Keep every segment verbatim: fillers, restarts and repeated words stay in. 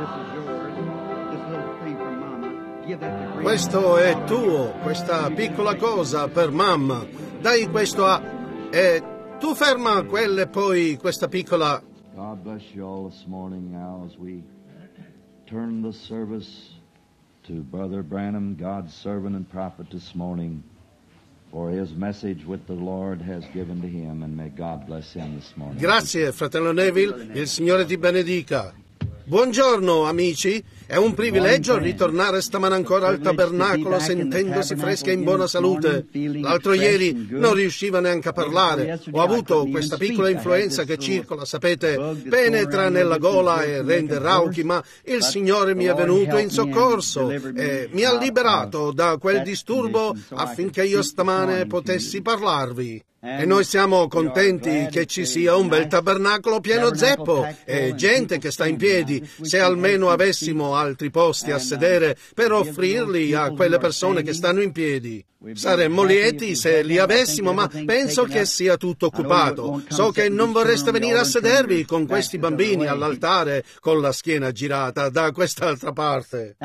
Questo è tuo, questa piccola cosa per mamma. Dai questo a... E tu ferma quella e poi questa piccola... God bless you all this morning now as we turn the service to Brother Branham, God's servant and prophet this morning, for his message which the Lord has given to him, and may God bless him this morning. Grazie, fratello Neville, il Signore ti benedica. Buongiorno amici, è un privilegio ritornare stamane ancora al tabernacolo sentendosi fresca e in buona salute. L'altro ieri non riusciva neanche a parlare, ho avuto questa piccola influenza che circola, sapete, penetra nella gola e rende rauchi, ma il Signore mi è venuto in soccorso e mi ha liberato da quel disturbo affinché io stamane potessi parlarvi. E noi siamo contenti che ci sia un bel tabernacolo pieno zeppo e gente che sta in piedi. Se almeno avessimo altri posti a sedere per offrirli a quelle persone che stanno in piedi. Saremmo lieti se li avessimo, ma penso che sia tutto occupato. So che non vorreste venire a sedervi con questi bambini all'altare con la schiena girata da quest'altra parte.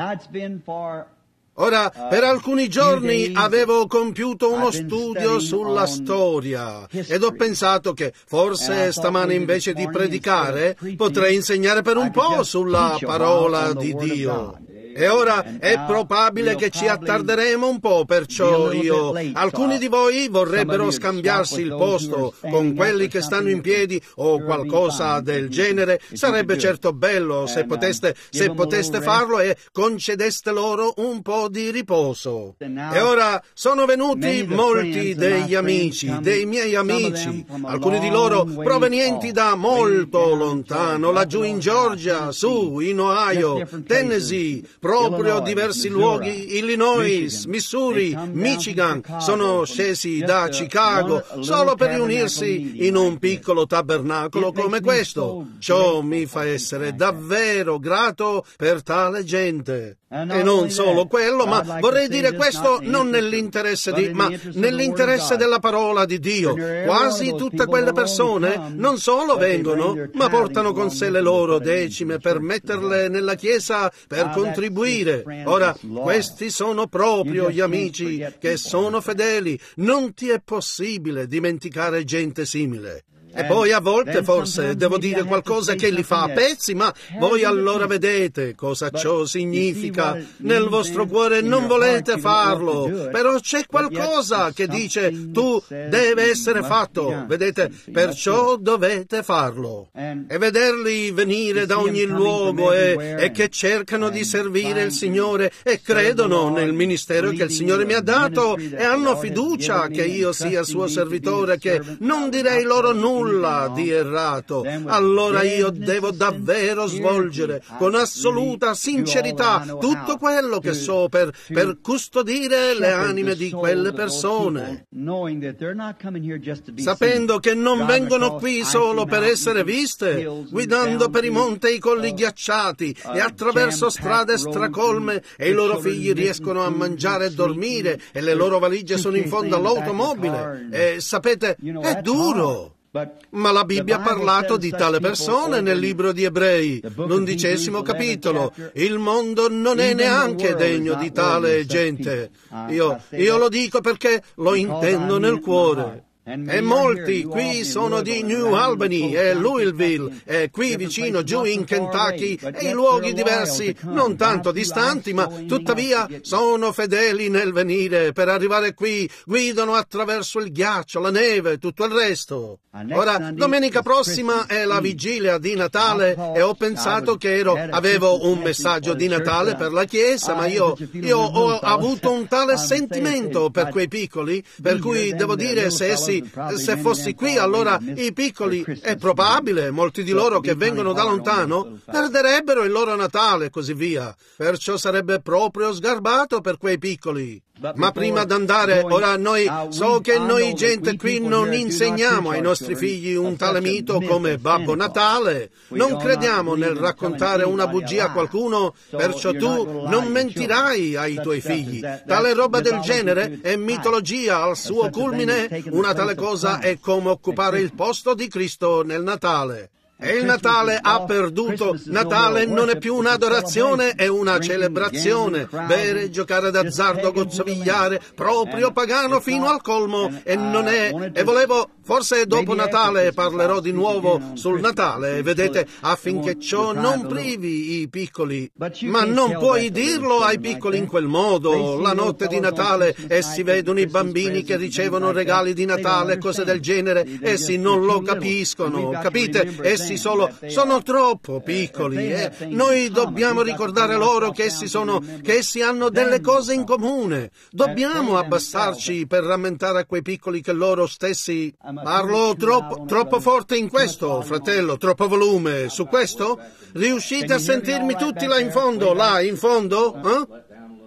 Ora, per alcuni giorni avevo compiuto uno studio sulla storia ed ho pensato che forse stamane invece di predicare potrei insegnare per un po' sulla parola di Dio. E ora è probabile che ci attarderemo un po', perciò io... Alcuni di voi vorrebbero scambiarsi il posto con quelli che stanno in piedi o qualcosa del genere. Sarebbe certo bello se poteste, se poteste farlo e concedeste loro un po' di riposo. E ora sono venuti molti degli amici, dei miei amici, alcuni di loro provenienti da molto lontano, laggiù in Georgia, su, in Ohio, Tennessee, proprio diversi luoghi, Illinois, Missouri, Michigan, sono scesi da Chicago solo per riunirsi in un piccolo tabernacolo come questo. Ciò mi fa essere davvero grato per tale gente. E non solo quello, ma vorrei dire questo non nell'interesse di, ma nell'interesse della parola di Dio. Quasi tutte quelle persone non solo vengono, ma portano con sé le loro decime per metterle nella chiesa per contribuire. Ora, questi sono proprio gli amici che sono fedeli. Non ti è possibile dimenticare gente simile. E poi a volte forse devo dire qualcosa che li fa a pezzi, ma voi allora vedete cosa ciò significa. Nel vostro cuore non volete farlo, però c'è qualcosa che dice tu deve essere fatto, vedete, perciò dovete farlo. E vederli venire da ogni luogo e, e che cercano di servire il Signore e credono nel ministero che il Signore mi ha dato e hanno fiducia che io sia suo servitore, che non direi loro nulla nulla di errato, allora io devo davvero svolgere con assoluta sincerità tutto quello che so per, per custodire le anime di quelle persone, sapendo che non vengono qui solo per essere viste, guidando per i monti e i colli ghiacciati e attraverso strade stracolme, e i loro figli riescono a mangiare e dormire e le loro valigie sono in fondo all'automobile. E sapete, è duro. Ma la Bibbia ha parlato di tale persone nel libro di Ebrei, l'undicesimo capitolo. Il mondo non è neanche degno di tale gente. Io, io lo dico perché lo intendo nel cuore. E molti qui sono di New Albany e Louisville e qui vicino giù in Kentucky e i luoghi diversi, non tanto distanti, ma tuttavia sono fedeli nel venire per arrivare qui, guidano attraverso il ghiaccio, la neve e tutto il resto. Ora, domenica prossima è la vigilia di Natale e ho pensato che ero, avevo un messaggio di Natale per la Chiesa, ma io, io ho avuto un tale sentimento per quei piccoli, per cui devo dire se essi Se fossi qui, allora i piccoli, è probabile, molti di loro che vengono da lontano, perderebbero il loro Natale e così via. Perciò sarebbe proprio sgarbato per quei piccoli. Ma prima d'andare, ora noi, so che noi gente qui non insegniamo ai nostri figli un tale mito come Babbo Natale. Non crediamo nel raccontare una bugia a qualcuno, perciò tu non mentirai ai tuoi figli. Tale roba del genere è mitologia al suo culmine. Una tale cosa è come occupare il posto di Cristo nel Natale. E il Natale ha perduto. Natale non è più un'adorazione, è una celebrazione. Bere, giocare d'azzardo, gozzovigliare, proprio pagano fino al colmo. E non è... E volevo... Forse dopo Natale parlerò di nuovo sul Natale, vedete, affinché ciò non privi i piccoli. Ma non puoi dirlo ai piccoli in quel modo. La notte di Natale essi vedono i bambini che ricevono regali di Natale e cose del genere. Essi non lo capiscono, capite? Essi solo sono troppo piccoli e noi dobbiamo ricordare loro che essi sono, che essi hanno delle cose in comune. Dobbiamo abbassarci per rammentare a quei piccoli che loro stessi... Parlo troppo, troppo forte in questo, fratello, troppo volume su questo? Riuscite a sentirmi tutti là in fondo, là in fondo? Eh?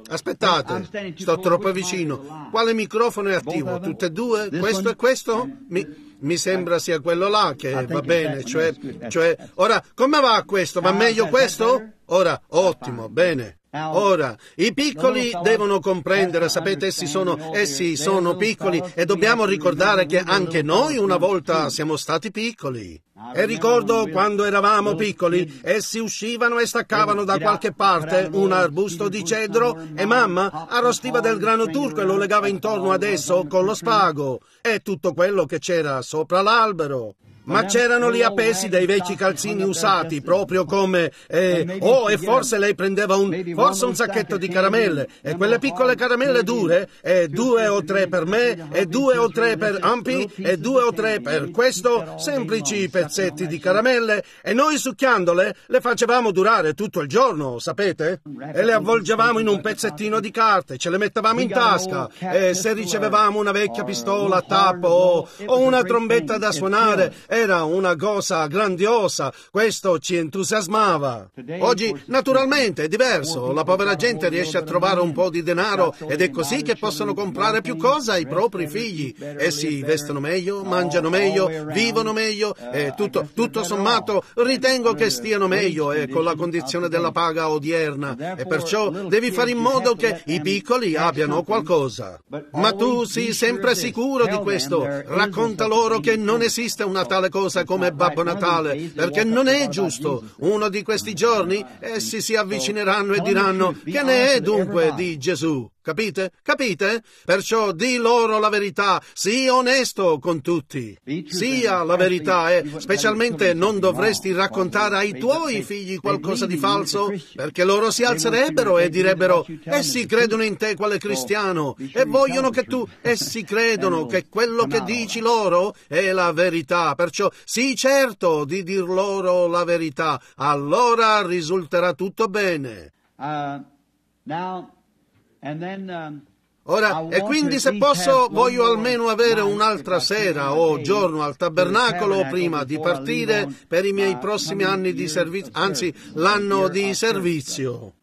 Aspettate, sto troppo vicino. Quale microfono è attivo? Tutte e due? Questo e questo? Mi, mi sembra sia quello là che va bene, cioè, cioè... Ora, come va questo? Va meglio questo? Ora, ottimo, bene. Ora, i piccoli devono comprendere, sapete, essi sono, essi sono piccoli e dobbiamo ricordare che anche noi una volta siamo stati piccoli. E ricordo quando eravamo piccoli, essi uscivano e staccavano da qualche parte un arbusto di cedro e mamma arrostiva del grano turco e lo legava intorno ad esso con lo spago e tutto quello che c'era sopra l'albero. Ma c'erano lì appesi dei vecchi calzini usati, proprio come... Eh, oh, e forse lei prendeva un... forse un sacchetto di caramelle, e quelle piccole caramelle dure, e due o tre per me, e due o tre per Ampi, e due o tre per questo, semplici pezzetti di caramelle, e noi succhiandole le facevamo durare tutto il giorno, sapete? E le avvolgevamo in un pezzettino di carta, ce le mettevamo in tasca, e se ricevevamo una vecchia pistola a tappo o, o una trombetta da suonare... Era una cosa grandiosa, questo ci entusiasmava. Oggi, naturalmente, è diverso. La povera gente riesce a trovare un po' di denaro ed è così che possono comprare più cose ai propri figli. Essi vestono meglio, mangiano meglio, vivono meglio e tutto, tutto sommato ritengo che stiano meglio e con la condizione della paga odierna e perciò devi fare in modo che i piccoli abbiano qualcosa. Ma tu sii sempre sicuro di questo. Racconta loro che non esiste una tale cosa come Babbo Natale, perché non è giusto. Uno di questi giorni essi si avvicineranno e diranno: che ne è dunque di Gesù? Capite? Capite? Perciò di loro la verità, sii onesto con tutti. Sia la verità e specialmente non dovresti raccontare ai tuoi figli qualcosa di falso, perché loro si alzerebbero e direbbero: essi credono in te quale cristiano e vogliono che tu, essi credono che quello che dici loro è la verità, perciò sii certo di dir loro la verità, allora risulterà tutto bene. Uh, now... And then, um, Ora, e quindi se posso, voglio almeno avere un'altra sera o giorno al tabernacolo prima di partire per i miei prossimi anni di servizio, anzi l'anno di servizio.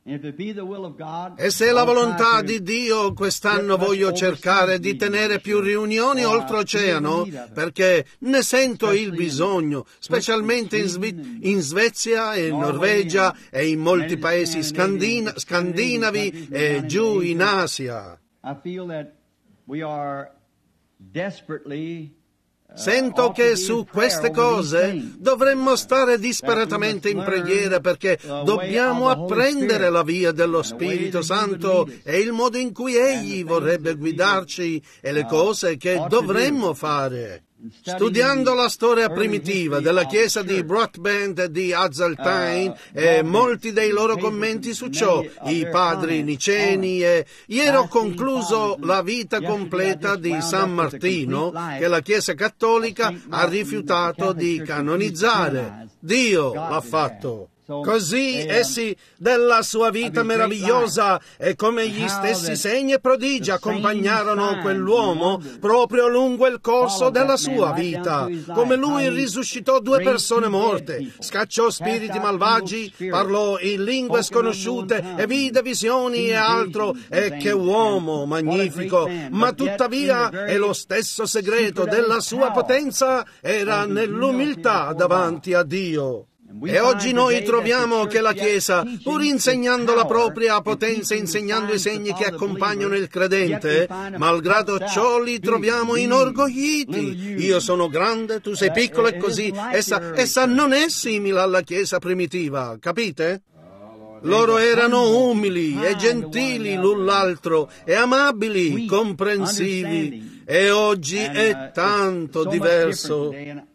E se è la volontà di Dio, quest'anno voglio cercare di tenere più riunioni oltreoceano, perché ne sento il bisogno, specialmente in, Sve- in Svezia e in Norvegia e in molti paesi scandina- scandinavi e giù in Asia. I feel that we are desperately Sento che su queste cose dovremmo stare disperatamente in preghiera perché dobbiamo apprendere la via dello Spirito Santo e il modo in cui Egli vorrebbe guidarci e le cose che dovremmo fare. Studiando la storia primitiva della chiesa di Broadbent e di Hazeltine e molti dei loro commenti su ciò, i padri niceni, e ieri ho concluso la vita completa di San Martino che la Chiesa Cattolica ha rifiutato di canonizzare. Dio l'ha fatto. Così essi della sua vita meravigliosa e come gli stessi segni e prodigi accompagnarono quell'uomo proprio lungo il corso della sua vita, come lui risuscitò due persone morte, scacciò spiriti malvagi, parlò in lingue sconosciute e vide visioni e altro, e che uomo magnifico! Ma tuttavia è lo stesso segreto della sua potenza era nell'umiltà davanti a Dio. E oggi noi troviamo che la Chiesa, pur insegnando la propria potenza, insegnando i segni che accompagnano il credente, malgrado ciò li troviamo inorgogliti. Io sono grande, tu sei piccolo e così. Essa, essa non è simile alla Chiesa primitiva, capite? Loro erano umili e gentili l'un l'altro e amabili, comprensivi. E oggi è tanto diverso.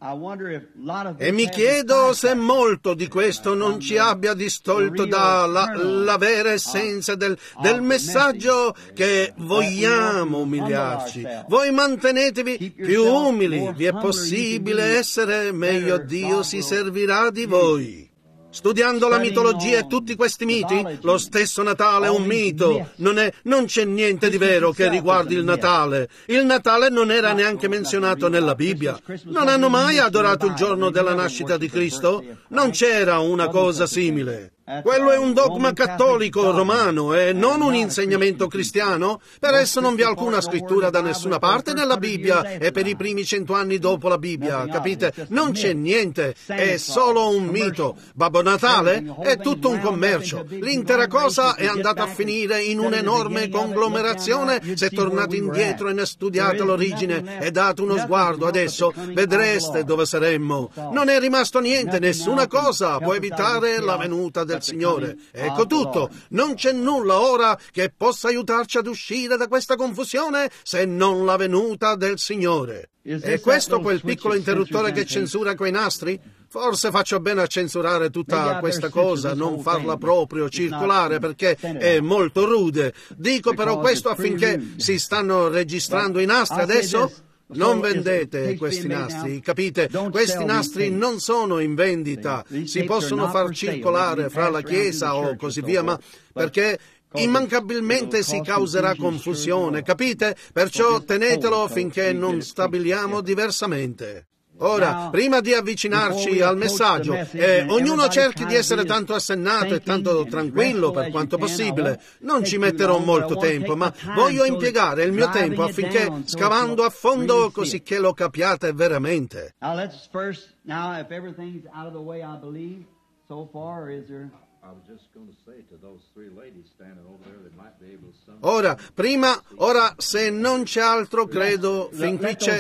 E mi chiedo se molto di questo non ci abbia distolto dalla la vera essenza del, del messaggio che vogliamo umiliarci. Voi mantenetevi più umili, vi è possibile essere meglio, Dio si servirà di voi. Studiando la mitologia e tutti questi miti, lo stesso Natale è un mito. Non, è, non c'è niente di vero che riguardi il Natale. Il Natale non era neanche menzionato nella Bibbia. Non hanno mai adorato il giorno della nascita di Cristo? Non c'era una cosa simile. Quello è un dogma cattolico romano e non un insegnamento cristiano. Per esso non vi è alcuna scrittura da nessuna parte nella Bibbia e per i primi cento anni dopo la Bibbia, capite? Non c'è niente, è solo un mito. Babbo Natale è tutto un commercio. L'intera cosa è andata a finire in un'enorme conglomerazione. Se tornate indietro e ne studiate l'origine e date uno sguardo adesso, vedreste dove saremmo. Non è rimasto niente, nessuna cosa può evitare la venuta del Signore. Ecco tutto. Non c'è nulla ora che possa aiutarci ad uscire da questa confusione se non la venuta del Signore. È questo quel piccolo interruttore che censura quei nastri? Forse faccio bene a censurare tutta questa cosa, non farla proprio circolare perché è molto rude. Dico però questo affinché si stanno registrando i nastri adesso? Non vendete questi nastri, capite? Questi nastri non sono in vendita, si possono far circolare fra la Chiesa o così via, ma perché immancabilmente si causerà confusione, capite? Perciò tenetelo finché non stabiliamo diversamente. Ora, prima di avvicinarci al messaggio, eh, ognuno cerchi di essere tanto assennato e tanto tranquillo per quanto possibile. Non ci metterò molto tempo, ma voglio impiegare il mio tempo affinché, scavando a fondo, così che lo capiate veramente. Now let's first, now if everything's out of the way, I believe, so far, is there... I was just going to say to those three ladies standing over there, they might be able to... Ora, prima, ora, se non c'è altro, credo, fin qui c'è...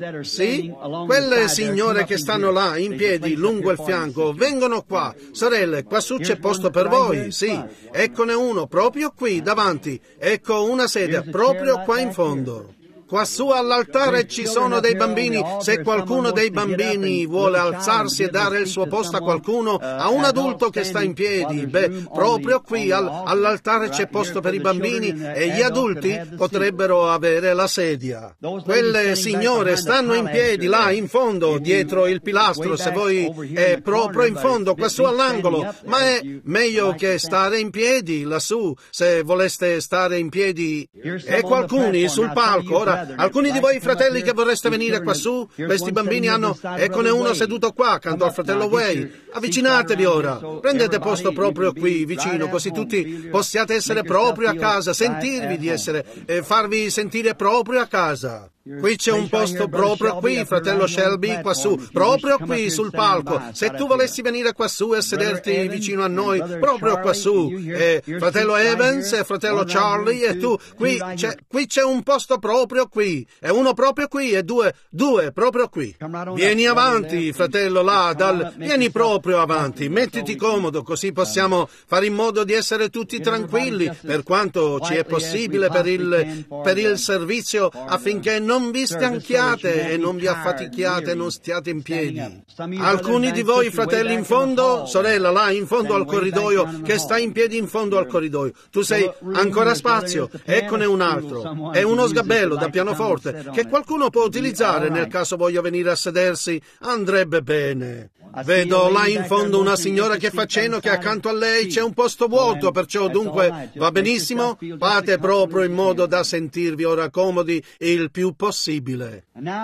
Sì? Quelle signore che stanno là, in piedi, lungo il fianco, vengono qua. Sorelle, quassù c'è posto per voi, sì. Eccone uno, proprio qui, davanti. Ecco una sedia, proprio qua in fondo. Quassù all'altare ci sono dei bambini. Se qualcuno dei bambini vuole alzarsi e dare il suo posto a qualcuno, a un adulto che sta in piedi, beh, proprio qui al, all'altare c'è posto per i bambini e gli adulti potrebbero avere la sedia. Quelle signore stanno in piedi là in fondo, dietro il pilastro, se voi è proprio in fondo, quassù all'angolo, ma è meglio che stare in piedi lassù, se voleste stare in piedi. E qualcuni sul palco, ora alcuni di voi fratelli che vorreste venire quassù, questi bambini hanno, eccone uno seduto qua accanto al fratello Way. Avvicinatevi ora, prendete posto proprio qui vicino, così tutti possiate essere proprio a casa, sentirvi di essere e farvi sentire proprio a casa. Qui c'è un posto proprio qui, fratello Shelby, quassù, proprio qui sul palco. Se tu volessi venire quassù e sederti vicino a noi, proprio quassù, e fratello Evans e fratello Charlie e tu, qui c'è, qui c'è un posto proprio qui, e uno proprio qui e due, due proprio qui. Vieni avanti, fratello là, dal, vieni proprio avanti, mettiti comodo, così possiamo fare in modo di essere tutti tranquilli, per quanto ci è possibile per il, per il servizio, affinché non Non vi stanchiate e non vi affatichiate e non stiate in piedi. Alcuni di voi, fratelli in fondo, sorella là in fondo al corridoio, che sta in piedi in fondo al corridoio. Tu sei ancora spazio, eccone un altro. È uno sgabello da pianoforte che qualcuno può utilizzare nel caso voglia venire a sedersi. Andrebbe bene. Vedo là in fondo una signora che fa cenno che accanto a lei c'è un posto vuoto, perciò dunque va benissimo, fate proprio in modo da sentirvi ora comodi il più possibile.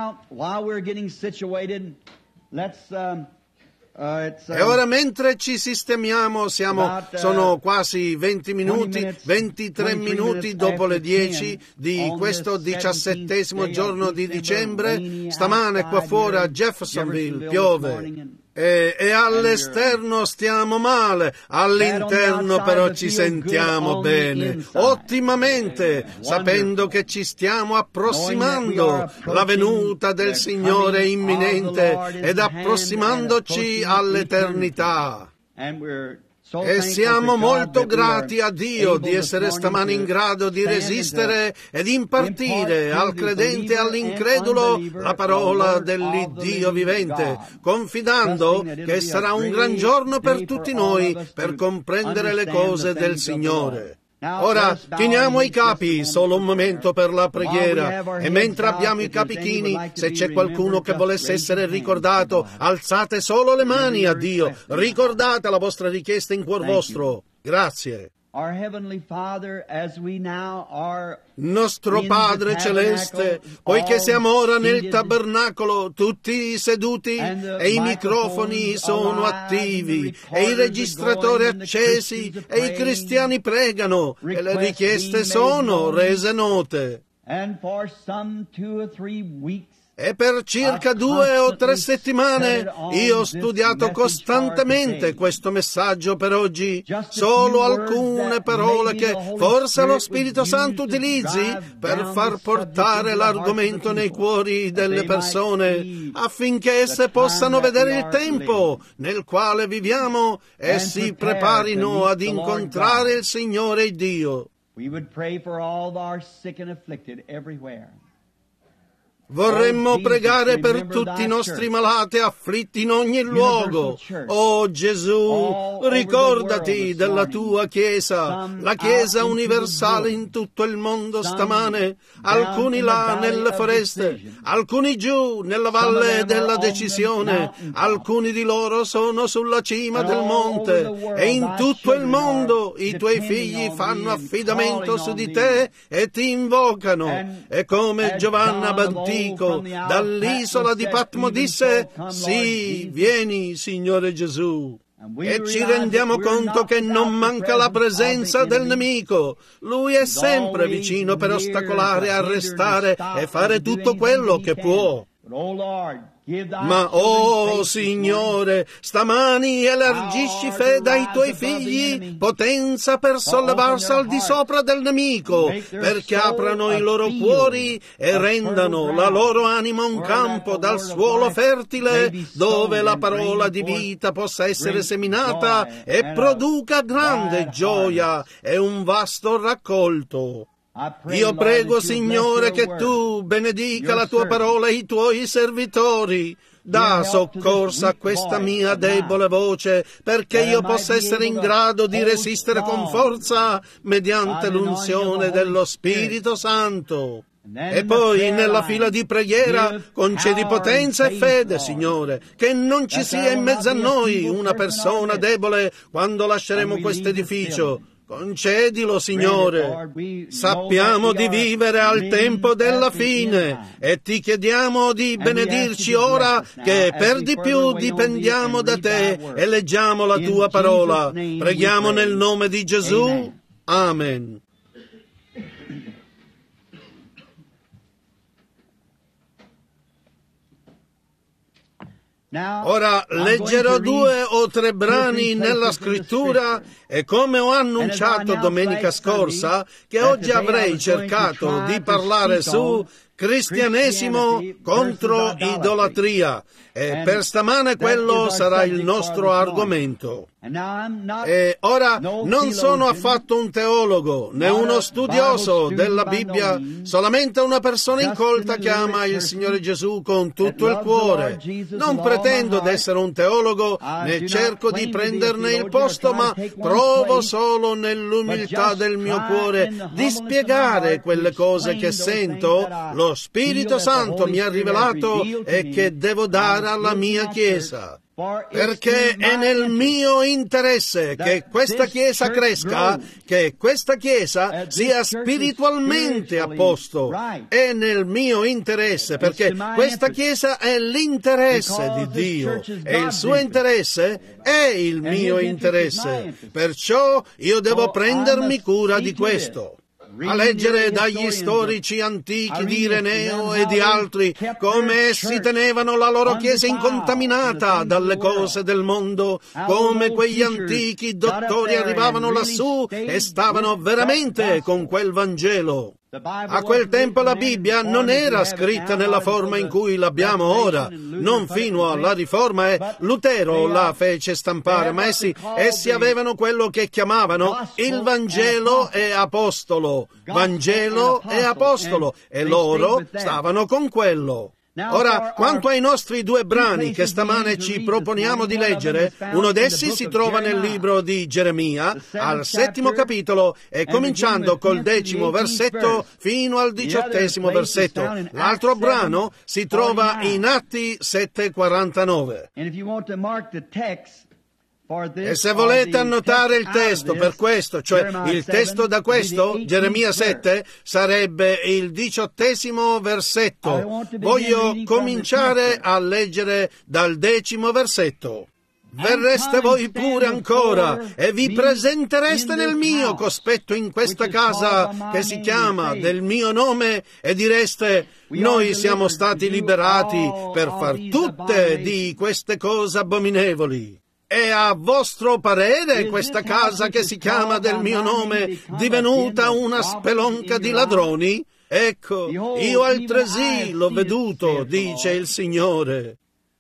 E ora mentre ci sistemiamo, siamo, sono quasi venti minuti, ventitré minuti dopo le dieci di questo diciassettesimo giorno di dicembre. Stamane qua fuori a Jeffersonville piove. E, e all'esterno stiamo male, all'interno però ci sentiamo bene, ottimamente, sapendo che ci stiamo approssimando. La venuta del Signore è imminente ed approssimandoci all'eternità. E siamo molto grati a Dio di essere stamani in grado di resistere ed impartire al credente e all'incredulo la parola dell'Iddio vivente, confidando che sarà un gran giorno per tutti noi per comprendere le cose del Signore. Ora, chiniamo i capi solo un momento per la preghiera, e mentre abbiamo i capi chini, se c'è qualcuno che volesse essere ricordato, alzate solo le mani a Dio, ricordate la vostra richiesta in cuor vostro. Grazie. Nostro Padre Celeste, poiché siamo ora nel tabernacolo, tutti seduti, e i microfoni sono attivi, e i registratori accesi, e i cristiani pregano, e le richieste sono rese note. E per circa due o tre settimane io ho studiato costantemente questo messaggio per oggi, solo alcune parole che forse lo Spirito Santo utilizzi per far portare l'argomento nei cuori delle persone, affinché esse possano vedere il tempo nel quale viviamo e si preparino ad incontrare il Signore Dio. Vorremmo pregare per tutti i nostri malati afflitti in ogni luogo. Oh Gesù, ricordati della tua Chiesa, la Chiesa universale in tutto il mondo stamane, alcuni là nelle foreste, alcuni giù nella valle della decisione, alcuni di loro sono sulla cima del monte, e in tutto il mondo i tuoi figli fanno affidamento su di te e ti invocano. E come Giovanna Battista dall'isola di Patmo disse: sì, vieni Signore Gesù. E ci rendiamo conto che non manca la presenza del nemico. Lui è sempre vicino per ostacolare, arrestare e fare tutto quello che può. Ma, oh Signore, stamani elargisci fede ai tuoi figli, potenza per sollevarsi al di sopra del nemico, perché aprano i loro cuori e rendano la loro anima un campo dal suolo fertile, dove la parola di vita possa essere seminata e produca grande gioia e un vasto raccolto. Io prego, Signore, che Tu benedica la Tua parola e i Tuoi servitori. Dà soccorso a questa mia debole voce, perché io possa essere in grado di resistere con forza mediante l'unzione dello Spirito Santo. E poi, nella fila di preghiera, concedi potenza e fede, Signore, che non ci sia in mezzo a noi una persona debole quando lasceremo questo edificio. Concedilo, Signore. Sappiamo di vivere al tempo della fine e ti chiediamo di benedirci ora che per di più dipendiamo da te e leggiamo la tua parola. Preghiamo nel nome di Gesù. Amen. Ora leggerò due o tre brani nella scrittura e, come ho annunciato domenica scorsa, che oggi avrei cercato di parlare su cristianesimo contro idolatria, e per stamane quello sarà il nostro argomento. E ora non sono affatto un teologo né uno studioso della Bibbia, solamente una persona incolta che ama il Signore Gesù con tutto il cuore. Non pretendo di essere un teologo né cerco di prenderne il posto, ma provo solo nell'umiltà del mio cuore di spiegare quelle cose che sento, lo Spirito Santo mi ha rivelato e che devo dare alla mia Chiesa. Perché è nel mio interesse che questa Chiesa cresca, che questa Chiesa sia spiritualmente a posto. È nel mio interesse, perché questa Chiesa è l'interesse di Dio e il suo interesse è il mio interesse. Perciò io devo prendermi cura di questo. a leggere dagli storici antichi di Ireneo e di altri come essi tenevano la loro chiesa incontaminata dalle cose del mondo, come quegli antichi dottori arrivavano lassù e stavano veramente con quel Vangelo. A quel tempo la Bibbia non era scritta nella forma in cui l'abbiamo ora, non fino alla Riforma, e Lutero la fece stampare, ma essi, essi avevano quello che chiamavano il Vangelo e Apostolo, Vangelo e Apostolo, e loro stavano con quello. Ora, quanto ai nostri due brani che stamane ci proponiamo di leggere, uno d'essi si trova nel libro di Geremia, al settimo capitolo, e cominciando col decimo versetto fino al diciottesimo versetto. L'altro brano si trova in Atti sette quarantanove. E se volete annotare il testo per questo, cioè il testo da questo, Geremia sette, sarebbe il diciottesimo versetto. Voglio cominciare a leggere dal decimo versetto. Verreste voi pure ancora e vi presentereste nel mio cospetto in questa casa che si chiama del mio nome e direste: noi siamo stati liberati per far tutte di queste cose abominevoli. E a vostro parere questa casa che si chiama del mio nome divenuta una spelonca di ladroni? Ecco, io altresì l'ho veduto, dice il Signore.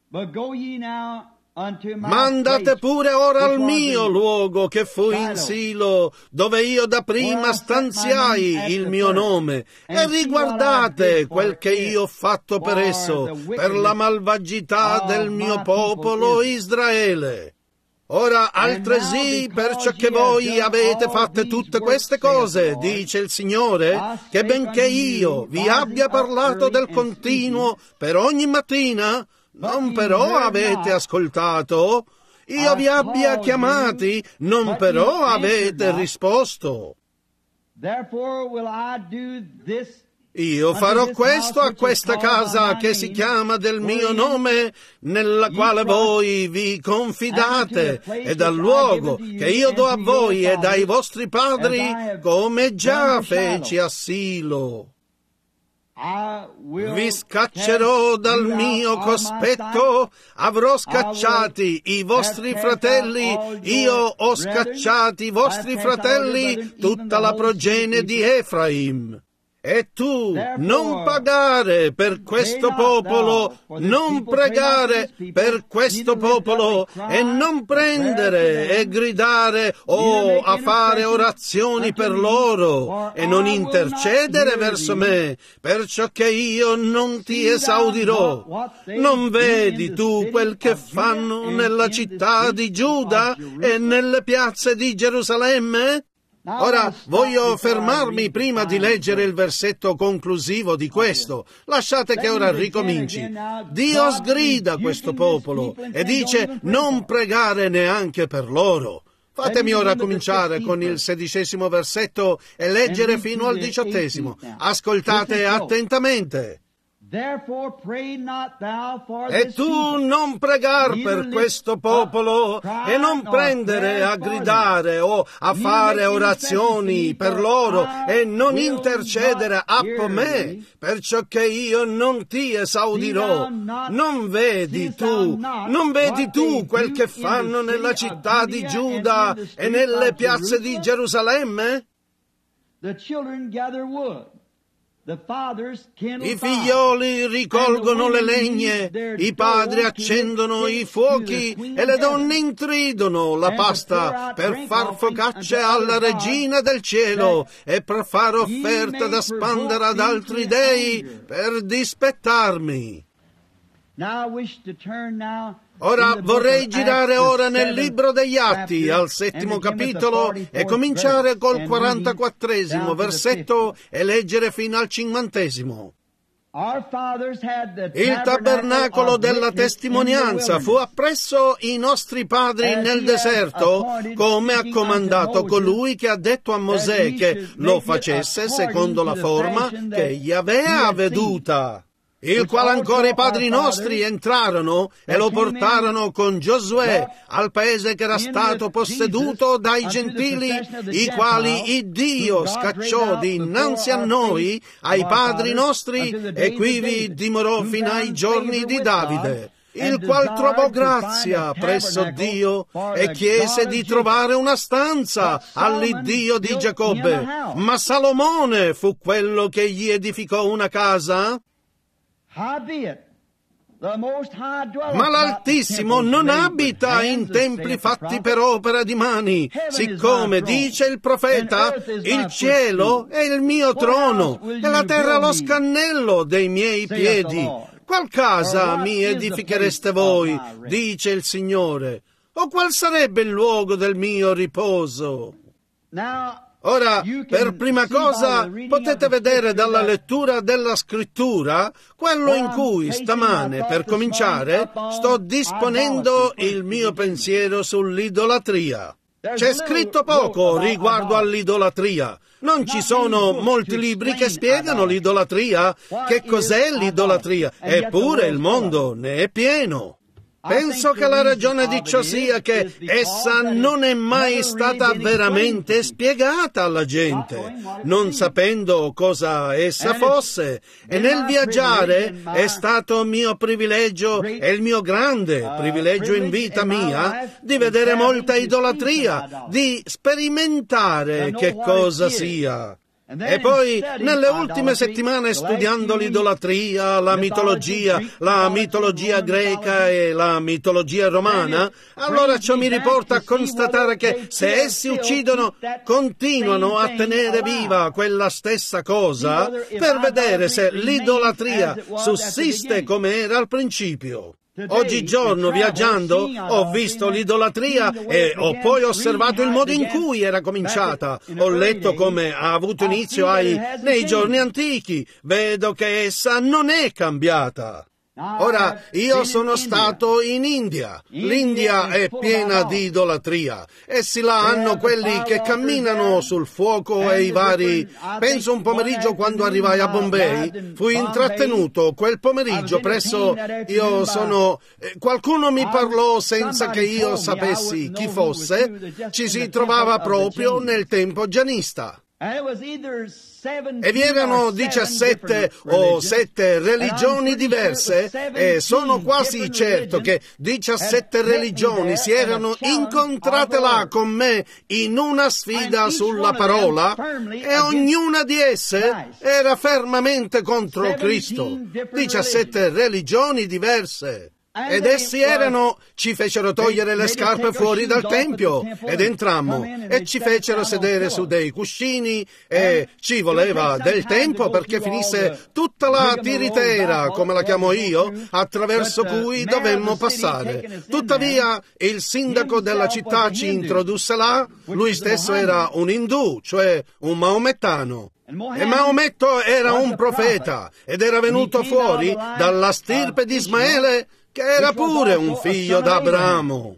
Ma andate pure ora al mio luogo che fu in Silo, dove io dapprima stanziai il mio nome, e riguardate quel che io ho fatto per esso, per la malvagità del mio popolo Israele. Ora altresì, perciò che voi avete fatte tutte queste cose, dice il Signore, che benché io vi abbia parlato del continuo per ogni mattina, non però avete ascoltato, io vi abbia chiamati, non però avete risposto. Io farò questo a questa casa che si chiama del mio nome, nella quale voi vi confidate, e dal luogo che io do a voi e ai vostri padri, come già feci a Silo. Vi scaccerò dal mio cospetto, avrò scacciati i vostri fratelli, io ho scacciati i vostri fratelli, tutta la progenie di Efraim. E tu non pagare per questo popolo, non pregare per questo popolo, e non prendere e gridare o a fare orazioni per loro, e non intercedere verso me, perciò che io non ti esaudirò. Non vedi tu quel che fanno nella città di Giuda e nelle piazze di Gerusalemme? Ora voglio fermarmi prima di leggere il versetto conclusivo di questo. Lasciate che ora ricominci. Dio sgrida questo popolo e dice non pregare neanche per loro. Fatemi ora cominciare con il sedicesimo versetto e leggere fino al diciottesimo. Ascoltate attentamente. E tu non pregar per questo popolo e non prendere a gridare o a fare orazioni per loro e non intercedere a me, perciò che io non ti esaudirò. Non vedi tu, non vedi tu quel che fanno nella città di Giuda e nelle piazze di Gerusalemme? I figlioli ricolgono le legne, i padri accendono i fuochi e le donne intridono la pasta per far focacce alla regina del cielo e per far offerta da spandere ad altri dei per dispettarmi. Ora vorrei girare ora nel libro degli Atti, al settimo capitolo, e cominciare col quarantaquattresimo versetto e leggere fino al cinquantesimo. Il tabernacolo della testimonianza fu appresso i nostri padri nel deserto, come ha comandato colui che ha detto a Mosè che lo facesse secondo la forma che egli aveva veduta. il quale ancora i padri nostri entrarono e lo portarono con Giosuè al paese che era stato posseduto dai gentili, i quali il Dio scacciò dinanzi a noi, ai padri nostri, e quivi dimorò fino ai giorni di Davide, il qual trovò grazia presso Dio e chiese di trovare una stanza all'Iddio di Giacobbe. Ma Salomone fu quello che gli edificò una casa. Ma l'Altissimo non abita in templi fatti per opera di mani, siccome dice il profeta: il cielo è il mio trono e la terra lo scannello dei miei piedi. Qual casa mi edifichereste voi, dice il Signore, o qual sarebbe il luogo del mio riposo? Ora, per prima cosa, potete vedere dalla lettura della Scrittura quello in cui stamane, per cominciare, sto disponendo il mio pensiero sull'idolatria. C'è scritto poco riguardo all'idolatria. Non ci sono molti libri che spiegano l'idolatria. Che cos'è l'idolatria? Eppure il mondo ne è pieno. Penso che la ragione di ciò sia che essa non è mai stata veramente spiegata alla gente, non sapendo cosa essa fosse, e nel viaggiare è stato mio privilegio e il mio grande privilegio in vita mia di vedere molta idolatria, di sperimentare che cosa sia. E poi, nelle ultime settimane, studiando l'idolatria, la mitologia, la mitologia greca e la mitologia romana, allora ciò mi riporta a constatare che se essi uccidono, continuano a tenere viva quella stessa cosa per vedere se l'idolatria sussiste come era al principio. Oggigiorno, viaggiando, ho visto l'idolatria e ho poi osservato il modo in cui era cominciata. Ho letto come ha avuto inizio ai, nei giorni antichi. Vedo che essa non è cambiata. Ora, io sono stato in India. L'India è piena di idolatria. Essi là hanno quelli che camminano sul fuoco e i vari... Penso un pomeriggio quando arrivai a Bombay, fui intrattenuto quel pomeriggio presso... Io sono... Qualcuno mi parlò senza che io sapessi chi fosse. Ci si trovava proprio nel tempo gianista. E vi erano diciassette o sette religioni diverse, e sono quasi certo che diciassette religioni si erano incontrate là con me in una sfida sulla parola, e ognuna di esse era fermamente contro Cristo. diciassette religioni diverse. Ed essi erano, ci fecero togliere le scarpe fuori dal tempio, ed entrammo, e ci fecero sedere su dei cuscini, e ci voleva del tempo perché finisse tutta la tiritera, come la chiamo io, attraverso cui dovemmo passare. Tuttavia, il sindaco della città ci introdusse là, lui stesso era un indù, cioè un maomettano. E Maometto era un profeta, ed era venuto fuori dalla stirpe di Ismaele, che era pure un figlio d'Abramo.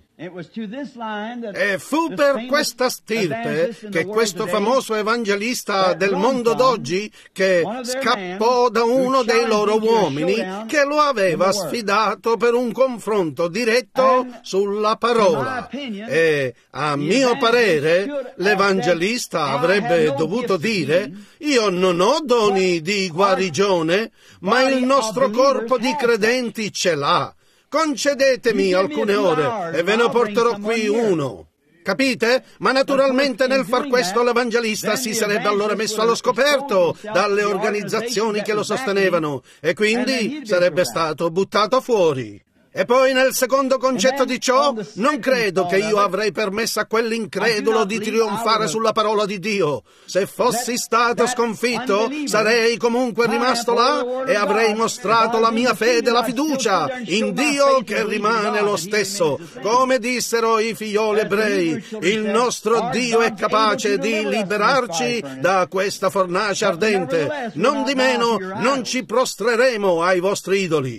E fu per questa stirpe che questo famoso evangelista del mondo d'oggi, che scappò da uno dei loro uomini che lo aveva sfidato per un confronto diretto sulla parola. E a mio parere l'evangelista avrebbe dovuto dire: io non ho doni di guarigione, ma il nostro corpo di credenti ce l'ha. Concedetemi alcune ore e ve ne porterò qui uno. Capite? Ma naturalmente nel far questo l'evangelista si sarebbe allora messo allo scoperto dalle organizzazioni che lo sostenevano, e quindi sarebbe stato buttato fuori. E poi nel secondo concetto di ciò, non credo che io avrei permesso a quell'incredulo di trionfare sulla parola di Dio. Se fossi stato sconfitto, sarei comunque rimasto là e avrei mostrato la mia fede e la fiducia in Dio, che rimane lo stesso. Come dissero i figlioli ebrei, il nostro Dio è capace di liberarci da questa fornace ardente. Non di meno, non ci prostreremo ai vostri idoli.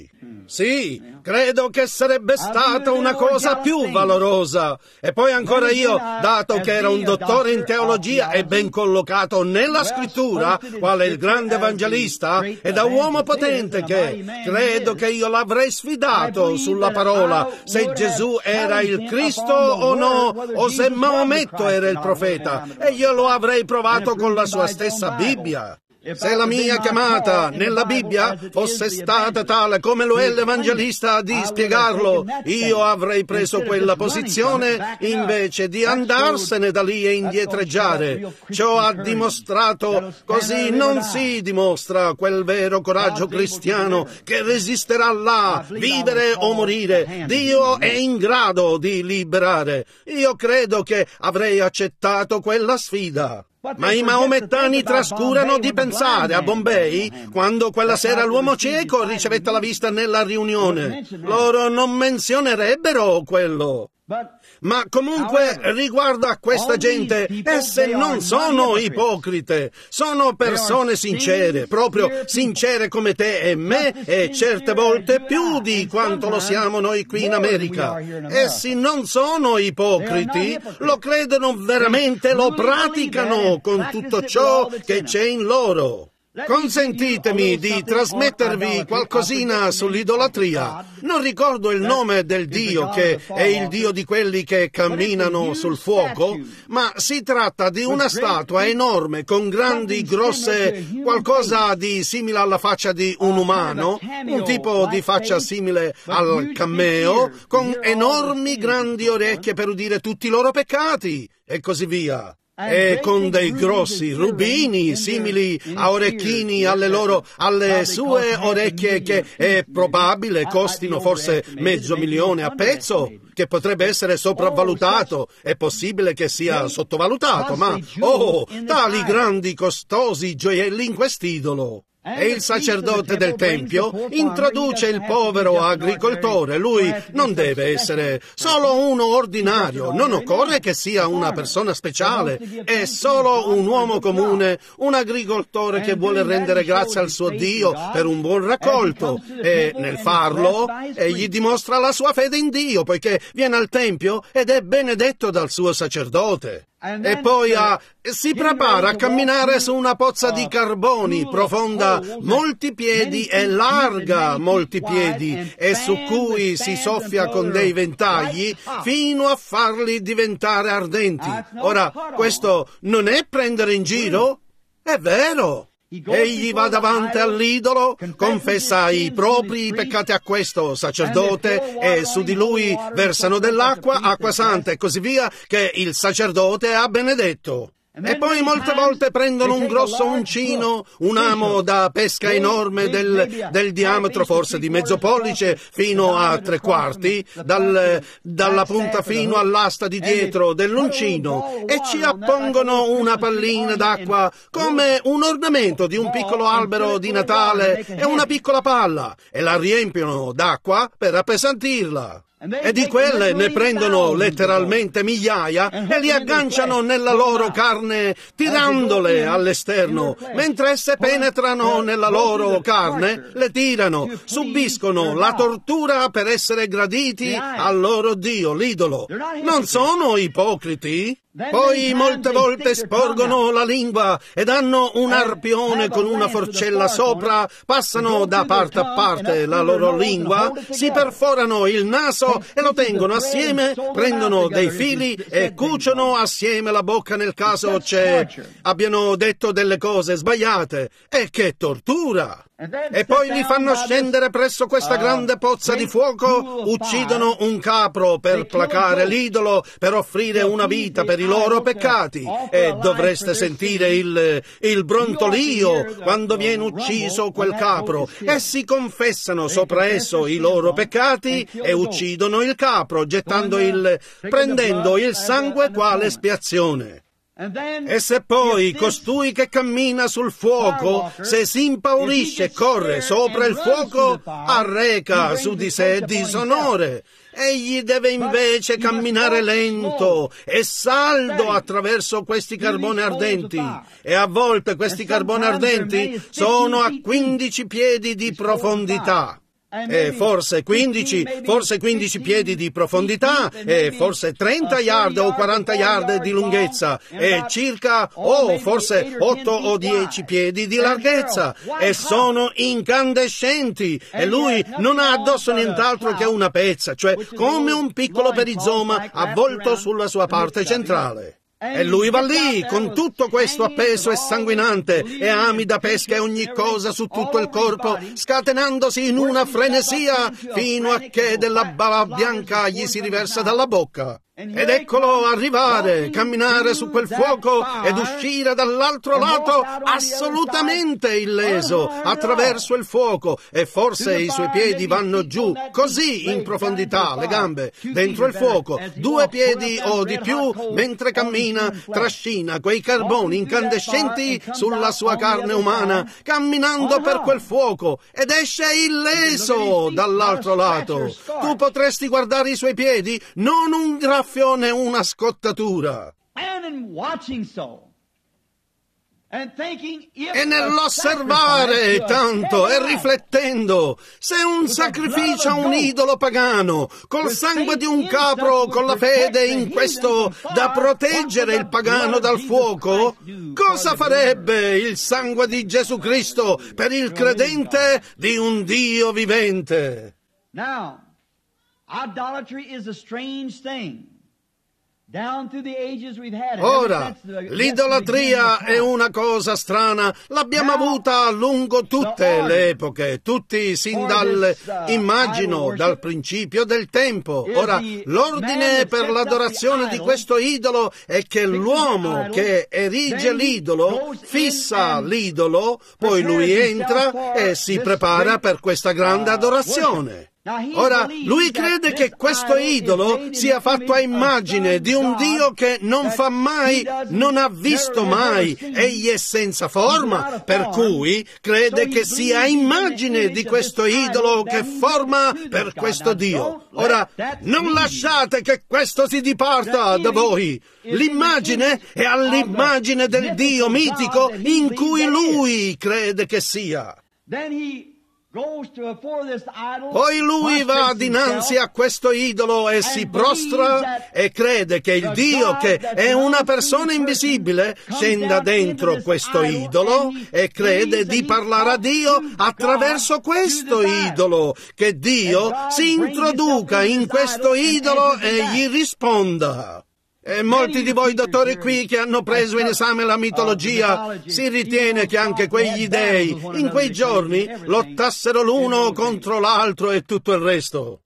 Sì, credo che sarebbe stata una cosa più valorosa. E poi ancora io, dato che era un dottore in teologia e ben collocato nella scrittura, quale il grande evangelista, e da uomo potente che, credo che io l'avrei sfidato sulla parola, se Gesù era il Cristo o no, o se Maometto era il profeta, e io lo avrei provato con la sua stessa Bibbia. Se la mia chiamata nella Bibbia fosse stata tale come lo è l'Evangelista di spiegarlo, io avrei preso quella posizione invece di andarsene da lì e indietreggiare. Ciò ha dimostrato, così non si dimostra quel vero coraggio cristiano che resisterà là, vivere o morire. Dio è in grado di liberare. Io credo che avrei accettato quella sfida. Ma i maomettani trascurano di pensare a Bombay, quando quella sera l'uomo cieco ricevette la vista nella riunione. Loro non menzionerebbero quello. Ma comunque, riguardo a questa gente, esse non sono ipocrite, sono persone sincere, proprio sincere come te e me, e certe volte più di quanto lo siamo noi qui in America. Essi non sono ipocriti, lo credono veramente, lo praticano con tutto ciò che c'è in loro. Consentitemi di trasmettervi qualcosina sull'idolatria. Non ricordo il nome del Dio che è il Dio di quelli che camminano sul fuoco, ma si tratta di una statua enorme con grandi, grosse, qualcosa di simile alla faccia di un umano, un tipo di faccia simile al cammeo, con enormi grandi orecchie per udire tutti i loro peccati, e così via. E con dei grossi rubini simili a orecchini alle loro, alle sue orecchie, che è probabile costino forse mezzo milione a pezzo, che potrebbe essere sopravvalutato, è possibile che sia sottovalutato, ma oh, tali grandi costosi gioielli in quest'idolo. E il sacerdote del Tempio introduce il povero agricoltore. Lui non deve essere solo uno ordinario, non occorre che sia una persona speciale, è solo un uomo comune, un agricoltore che vuole rendere grazie al suo Dio per un buon raccolto, e nel farlo egli dimostra la sua fede in Dio, poiché viene al Tempio ed è benedetto dal suo sacerdote. E poi ah, si prepara a camminare su una pozza di carboni profonda molti piedi e larga molti piedi, e su cui si soffia con dei ventagli fino a farli diventare ardenti. Ora, questo non è prendere in giro? È vero. Egli va davanti all'idolo, confessa i propri peccati a questo sacerdote, e su di lui versano dell'acqua, acqua santa e così via, che il sacerdote ha benedetto. E poi molte volte prendono un grosso uncino, un amo da pesca enorme del, del diametro forse di mezzo pollice fino a tre quarti, dal, dalla punta fino all'asta di dietro dell'uncino, e ci appongono una pallina d'acqua come un ornamento di un piccolo albero di Natale e una piccola palla, e la riempiono d'acqua per appesantirla. E di quelle ne prendono letteralmente migliaia e li agganciano nella loro carne tirandole all'esterno. Mentre esse penetrano nella loro carne, le tirano, subiscono la tortura per essere graditi al loro Dio, l'idolo. Non sono ipocriti? Poi molte volte sporgono la lingua ed hanno un arpione con una forcella sopra, passano da parte a parte la loro lingua, si perforano il naso e lo tengono assieme, prendono dei fili e cuciono assieme la bocca nel caso c'è, abbiano detto delle cose sbagliate. E che tortura! E poi li fanno scendere presso questa grande pozza di fuoco, uccidono un capro per placare l'idolo, per offrire una vita per i loro peccati. E dovreste sentire il, il brontolio quando viene ucciso quel capro. Essi confessano sopra esso i loro peccati e uccidono il capro, gettando il, prendendo il sangue quale espiazione. E se poi costui che cammina sul fuoco, se si impaurisce e corre sopra il fuoco, arreca su di sé disonore. Egli deve invece camminare lento e saldo attraverso questi carboni ardenti, e a volte questi carboni ardenti sono a quindici piedi di profondità. e forse quindici, forse quindici piedi di profondità, e forse trenta yard o quaranta yard di lunghezza, e circa, o oh, forse otto o dieci piedi di larghezza, e sono incandescenti, e lui non ha addosso nient'altro che una pezza, cioè come un piccolo perizoma avvolto sulla sua parte centrale. E lui va lì, con tutto questo appeso e sanguinante, e ami da pesca e ogni cosa su tutto il corpo, scatenandosi in una frenesia, fino a che della bava bianca gli si riversa dalla bocca. Ed eccolo arrivare, camminare su quel fuoco ed uscire dall'altro lato assolutamente illeso, attraverso il fuoco, e forse i suoi piedi vanno giù, così in profondità, le gambe, dentro il fuoco, due piedi o di più, mentre cammina, trascina quei carboni incandescenti sulla sua carne umana, camminando per quel fuoco, ed esce illeso dall'altro lato. Tu potresti guardare i suoi piedi, non un graffione, una scottatura. E nell'osservare tanto e riflettendo, se un sacrificio a un idolo pagano, col sangue di un capro, con la fede in questo da proteggere il pagano dal fuoco, cosa farebbe il sangue di Gesù Cristo per il credente di un Dio vivente? Now, idolatry is a strange thing. Ora, l'idolatria è una cosa strana, l'abbiamo avuta lungo tutte le epoche, tutti sin dal, immagino, dal principio del tempo. Ora, l'ordine per l'adorazione di questo idolo è che l'uomo che erige l'idolo fissa l'idolo, poi lui entra e si prepara per questa grande adorazione. Ora, lui crede che questo idolo sia fatto a immagine di un Dio che non fa mai, non ha visto mai, egli è senza forma, per cui crede che sia a immagine di questo idolo che forma per questo Dio. Ora, non lasciate che questo si diparta da voi. L'immagine è all'immagine del Dio mitico in cui lui crede che sia. Poi lui va dinanzi a questo idolo e si prostra e crede che il Dio, che è una persona invisibile, scenda dentro questo idolo e crede di parlare a Dio attraverso questo idolo, che Dio si introduca in questo idolo e gli risponda. E molti di voi dottori qui che hanno preso in esame la mitologia, si ritiene che anche quegli dei, in quei giorni, lottassero l'uno contro l'altro e tutto il resto.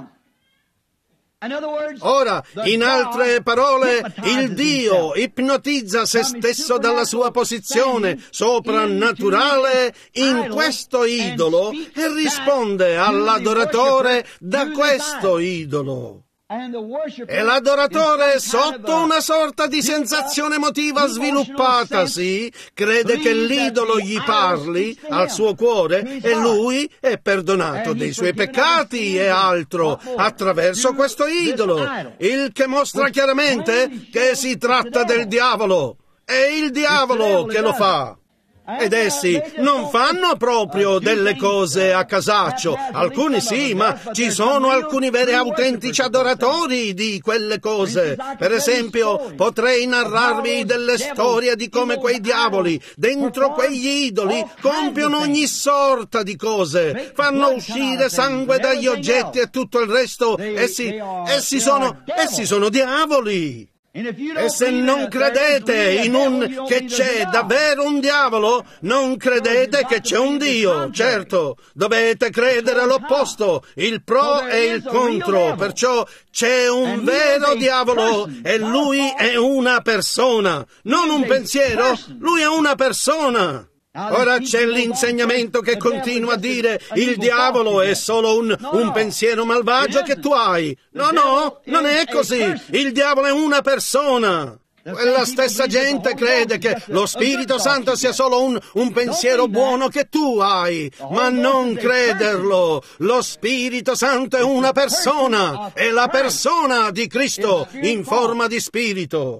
Ora, in altre parole, il Dio ipnotizza se stesso dalla sua posizione soprannaturale in questo idolo e risponde all'adoratore da questo idolo. E l'adoratore, sotto una sorta di sensazione emotiva sviluppatasi, crede che l'idolo gli parli al suo cuore e lui è perdonato dei suoi peccati e altro attraverso questo idolo, il che mostra chiaramente che si tratta del diavolo. È il diavolo che lo fa. Ed essi non fanno proprio delle cose a casaccio, alcuni sì, ma ci sono alcuni veri e autentici adoratori di quelle cose. Per esempio, potrei narrarvi delle storie di come quei diavoli, dentro quegli idoli, compiono ogni sorta di cose, fanno uscire sangue dagli oggetti e tutto il resto. Essi, essi sono, essi sono diavoli. E se non credete in un che c'è davvero un diavolo, non credete che c'è un Dio. Certo, dovete credere all'opposto, il pro e il contro. Perciò c'è un vero diavolo e lui è una persona, non un pensiero, lui è una persona. Ora c'è l'insegnamento che continua a dire il diavolo è solo un, un pensiero malvagio che tu hai. No, no, non è così. Il diavolo è una persona. Quella stessa gente crede che lo Spirito Santo sia solo un, un pensiero buono che tu hai, ma non crederlo. Lo Spirito Santo è una persona, è la persona di Cristo in forma di spirito.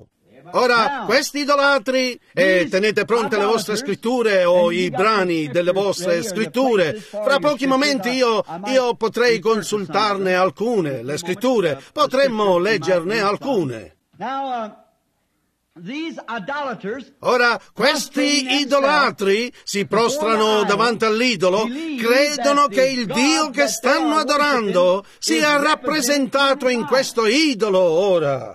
Ora, questi idolatri, e tenete pronte le vostre scritture o i brani delle vostre scritture, fra pochi momenti io, io potrei consultarne alcune, le scritture, potremmo leggerne alcune. Ora, questi idolatri si prostrano davanti all'idolo, credono che il Dio che stanno adorando sia rappresentato in questo idolo ora.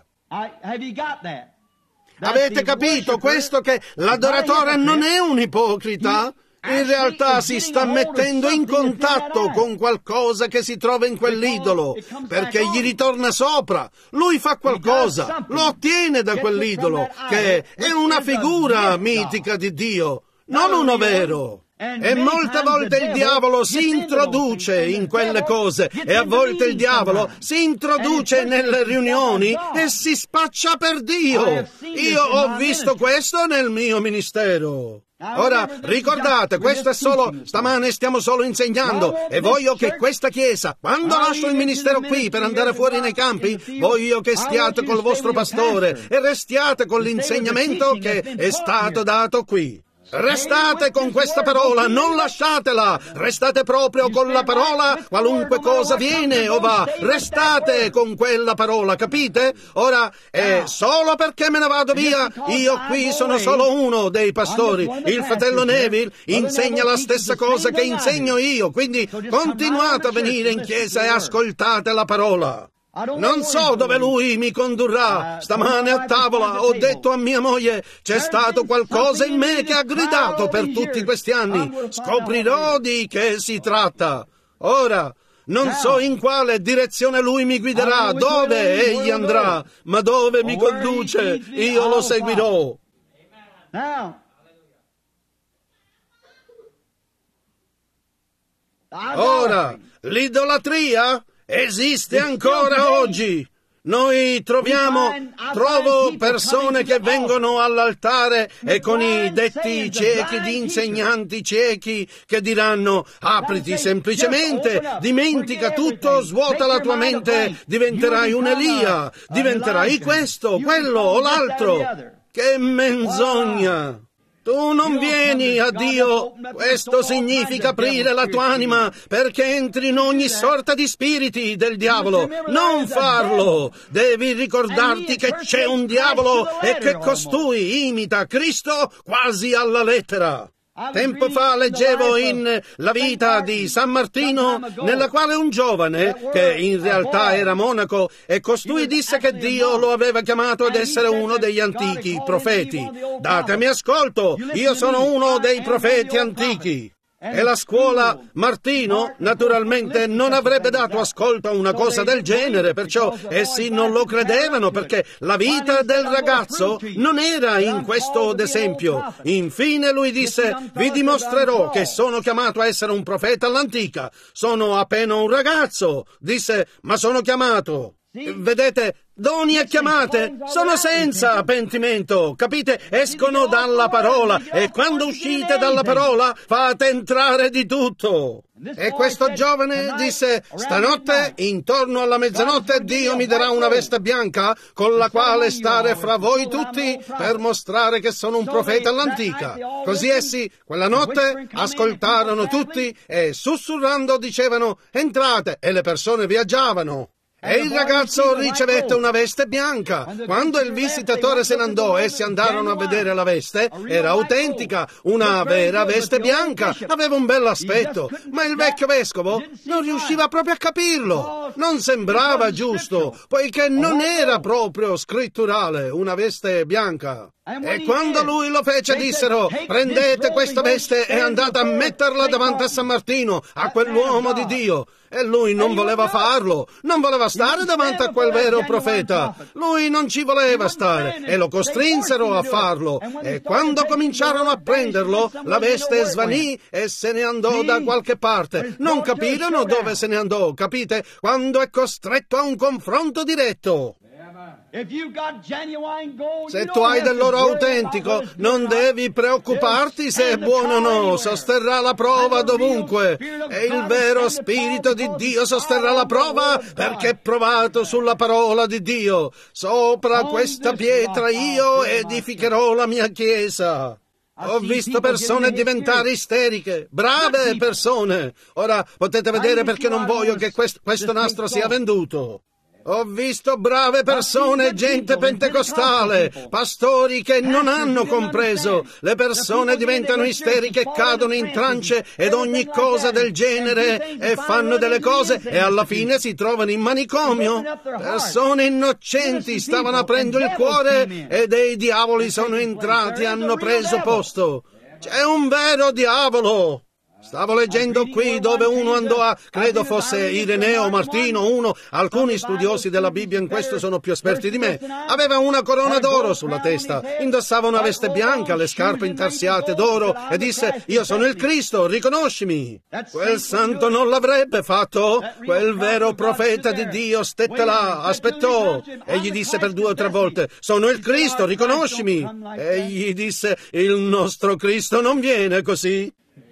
Avete capito questo, che l'adoratore non è un ipocrita? In realtà si sta mettendo in contatto con qualcosa che si trova in quell'idolo, perché gli ritorna sopra. Lui fa qualcosa, lo ottiene da quell'idolo, che è una figura mitica di Dio, non uno vero. E molte volte il diavolo si introduce in quelle cose, e a volte il diavolo si introduce nelle riunioni e si spaccia per Dio. Io ho visto questo nel mio ministero. Ora, ricordate, questo è solo, stamane stiamo solo insegnando, e voglio che questa Chiesa, quando lascio il ministero qui per andare fuori nei campi, voglio che stiate col vostro pastore e restiate con l'insegnamento che è stato dato qui. Restate con questa parola, non lasciatela, restate proprio con la parola, qualunque cosa viene o va, restate con quella parola, capite? Ora, è solo perché me ne vado via, io qui sono solo uno dei pastori, il fratello Neville insegna la stessa cosa che insegno io, quindi continuate a venire in chiesa e ascoltate la parola. Non so dove lui mi condurrà. Stamane a tavola ho detto a mia moglie, c'è stato qualcosa in me che ha gridato per tutti questi anni. Scoprirò di che si tratta. Ora, non so in quale direzione lui mi guiderà, dove egli andrà, ma dove mi conduce, io lo seguirò. Ora, l'idolatria esiste ancora oggi. Noi troviamo, trovo persone che vengono all'altare e con i detti ciechi di insegnanti ciechi che diranno: apriti semplicemente, dimentica tutto, svuota la tua mente, diventerai un Elia, diventerai questo, quello o l'altro. Che menzogna! Tu non vieni a Dio, questo significa aprire la tua anima perché entri in ogni sorta di spiriti del diavolo. Non farlo! Devi ricordarti che c'è un diavolo e che costui imita Cristo quasi alla lettera. Tempo fa leggevo in La vita di San Martino, nella quale un giovane, che in realtà era monaco, e costui disse che Dio lo aveva chiamato ad essere uno degli antichi profeti. Datemi ascolto, io sono uno dei profeti antichi. E la scuola Martino, naturalmente, non avrebbe dato ascolto a una cosa del genere, perciò essi non lo credevano, perché la vita del ragazzo non era in questo ad esempio. Infine lui disse: vi dimostrerò che sono chiamato a essere un profeta all'antica. Sono appena un ragazzo. Disse: ma sono chiamato. Vedete, doni e chiamate sono senza pentimento, capite? Escono dalla parola, e quando uscite dalla parola fate entrare di tutto. E questo giovane disse: stanotte, intorno alla mezzanotte, Dio mi darà una veste bianca con la quale stare fra voi tutti per mostrare che sono un profeta all'antica. Così essi, quella notte, ascoltarono tutti e sussurrando dicevano: entrate, e le persone viaggiavano. E il ragazzo ricevette una veste bianca. Quando il visitatore se ne andò, essi andarono a vedere la veste. Era autentica, una vera veste bianca. Aveva un bell'aspetto. Ma il vecchio vescovo non riusciva proprio a capirlo. Non sembrava giusto, poiché non era proprio scritturale una veste bianca. E quando lui lo fece dissero: prendete questa veste e andate a metterla davanti a San Martino, a quell'uomo di Dio. E lui non voleva farlo, non voleva stare davanti a quel vero profeta. Lui non ci voleva stare e lo costrinsero a farlo. E quando cominciarono a prenderlo, la veste svanì e se ne andò da qualche parte. Non capirono dove se ne andò, capite? Quando è costretto a un confronto diretto. Se tu hai dell'oro autentico, non devi preoccuparti se è buono o no, sosterrà la prova dovunque. E il vero Spirito di Dio sosterrà la prova perché è provato sulla parola di Dio. Sopra questa pietra io edificherò la mia chiesa. Ho visto persone diventare isteriche, brave persone. Ora potete vedere perché non voglio che quest- questo nastro sia venduto. Ho visto brave persone, gente pentecostale, pastori che non hanno compreso. Le persone diventano isteriche, cadono in trance ed ogni cosa del genere e fanno delle cose e alla fine si trovano in manicomio. Persone innocenti stavano aprendo il cuore e dei diavoli sono entrati e hanno preso posto. C'è un vero diavolo. Stavo leggendo qui dove uno andò a, credo fosse Ireneo Martino, uno, alcuni studiosi della Bibbia in questo sono più esperti di me, aveva una corona d'oro sulla testa, indossava una veste bianca, le scarpe intarsiate d'oro e disse: io sono il Cristo, riconoscimi. Quel santo non l'avrebbe fatto, quel vero profeta di Dio stette là, aspettò, e gli disse per due o tre volte: sono il Cristo, riconoscimi. E gli disse: il nostro Cristo non viene così.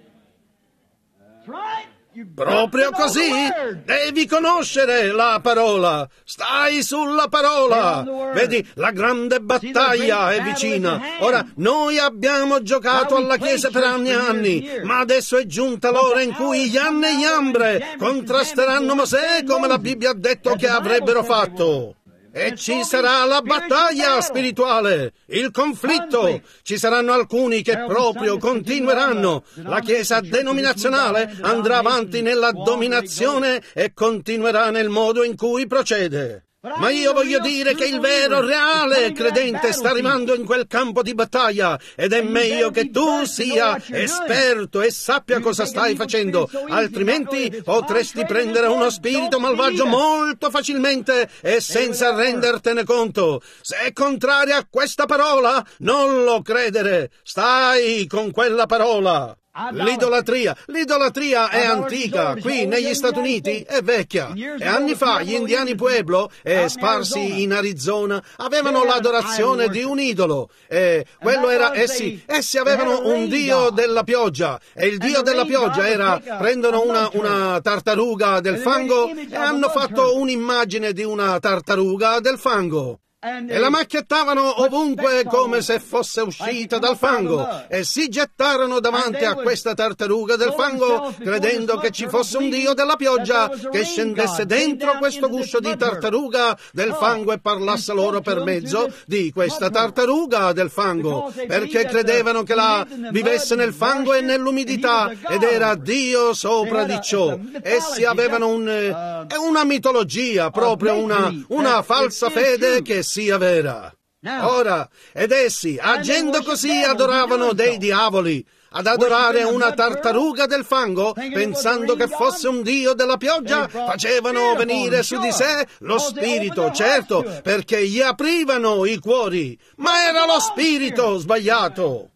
Proprio così, devi conoscere la parola, stai sulla parola, vedi, la grande battaglia è vicina. Ora, noi abbiamo giocato alla Chiesa per anni e anni, ma adesso è giunta l'ora in cui Ianne e Iambre contrasteranno Mosè come la Bibbia ha detto che avrebbero fatto. E ci sarà la battaglia spirituale, il conflitto. Ci saranno alcuni che proprio continueranno. La Chiesa denominazionale andrà avanti nella dominazione e continuerà nel modo in cui procede. Ma io voglio dire che il vero, reale credente sta arrivando in quel campo di battaglia ed è meglio che tu sia esperto e sappia cosa stai facendo, altrimenti potresti prendere uno spirito malvagio molto facilmente e senza rendertene conto. Se è contraria a questa parola, non lo credere, stai con quella parola. L'idolatria, l'idolatria è antica, qui negli Stati Uniti è vecchia, e anni fa gli indiani Pueblo, e sparsi in Arizona, avevano l'adorazione di un idolo, e quello era, essi, essi avevano un dio della pioggia, e il dio della pioggia era, prendono una, una tartaruga del fango, e hanno fatto un'immagine di una tartaruga del fango. E la macchiettavano ovunque come se fosse uscita dal fango e si gettarono davanti a questa tartaruga del fango credendo che ci fosse un dio della pioggia che scendesse dentro questo guscio di tartaruga del fango e parlasse loro per mezzo di questa tartaruga del fango, perché credevano che la vivesse nel fango e nell'umidità ed era Dio sopra di ciò. Essi avevano un, una mitologia, proprio una, una falsa fede che sia vera. Ora, ed essi, agendo così, adoravano dei diavoli, ad adorare una tartaruga del fango, pensando che fosse un dio della pioggia, facevano venire su di sé lo spirito, certo, perché gli aprivano i cuori, ma era lo spirito sbagliato.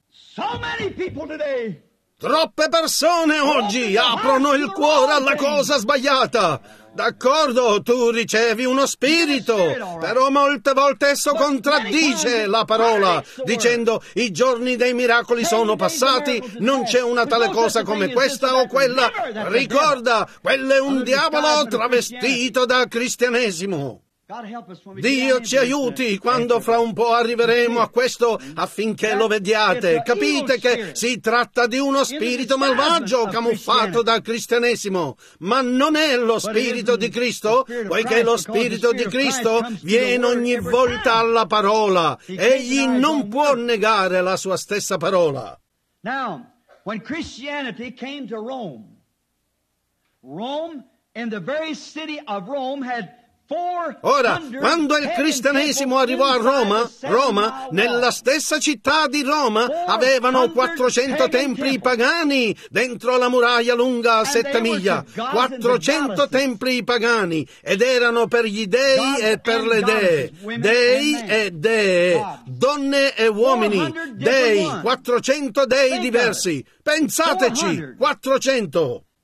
Troppe persone oggi aprono il cuore alla cosa sbagliata. D'accordo, tu ricevi uno spirito, però molte volte esso contraddice la parola, dicendo i giorni dei miracoli sono passati, non c'è una tale cosa come questa o quella. Ricorda, quello è un diavolo travestito da cristianesimo. Dio ci aiuti quando fra un po' arriveremo a questo affinché lo vediate. Capite che si tratta di uno spirito malvagio camuffato da cristianesimo, ma non è lo spirito di Cristo, poiché lo spirito di Cristo viene ogni volta alla parola. Egli non può negare la sua stessa parola. Now, when Christianity came to Rome, Rome, in the very city of Rome, had Ora, quando il cristianesimo arrivò a Roma, Roma, nella stessa città di Roma, avevano quattrocento templi pagani dentro la muraglia lunga sette miglia. quattrocento templi pagani, ed erano per gli dei e per le dee. Dei e dee, donne e uomini, dei, quattrocento dei diversi. Pensateci, quattrocento.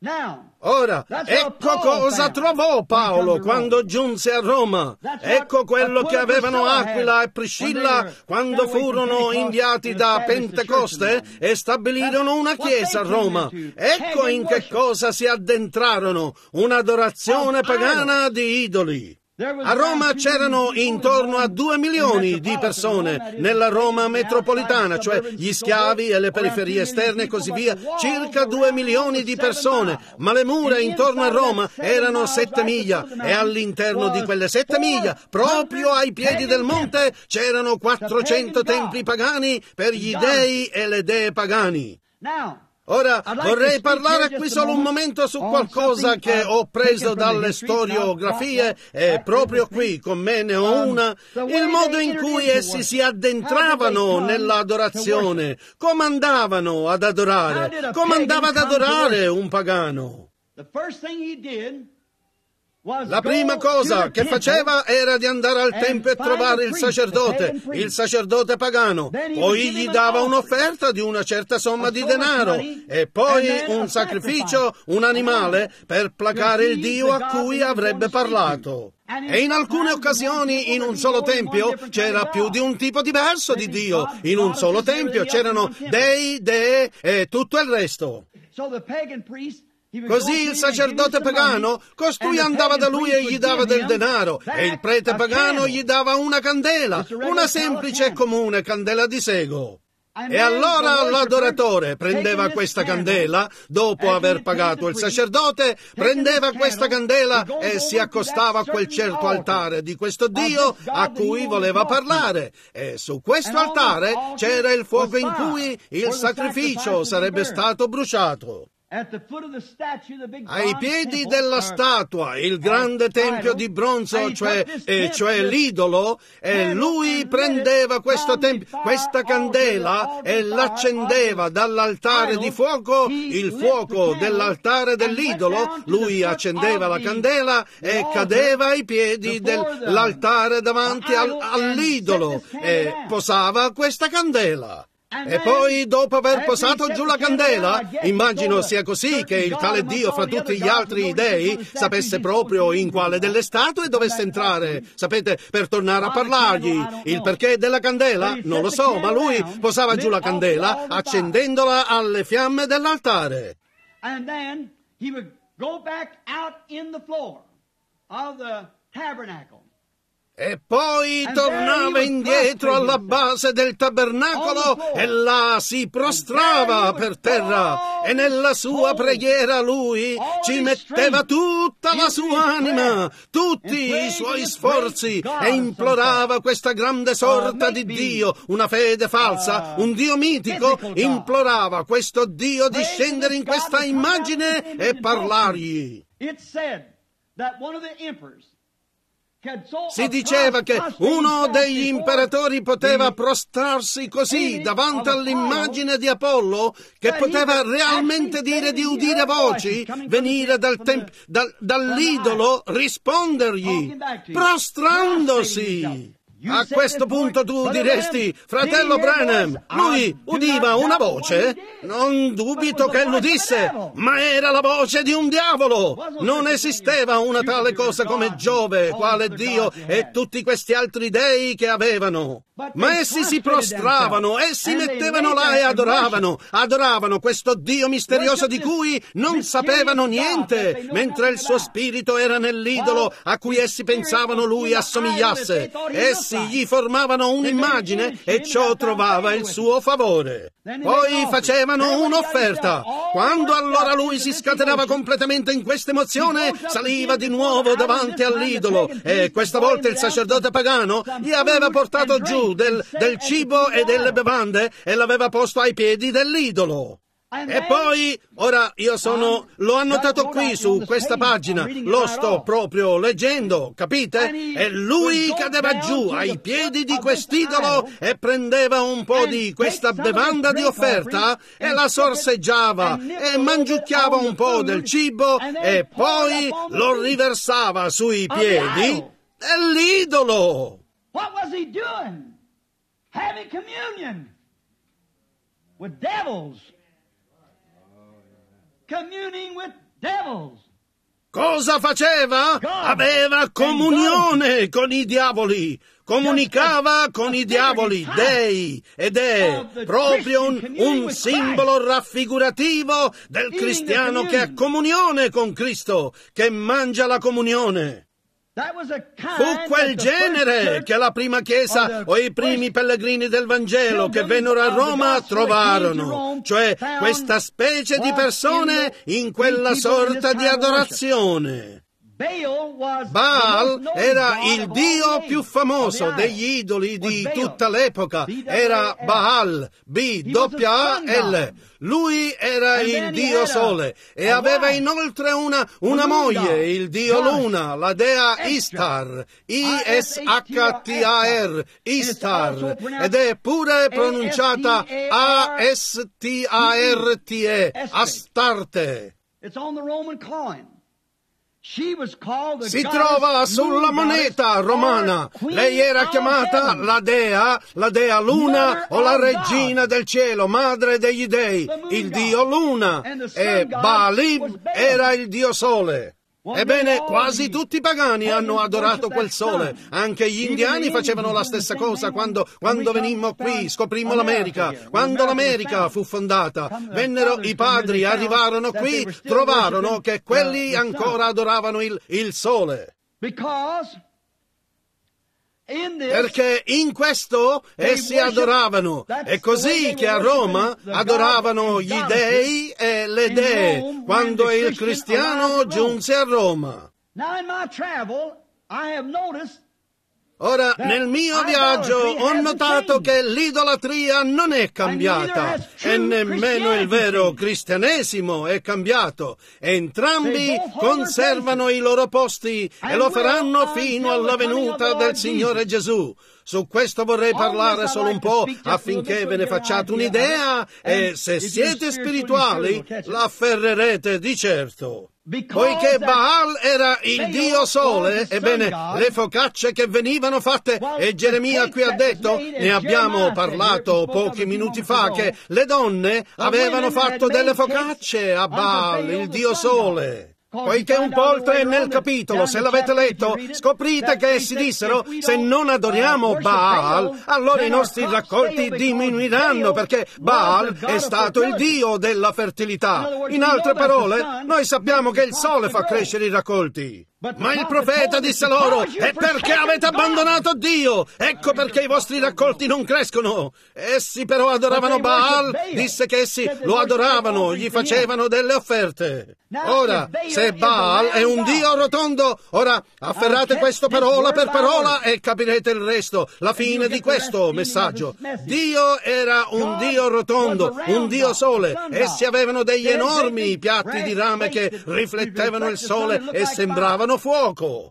Ora, ecco cosa trovò Paolo quando giunse a Roma. Ecco quello che avevano Aquila e Priscilla quando furono inviati da Pentecoste e stabilirono una chiesa a Roma. Ecco in che cosa si addentrarono: un'adorazione pagana di idoli. A Roma c'erano intorno a due milioni di persone nella Roma metropolitana, cioè gli schiavi e le periferie esterne e così via, circa due milioni di persone, ma le mura intorno a Roma erano sette miglia e all'interno di quelle sette miglia, proprio ai piedi del monte, c'erano quattrocento templi pagani per gli dei e le dee pagani. Ora vorrei parlare qui solo un momento su qualcosa che ho preso dalle storiografie e proprio qui con me ne ho una, il modo in cui essi si addentravano nell'adorazione, come andavano ad adorare, come andava ad adorare un pagano. La prima cosa che faceva era di andare al tempio e trovare il sacerdote, il sacerdote pagano, poi gli dava un'offerta di una certa somma di denaro e poi un sacrificio, un animale, per placare il Dio a cui avrebbe parlato. E in alcune occasioni in un solo tempio c'era più di un tipo diverso di Dio, in un solo tempio c'erano dei, dee e tutto il resto. Così il sacerdote pagano, costui andava da lui e gli dava del denaro, e il prete pagano gli dava una candela, una semplice e comune candela di sego. E allora l'adoratore prendeva questa candela, dopo aver pagato il sacerdote, prendeva questa candela e si accostava a quel certo altare di questo Dio a cui voleva parlare. E su questo altare c'era il fuoco in cui il sacrificio sarebbe stato bruciato. Ai piedi della statua, il grande tempio di bronzo, cioè, e cioè l'idolo, e lui prendeva questo tempio, questa candela e l'accendeva dall'altare di fuoco, il fuoco dell'altare dell'idolo, lui accendeva la candela e cadeva ai piedi dell'altare davanti al, all'idolo e posava questa candela. E poi, dopo aver posato giù la candela, immagino sia così che il tale Dio fra tutti gli altri dei sapesse proprio in quale delle statue dovesse entrare, sapete, per tornare a parlargli. Il perché della candela? Non lo so, ma lui posava giù la candela accendendola alle fiamme dell'altare. And then he would go back out in the floor of the tabernacle. E poi tornava indietro alla base del tabernacolo e là si prostrava per terra e nella sua preghiera lui ci metteva tutta la sua anima, tutti i suoi sforzi e implorava questa grande sorta di Dio, una fede falsa, un Dio mitico, implorava questo Dio di scendere in questa immagine e parlargli. Si diceva che uno degli imperatori poteva prostrarsi così davanti all'immagine di Apollo che poteva realmente dire di udire voci venire dal temp- dal, dall'idolo rispondergli prostrandosi. A questo punto tu diresti, fratello Branham, lui udiva una voce? Non dubito che l'udisse, ma era la voce di un diavolo. Non esisteva una tale cosa come Giove, quale Dio e tutti questi altri dei che avevano. Ma essi si prostravano, essi mettevano là e adoravano, adoravano questo Dio misterioso di cui non sapevano niente, mentre il suo spirito era nell'idolo a cui essi pensavano lui assomigliasse. Essi gli formavano un'immagine e ciò trovava il suo favore. Poi facevano un'offerta. Quando allora lui si scatenava completamente in questa emozione, saliva di nuovo davanti all'idolo e questa volta il sacerdote pagano gli aveva portato giù Del, del cibo e delle bevande e l'aveva posto ai piedi dell'idolo. E poi, ora io sono, l'ho annotato qui su questa pagina, lo sto proprio leggendo, capite? E lui cadeva giù ai piedi di quest'idolo e prendeva un po' di questa bevanda di offerta e la sorseggiava e mangiucchiava un po' del cibo e poi lo riversava sui piedi dell'idolo. What was he doing? Having communion with devils. Communing with devils. Cosa faceva? Aveva comunione con i diavoli, comunicava con i diavoli, dei, ed è proprio un, un simbolo raffigurativo del cristiano che ha comunione con Cristo, che mangia la comunione. Fu quel genere che la prima chiesa o i primi pellegrini del Vangelo che vennero a Roma trovarono, cioè questa specie di persone in quella sorta di adorazione. Baal era il dio più famoso degli idoli di tutta l'epoca, era Baal, B A A L. Lui era il dio sole e aveva inoltre una, una moglie, il dio luna, la dea Istar, I S H T A R, Istar, ed è pure pronunciata A S T A R T E, Astarte. It's on the Roman coin. Si trova sulla moneta romana. Lei era chiamata la dea, la dea luna o la regina del cielo, madre degli dei, il dio luna, e Baalim era il dio sole. Ebbene, quasi tutti i pagani hanno adorato quel sole. Anche gli indiani facevano la stessa cosa quando, quando venimmo qui, scoprimmo l'America. Quando l'America fu fondata, vennero i padri, arrivarono qui, trovarono che quelli ancora adoravano il, il sole. Perché in questo essi adoravano. È così che a Roma adoravano gli dei e le dee quando il cristiano giunse a Roma. Ora, nel mio viaggio ho notato che l'idolatria non è cambiata e nemmeno il vero cristianesimo è cambiato. Entrambi conservano i loro posti e lo faranno fino alla venuta del Signore Gesù. Su questo vorrei parlare solo un po' affinché ve ne facciate un'idea e se siete spirituali l'afferrerete di certo. Poiché Baal era il dio sole, ebbene, le focacce che venivano fatte, e Geremia qui ha detto, ne abbiamo parlato pochi minuti fa, che le donne avevano fatto delle focacce a Baal, il dio sole. Poiché un po' oltre nel capitolo, se l'avete letto, scoprite che essi dissero, se non adoriamo Baal, allora i nostri raccolti diminuiranno, perché Baal è stato il dio della fertilità. In altre parole, noi sappiamo che il sole fa crescere i raccolti. Ma il profeta disse loro, è perché avete abbandonato Dio, ecco perché i vostri raccolti non crescono. Essi però adoravano Baal, disse che essi lo adoravano, gli facevano delle offerte. Ora, se Baal è un dio rotondo, ora afferrate questo parola per parola e capirete il resto, la fine di questo messaggio. Dio era un dio rotondo, un dio sole. Essi avevano degli enormi piatti di rame che riflettevano il sole e sembravano fuoco.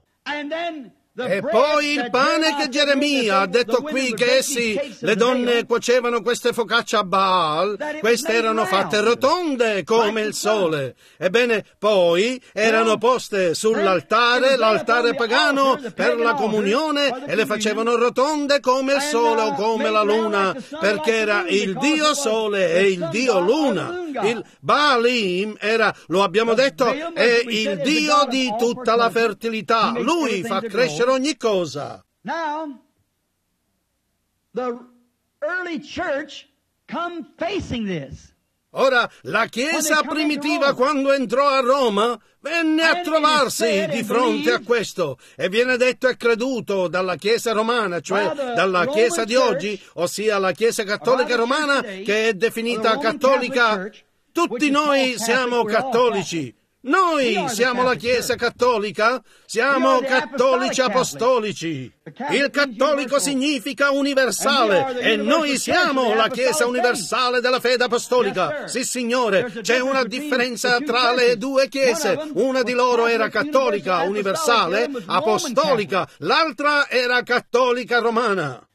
E poi il pane che Geremia ha detto qui che essi, le donne cuocevano queste focacce a Baal, queste erano fatte rotonde come il sole. Ebbene, poi erano poste sull'altare, l'altare pagano per la comunione, e le facevano rotonde come il sole o come la luna, perché era il dio sole e il dio luna. Il Baalim era, lo abbiamo detto, è il dio di tutta la fertilità. Lui fa crescere ogni cosa. Now, the early church come facing this. Ora, la Chiesa primitiva, quando entrò a Roma, venne a trovarsi di fronte a questo, e viene detto e creduto dalla Chiesa romana, cioè dalla Chiesa di oggi, ossia la Chiesa cattolica romana, che è definita cattolica. Tutti noi siamo cattolici. Noi siamo la Chiesa cattolica, siamo cattolici apostolici. Il cattolico significa universale e noi siamo la Chiesa universale della fede apostolica. Sì, Signore, c'è una differenza tra le due Chiese. Una di loro era cattolica universale, apostolica, l'altra era cattolica romana.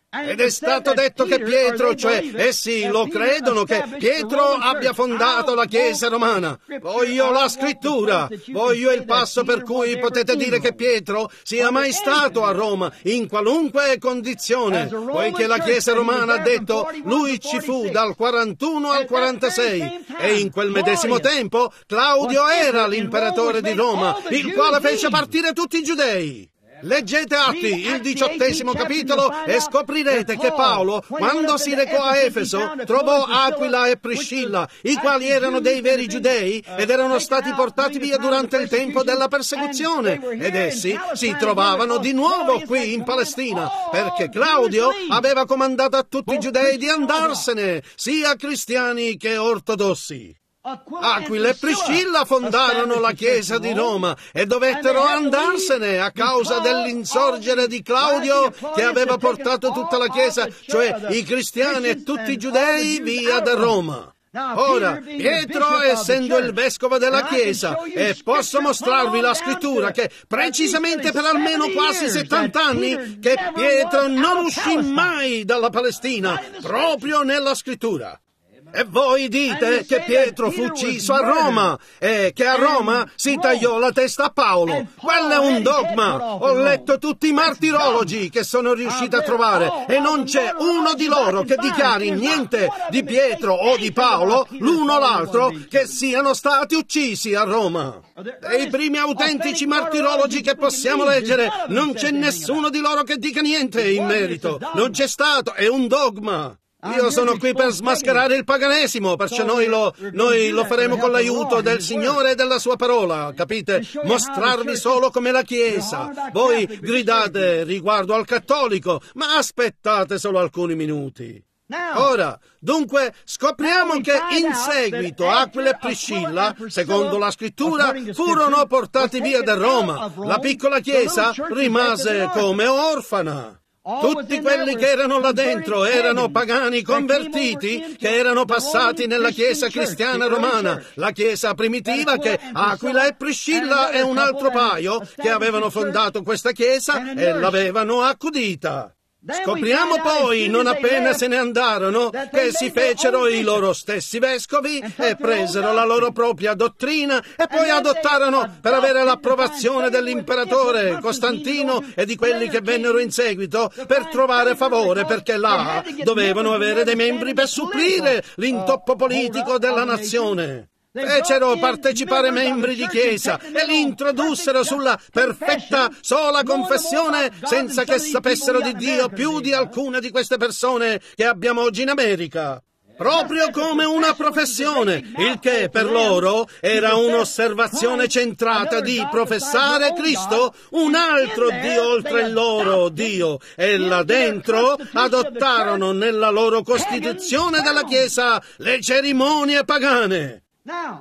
Ed è stato detto che Pietro, cioè essi lo credono, che Pietro abbia fondato la Chiesa romana. Voglio la scrittura, voglio il passo per cui potete dire che Pietro sia mai stato a Roma, in qualunque condizione, poiché la Chiesa romana ha detto, lui ci fu dal quarantuno al quarantasei, e in quel medesimo tempo Claudio era l'imperatore di Roma, il quale fece partire tutti i giudei. Leggete Atti, il diciottesimo capitolo, e scoprirete che Paolo, quando si recò a Efeso, trovò Aquila e Priscilla, i quali erano dei veri giudei ed erano stati portati via durante il tempo della persecuzione, ed essi si trovavano di nuovo qui in Palestina, perché Claudio aveva comandato a tutti i giudei di andarsene, sia cristiani che ortodossi. Aquila e Priscilla fondarono la Chiesa di Roma e dovettero andarsene a causa dell'insorgere di Claudio che aveva portato tutta la Chiesa, cioè i cristiani e tutti i giudei, via da Roma. Ora, Pietro, essendo il vescovo della Chiesa, e posso mostrarvi la scrittura che precisamente per almeno quasi settanta anni che Pietro non uscì mai dalla Palestina, proprio nella scrittura. E voi dite che Pietro fu ucciso a Roma e che a Roma si tagliò la testa a Paolo. Quello è un dogma. Ho letto tutti i martirologi che sono riusciti a trovare e non c'è uno di loro che dichiari niente di Pietro o di Paolo, l'uno o l'altro, che siano stati uccisi a Roma. Dei primi autentici martirologi che possiamo leggere, non c'è nessuno di loro che dica niente in merito. Non c'è stato, è un dogma. Io sono qui per smascherare il paganesimo, perciò noi lo, noi lo faremo con l'aiuto del Signore e della Sua parola, capite? Mostrarvi solo come la Chiesa. Voi gridate riguardo al cattolico, ma aspettate solo alcuni minuti. Ora, dunque, scopriamo che in seguito Aquila e Priscilla, secondo la scrittura, furono portati via da Roma. La piccola Chiesa rimase come orfana. Tutti quelli che erano là dentro erano pagani convertiti che erano passati nella Chiesa cristiana romana, la Chiesa primitiva che Aquila e Priscilla e un altro paio che avevano fondato questa Chiesa e l'avevano accudita. Scopriamo poi, non appena se ne andarono, che si fecero i loro stessi vescovi e presero la loro propria dottrina e poi adottarono per avere l'approvazione dell'imperatore Costantino e di quelli che vennero in seguito per trovare favore, perché là dovevano avere dei membri per supplire l'intoppo politico della nazione. Fecero partecipare membri di Chiesa e li introdussero sulla perfetta sola confessione senza che sapessero di Dio più di alcune di queste persone che abbiamo oggi in America. Proprio come una professione, il che per loro era un'osservazione centrata di professare Cristo, un altro Dio oltre il loro Dio, e là dentro adottarono nella loro costituzione della Chiesa le cerimonie pagane. Now,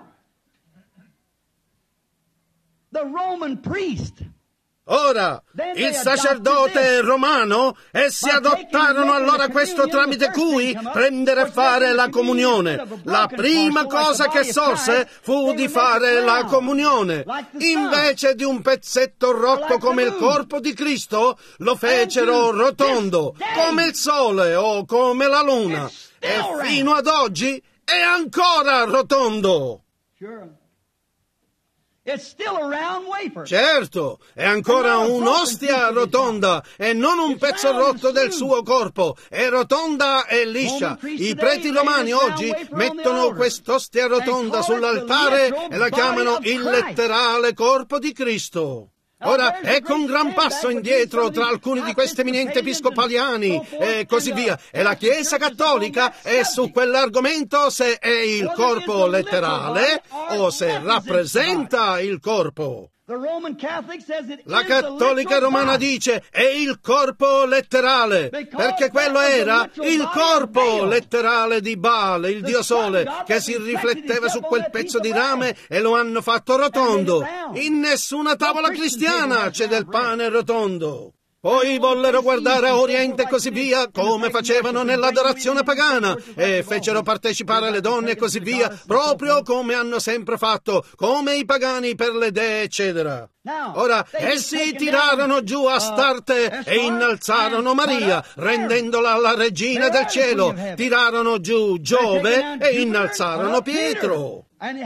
the Roman priest. Ora, il sacerdote romano, essi adottarono allora questo tramite cui prendere e fare la comunione. La prima cosa che sorse fu di fare la comunione. Invece di un pezzetto rotto come il corpo di Cristo, lo fecero rotondo, come il sole o come la luna. E fino ad oggi è ancora rotondo. Certo, è ancora un'ostia rotonda e non un pezzo rotto del suo corpo. È rotonda e liscia. I preti romani oggi mettono quest'ostia rotonda sull'altare e la chiamano il letterale corpo di Cristo. Ora, ecco un gran passo indietro tra alcuni di questi eminenti episcopaliani e così via. E la Chiesa cattolica è su quell'argomento se è il corpo letterale o se rappresenta il corpo. La cattolica romana dice è il corpo letterale, perché quello era il corpo letterale di Baal, il dio sole, che si rifletteva su quel pezzo di rame e lo hanno fatto rotondo. In nessuna tavola cristiana c'è del pane rotondo. Poi vollero guardare a Oriente e così via, come facevano nell'adorazione pagana, e fecero partecipare le donne e così via, proprio come hanno sempre fatto, come i pagani per le dee, eccetera. Ora, essi tirarono giù Astarte e innalzarono Maria, rendendola la regina del cielo. Tirarono giù Giove e innalzarono Pietro.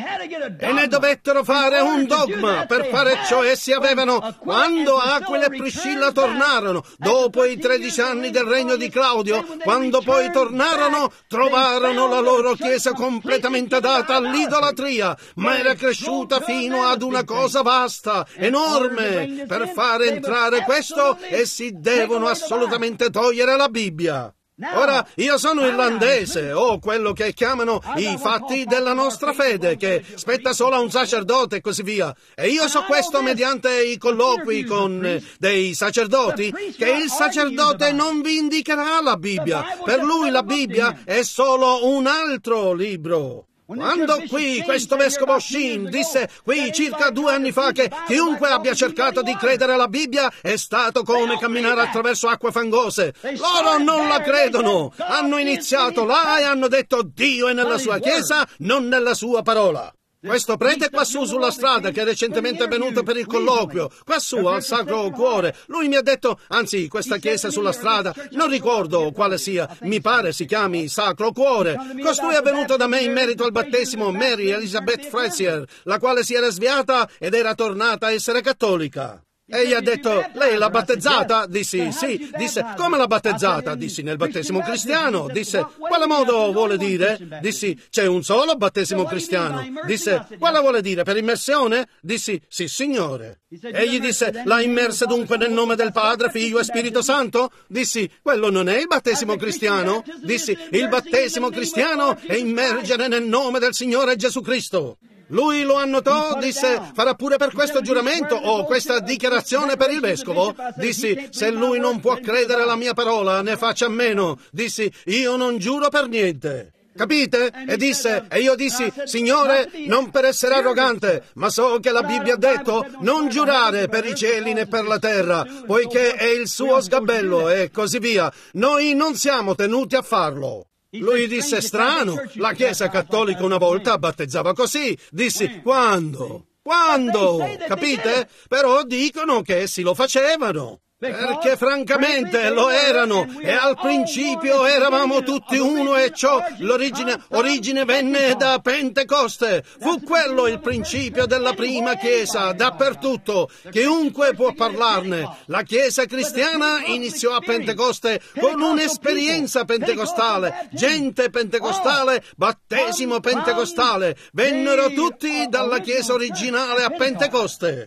E ne dovettero fare un dogma. Per fare ciò essi avevano, quando Aquila e Priscilla tornarono, dopo i tredici anni del regno di Claudio, quando poi tornarono, trovarono la loro chiesa completamente data all'idolatria, ma era cresciuta fino ad una cosa vasta, enorme. Per fare entrare questo, essi devono assolutamente togliere la Bibbia. Ora, io sono irlandese, o quello che chiamano i fatti della nostra fede, che spetta solo a un sacerdote e così via. E io so questo mediante i colloqui con eh, dei sacerdoti, che il sacerdote non vi indicherà la Bibbia. Per lui la Bibbia è solo un altro libro. Quando qui questo vescovo Sheen disse qui circa due anni fa che chiunque abbia cercato di credere alla Bibbia è stato come camminare attraverso acque fangose, loro non la credono. Hanno iniziato là e hanno detto Dio è nella sua chiesa, non nella sua parola. Questo prete quassù sulla strada, che recentemente è venuto per il colloquio, quassù al Sacro Cuore, lui mi ha detto, anzi, questa chiesa sulla strada, non ricordo quale sia, mi pare si chiami Sacro Cuore. Costui è venuto da me in merito al battesimo Mary Elizabeth Frazier, la quale si era sviata ed era tornata a essere cattolica. E gli ha detto, lei l'ha battezzata? Dissi, sì. Disse, come l'ha battezzata? Dissi, nel battesimo cristiano. Disse, quale modo vuole dire? Dissi, c'è un solo battesimo cristiano. Disse, quale vuole dire, per immersione? Dissi, sì, signore. Egli disse, l'ha immersa dunque nel nome del Padre, Figlio e Spirito Santo? Dissi, quello non è il battesimo cristiano? Dissi, il battesimo cristiano è immergere nel nome del Signore Gesù Cristo. Lui lo annotò, disse, farà pure per questo giuramento o questa dichiarazione per il vescovo. Dissi, se lui non può credere alla mia parola, ne faccia a meno. Dissi, io non giuro per niente. Capite? E disse, e io dissi, Signore, non per essere arrogante, ma so che la Bibbia ha detto, non giurare per i cieli né per la terra, poiché è il suo sgabello e così via. Noi non siamo tenuti a farlo. Lui disse, strano, la Chiesa cattolica una volta battezzava così. Dissi, quando? Quando? Capite? Però dicono che essi lo facevano. Perché francamente lo erano, e al principio eravamo tutti uno, e ciò, l'origine origine venne da Pentecoste. Fu quello il principio della prima Chiesa, dappertutto. Chiunque può parlarne. La Chiesa cristiana iniziò a Pentecoste con un'esperienza pentecostale, gente pentecostale, battesimo pentecostale. Vennero tutti dalla Chiesa originale a Pentecoste.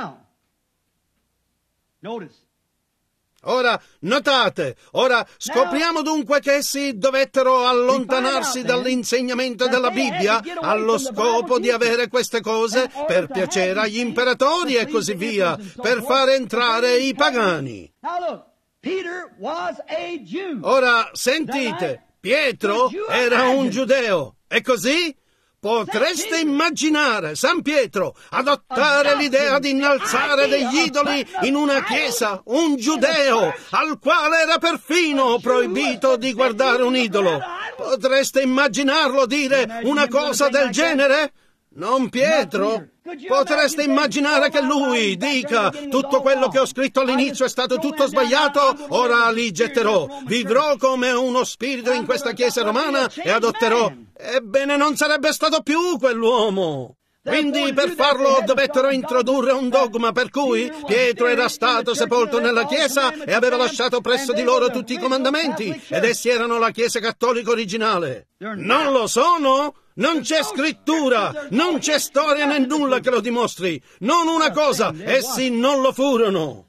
Notice. Ora, notate, ora scopriamo dunque che essi dovettero allontanarsi dall'insegnamento della Bibbia allo scopo di avere queste cose per piacere agli imperatori e così via, per far entrare i pagani. Ora, sentite, Pietro era un giudeo, e così? Potreste immaginare San Pietro adottare l'idea di innalzare degli idoli in una chiesa, un giudeo, al quale era perfino proibito di guardare un idolo. Potreste immaginarlo dire una cosa del genere? Non Pietro? Potreste immaginare che lui dica tutto quello che ho scritto all'inizio è stato tutto sbagliato, ora li getterò, vivrò come uno spirito in questa chiesa romana e adotterò. Ebbene, non sarebbe stato più quell'uomo. Quindi per farlo dovettero introdurre un dogma per cui Pietro era stato sepolto nella chiesa e aveva lasciato presso di loro tutti i comandamenti, ed essi erano la chiesa cattolica originale. Non lo sono? Non c'è scrittura, non c'è storia né nulla che lo dimostri. Non una cosa, essi non lo furono.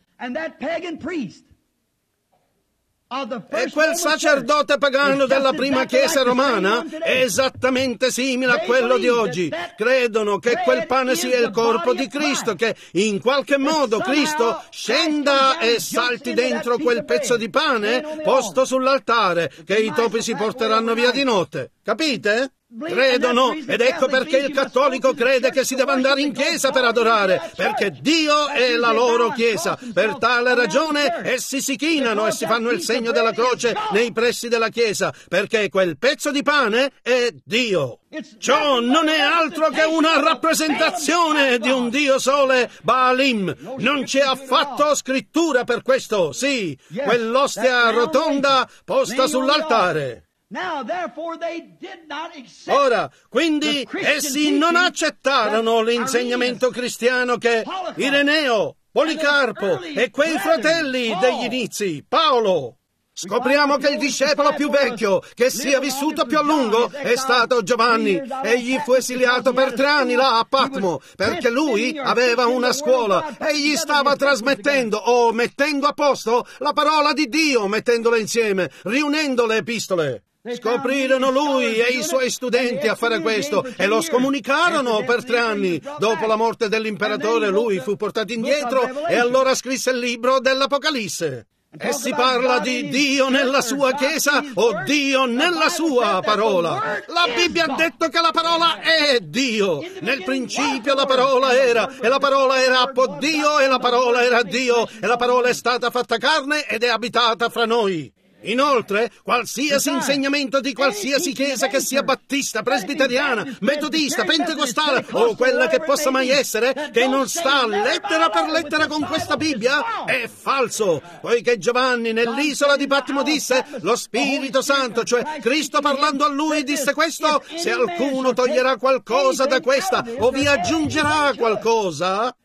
E quel sacerdote pagano della prima chiesa romana è esattamente simile a quello di oggi. Credono che quel pane sia il corpo di Cristo, che in qualche modo Cristo scenda e salti dentro quel pezzo di pane posto sull'altare, che i topi si porteranno via di notte. Capite? Credono, ed ecco perché il cattolico crede che si deve andare in chiesa per adorare, perché Dio è la loro chiesa. Per tale ragione essi si chinano e si fanno il segno della croce nei pressi della chiesa, perché quel pezzo di pane è Dio. Ciò non è altro che una rappresentazione di un Dio sole, Baalim. Non c'è affatto scrittura per questo. Sì, quell'ostia rotonda posta sull'altare. Ora, quindi, essi non accettarono l'insegnamento cristiano che Ireneo, Policarpo e quei fratelli degli inizi, Paolo. Scopriamo che il discepolo più vecchio, che sia vissuto più a lungo, è stato Giovanni. Egli fu esiliato per tre anni là a Patmo, perché lui aveva una scuola. Egli stava trasmettendo o mettendo a posto la parola di Dio, mettendola insieme, riunendo le epistole. Scoprirono lui e i suoi studenti a fare questo e lo scomunicarono per tre anni. Dopo la morte dell'imperatore lui fu portato indietro e allora scrisse il libro dell'Apocalisse. E si parla di Dio nella sua Chiesa o Dio nella sua parola. La Bibbia ha detto che la parola è Dio. Nel principio la parola era, e la parola era appo Dio, e la parola era Dio, e la parola è stata fatta carne ed è abitata fra noi. Inoltre, qualsiasi insegnamento di qualsiasi chiesa che sia battista, presbiteriana, metodista, pentecostale o quella che possa mai essere, che non sta lettera per lettera con questa Bibbia, è falso, poiché Giovanni nell'isola di Patmo disse, lo Spirito Santo, cioè Cristo parlando a lui, disse questo, se alcuno toglierà qualcosa da questa o vi aggiungerà qualcosa.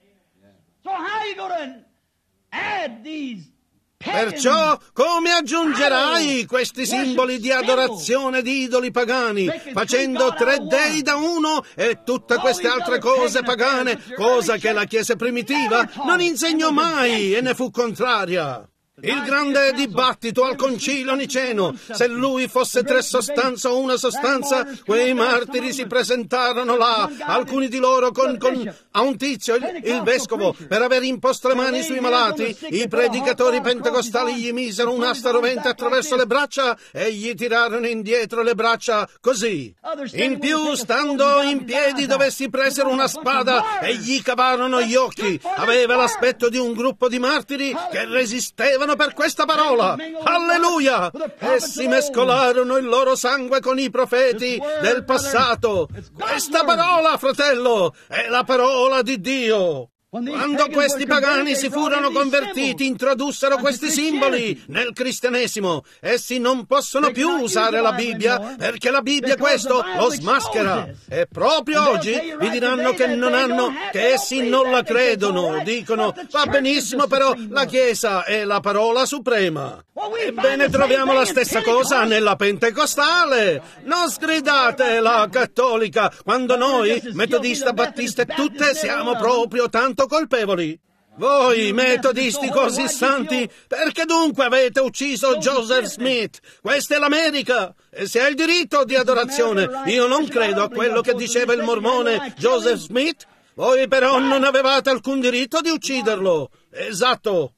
Perciò, come aggiungerai questi simboli di adorazione di idoli pagani, facendo tre dei da uno e tutte queste altre cose pagane, cosa che la Chiesa primitiva non insegnò mai e ne fu contraria? Il grande dibattito al concilio niceno, se lui fosse tre sostanze o una sostanza, quei martiri si presentarono là, alcuni di loro con, con a un tizio, il, il vescovo, per aver imposto le mani sui malati. I predicatori pentecostali gli misero un'asta rovente attraverso le braccia e gli tirarono indietro le braccia così. In più, stando in piedi dove si presero una spada e gli cavarono gli occhi. Aveva l'aspetto di un gruppo di martiri che resistevano per questa parola. Alleluia! Essi mescolarono il loro sangue con i profeti del passato. Questa parola, fratello, è la parola di Dio. Quando questi pagani si furono convertiti, introdussero questi simboli nel cristianesimo. Essi non possono più usare la Bibbia perché la Bibbia questo lo smaschera. E proprio oggi vi diranno che non hanno, che essi non la credono. Dicono, va benissimo, però la Chiesa è la parola suprema. Ebbene, troviamo la stessa cosa nella pentecostale. Non sgridate la cattolica quando noi, metodista, battista e tutte, siamo proprio tanto colpevoli. Voi, metodisti così santi, perché dunque avete ucciso Joseph Smith? Questa è l'America e si ha il diritto di adorazione. Io non credo a quello che diceva il mormone Joseph Smith. Voi però non avevate alcun diritto di ucciderlo. Esatto.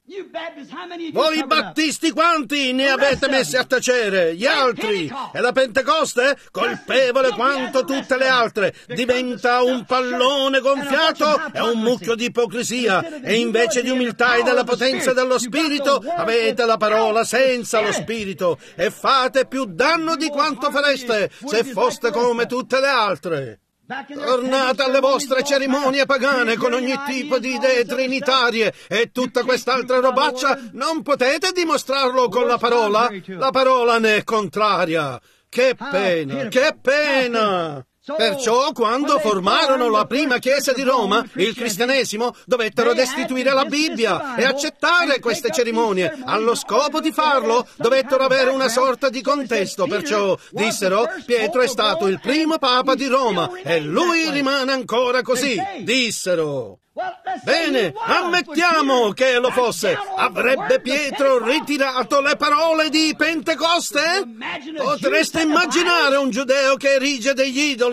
Voi battisti quanti ne avete messi a tacere? Gli altri. E la Pentecoste, colpevole quanto tutte le altre, diventa un pallone gonfiato e un mucchio di ipocrisia. E invece di umiltà e della potenza dello Spirito, avete la parola senza lo Spirito. E fate più danno di quanto fareste se foste come tutte le altre. Tornate alle vostre cerimonie pagane con ogni tipo di idee trinitarie e tutta quest'altra robaccia. Non potete dimostrarlo con la parola? La parola ne è contraria. Che pena, che pena! Perciò, quando formarono la prima chiesa di Roma, il cristianesimo, dovettero destituire la Bibbia e accettare queste cerimonie. Allo scopo di farlo, dovettero avere una sorta di contesto. Perciò dissero, Pietro è stato il primo papa di Roma e lui rimane ancora così. Dissero. Bene, ammettiamo che lo fosse. Avrebbe Pietro ritirato le parole di Pentecoste? Potreste immaginare un giudeo che erige degli idoli?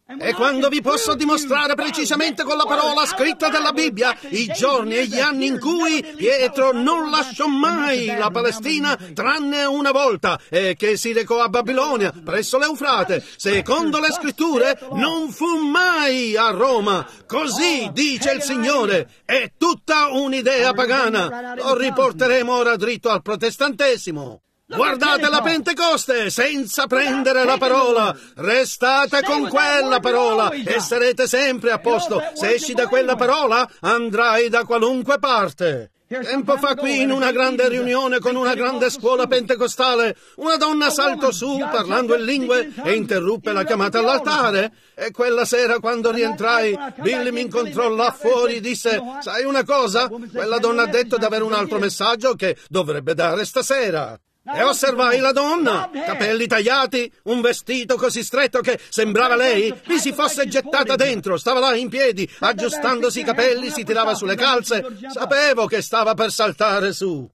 E quando vi posso dimostrare precisamente con la parola scritta della Bibbia i giorni e gli anni in cui Pietro non lasciò mai la Palestina tranne una volta e che si recò a Babilonia presso l'Eufrate, secondo le scritture non fu mai a Roma. Così dice il Signore. È tutta un'idea pagana. Lo riporteremo ora dritto al protestantesimo. Guardate la Pentecoste senza prendere la parola. Restate con quella parola e sarete sempre a posto. Se esci da quella parola, andrai da qualunque parte. Tempo fa qui, in una grande riunione con una grande scuola pentecostale, una donna saltò su parlando in lingue e interruppe la chiamata all'altare. E quella sera, quando rientrai, Billy mi incontrò là fuori e disse: sai una cosa? Quella donna ha detto di avere un altro messaggio che dovrebbe dare stasera. E osservai la donna, capelli tagliati, un vestito così stretto che sembrava lei vi si fosse gettata dentro. Stava là in piedi, aggiustandosi i capelli, si tirava sulle calze. Sapevo che stava per saltare su.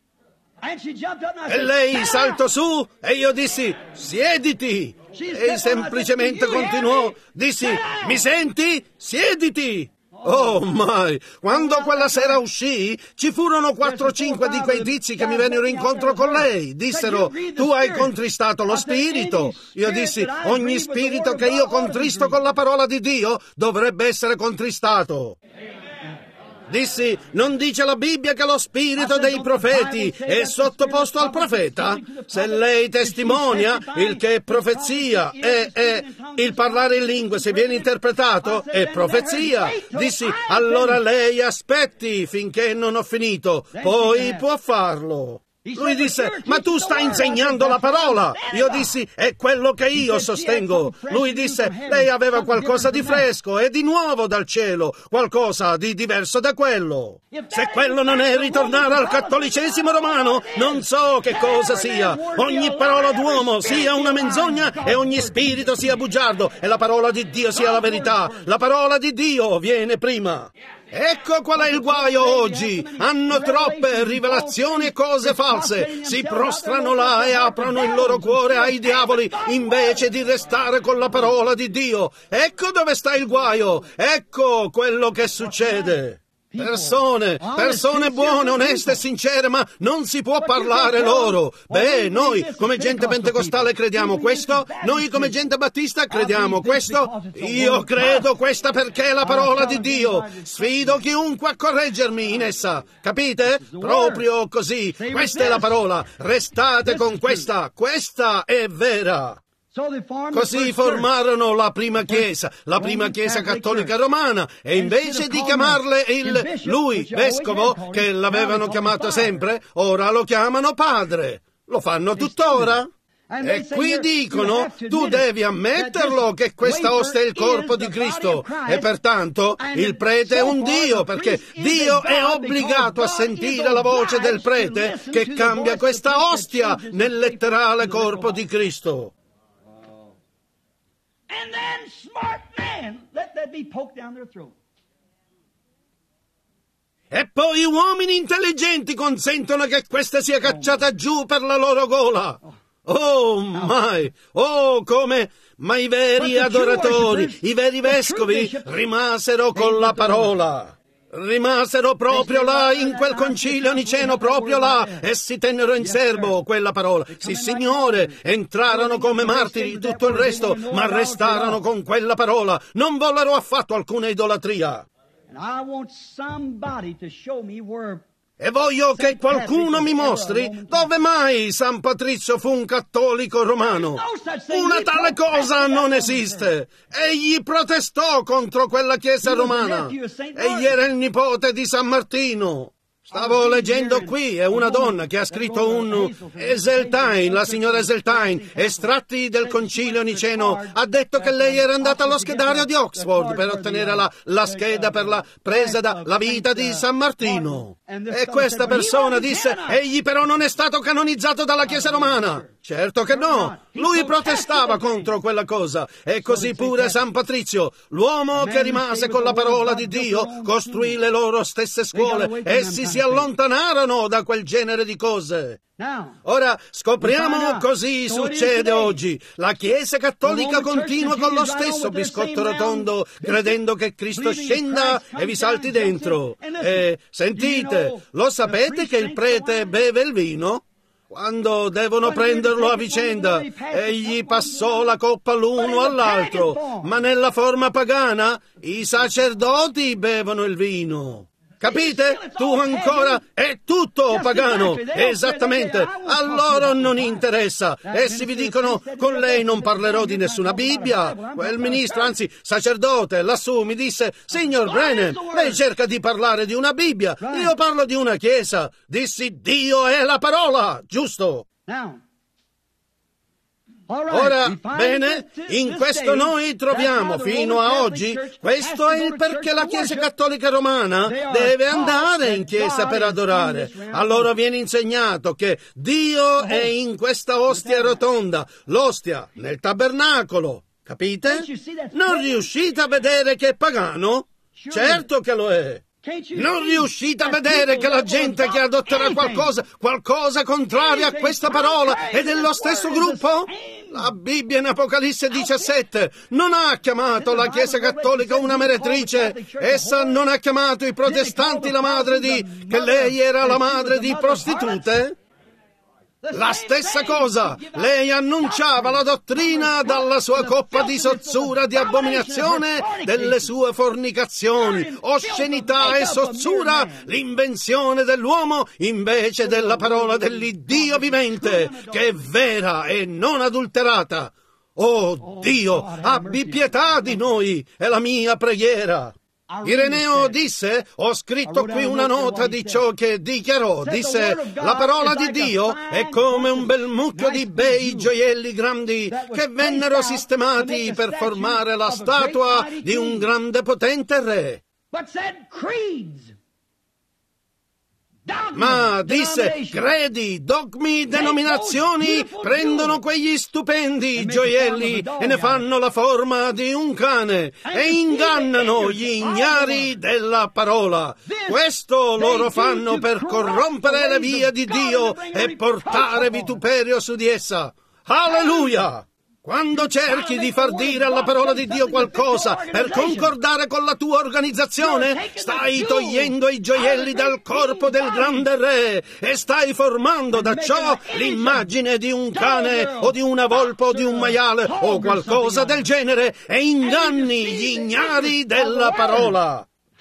E lei saltò su e io dissi: siediti. E semplicemente continuò, dissi: mi senti? Siediti. Oh, mai! Quando quella sera uscì, ci furono quattro o cinque di quei tizi che mi vennero incontro con lei. Dissero: tu hai contristato lo spirito. Io dissi: ogni spirito che io contristo con la parola di Dio dovrebbe essere contristato. Dissi: non dice la Bibbia che lo spirito dei profeti è sottoposto al profeta? Se lei testimonia, il che è profezia e, e il parlare in lingue, se viene interpretato, è profezia. Dissi: allora lei aspetti finché non ho finito, poi può farlo. Lui disse: ma tu stai insegnando la parola. Io dissi: è quello che io sostengo. Lui disse: lei aveva qualcosa di fresco e di nuovo dal cielo, qualcosa di diverso da quello. Se quello non è ritornare al cattolicesimo romano, non so che cosa sia. Ogni parola d'uomo sia una menzogna e ogni spirito sia bugiardo e la parola di Dio sia la verità. La parola di Dio viene prima. Ecco qual è il guaio oggi. Hanno troppe rivelazioni e cose false. Si prostrano là e aprono il loro cuore ai diavoli invece di restare con la parola di Dio. Ecco dove sta il guaio. Ecco quello che succede. Persone, persone buone, oneste e sincere, ma non si può parlare loro. Beh, noi come gente pentecostale crediamo questo, noi come gente battista crediamo questo. Io credo questa perché è la parola di Dio. Sfido chiunque a correggermi in essa. Capite? Proprio così. Questa è la parola. Restate con questa. Questa è vera. Così formarono la prima chiesa, la prima chiesa cattolica romana, e invece di chiamarle il lui, vescovo, che l'avevano chiamato sempre, ora lo chiamano padre. Lo fanno tuttora. E qui dicono: tu devi ammetterlo che questa ostia è il corpo di Cristo, e pertanto il prete è un Dio, perché Dio è obbligato a sentire la voce del prete che cambia questa ostia nel letterale corpo di Cristo. And then smart men, let that be poked down their throat. E poi uomini intelligenti consentono che questa sia cacciata giù per la loro gola. Oh, mai! Oh, come! Ma i veri adoratori, i veri vescovi rimasero con la parola. Rimasero proprio là, in quel concilio niceno, proprio là, e si tennero in serbo quella parola. Sì, Signore, entrarono come martiri, tutto il resto, ma restarono con quella parola. Non vollero affatto alcuna idolatria. E voglio che qualcuno mi mostri dove mai San Patrizio fu un cattolico romano. Una tale cosa non esiste. Egli protestò contro quella chiesa romana. Egli era il nipote di San Martino. Stavo leggendo qui, è una donna che ha scritto un Eseltine, la signora Eseltine, estratti del concilio niceno. Ha detto che lei era andata allo schedario di Oxford per ottenere la, la scheda per la presa dalla vita di San Martino. E questa persona disse: egli però non è stato canonizzato dalla Chiesa romana. Certo che no, lui protestava contro quella cosa. E così pure San Patrizio, l'uomo che rimase con la parola di Dio, costruì le loro stesse scuole. Essi si si allontanarono da quel genere di cose. Ora scopriamo così succede oggi. La Chiesa Cattolica continua con lo stesso biscotto rotondo, credendo che Cristo scenda e vi salti dentro. E sentite, lo sapete che il prete beve il vino? Quando devono prenderlo a vicenda, egli passò la coppa l'uno all'altro, ma nella forma pagana i sacerdoti bevono il vino. Capite? Tu ancora è tutto pagano. Esattamente. A loro non interessa. Essi vi dicono: con lei non parlerò di nessuna Bibbia. Quel ministro, anzi sacerdote, lassù mi disse: signor Branham, lei cerca di parlare di una Bibbia. Io parlo di una chiesa. Dissi: Dio è la parola. Giusto? Ora, bene, in questo noi troviamo fino a oggi, questo è il perché la Chiesa Cattolica Romana deve andare in chiesa per adorare. A loro viene insegnato che Dio è in questa ostia rotonda, l'ostia nel tabernacolo. Capite? Non riuscite a vedere che è pagano? Certo che lo è. Non riuscite a vedere che la gente che adotterà qualcosa, qualcosa contrario a questa parola è dello stesso gruppo? La Bibbia in Apocalisse diciassette non ha chiamato la Chiesa Cattolica una meretrice. Essa non ha chiamato i protestanti la madre di... che lei era la madre di prostitute? La stessa cosa, lei annunciava la dottrina dalla sua coppa di sozzura di abominazione delle sue fornicazioni, oscenità e sozzura, l'invenzione dell'uomo invece della parola dell'Iddio vivente, che è vera e non adulterata. Oh Dio, abbi pietà di noi, è la mia preghiera. Ireneo disse, ho scritto qui una nota di ciò che dichiarò, disse, la parola di Dio è come un bel mucchio di bei gioielli grandi che vennero sistemati per formare la statua di un grande potente re. Ma disse, credi, dogmi, denominazioni prendono quegli stupendi gioielli e ne fanno la forma di un cane e ingannano gli ignari della parola. Questo loro fanno per corrompere le vie di Dio e portare vituperio su di essa. Alleluia! Quando cerchi di far dire alla parola di Dio qualcosa per concordare con la tua organizzazione, stai togliendo i gioielli dal corpo del grande re e stai formando da ciò l'immagine di un cane o di una volpe o di un maiale o qualcosa del genere e inganni gli ignari della parola.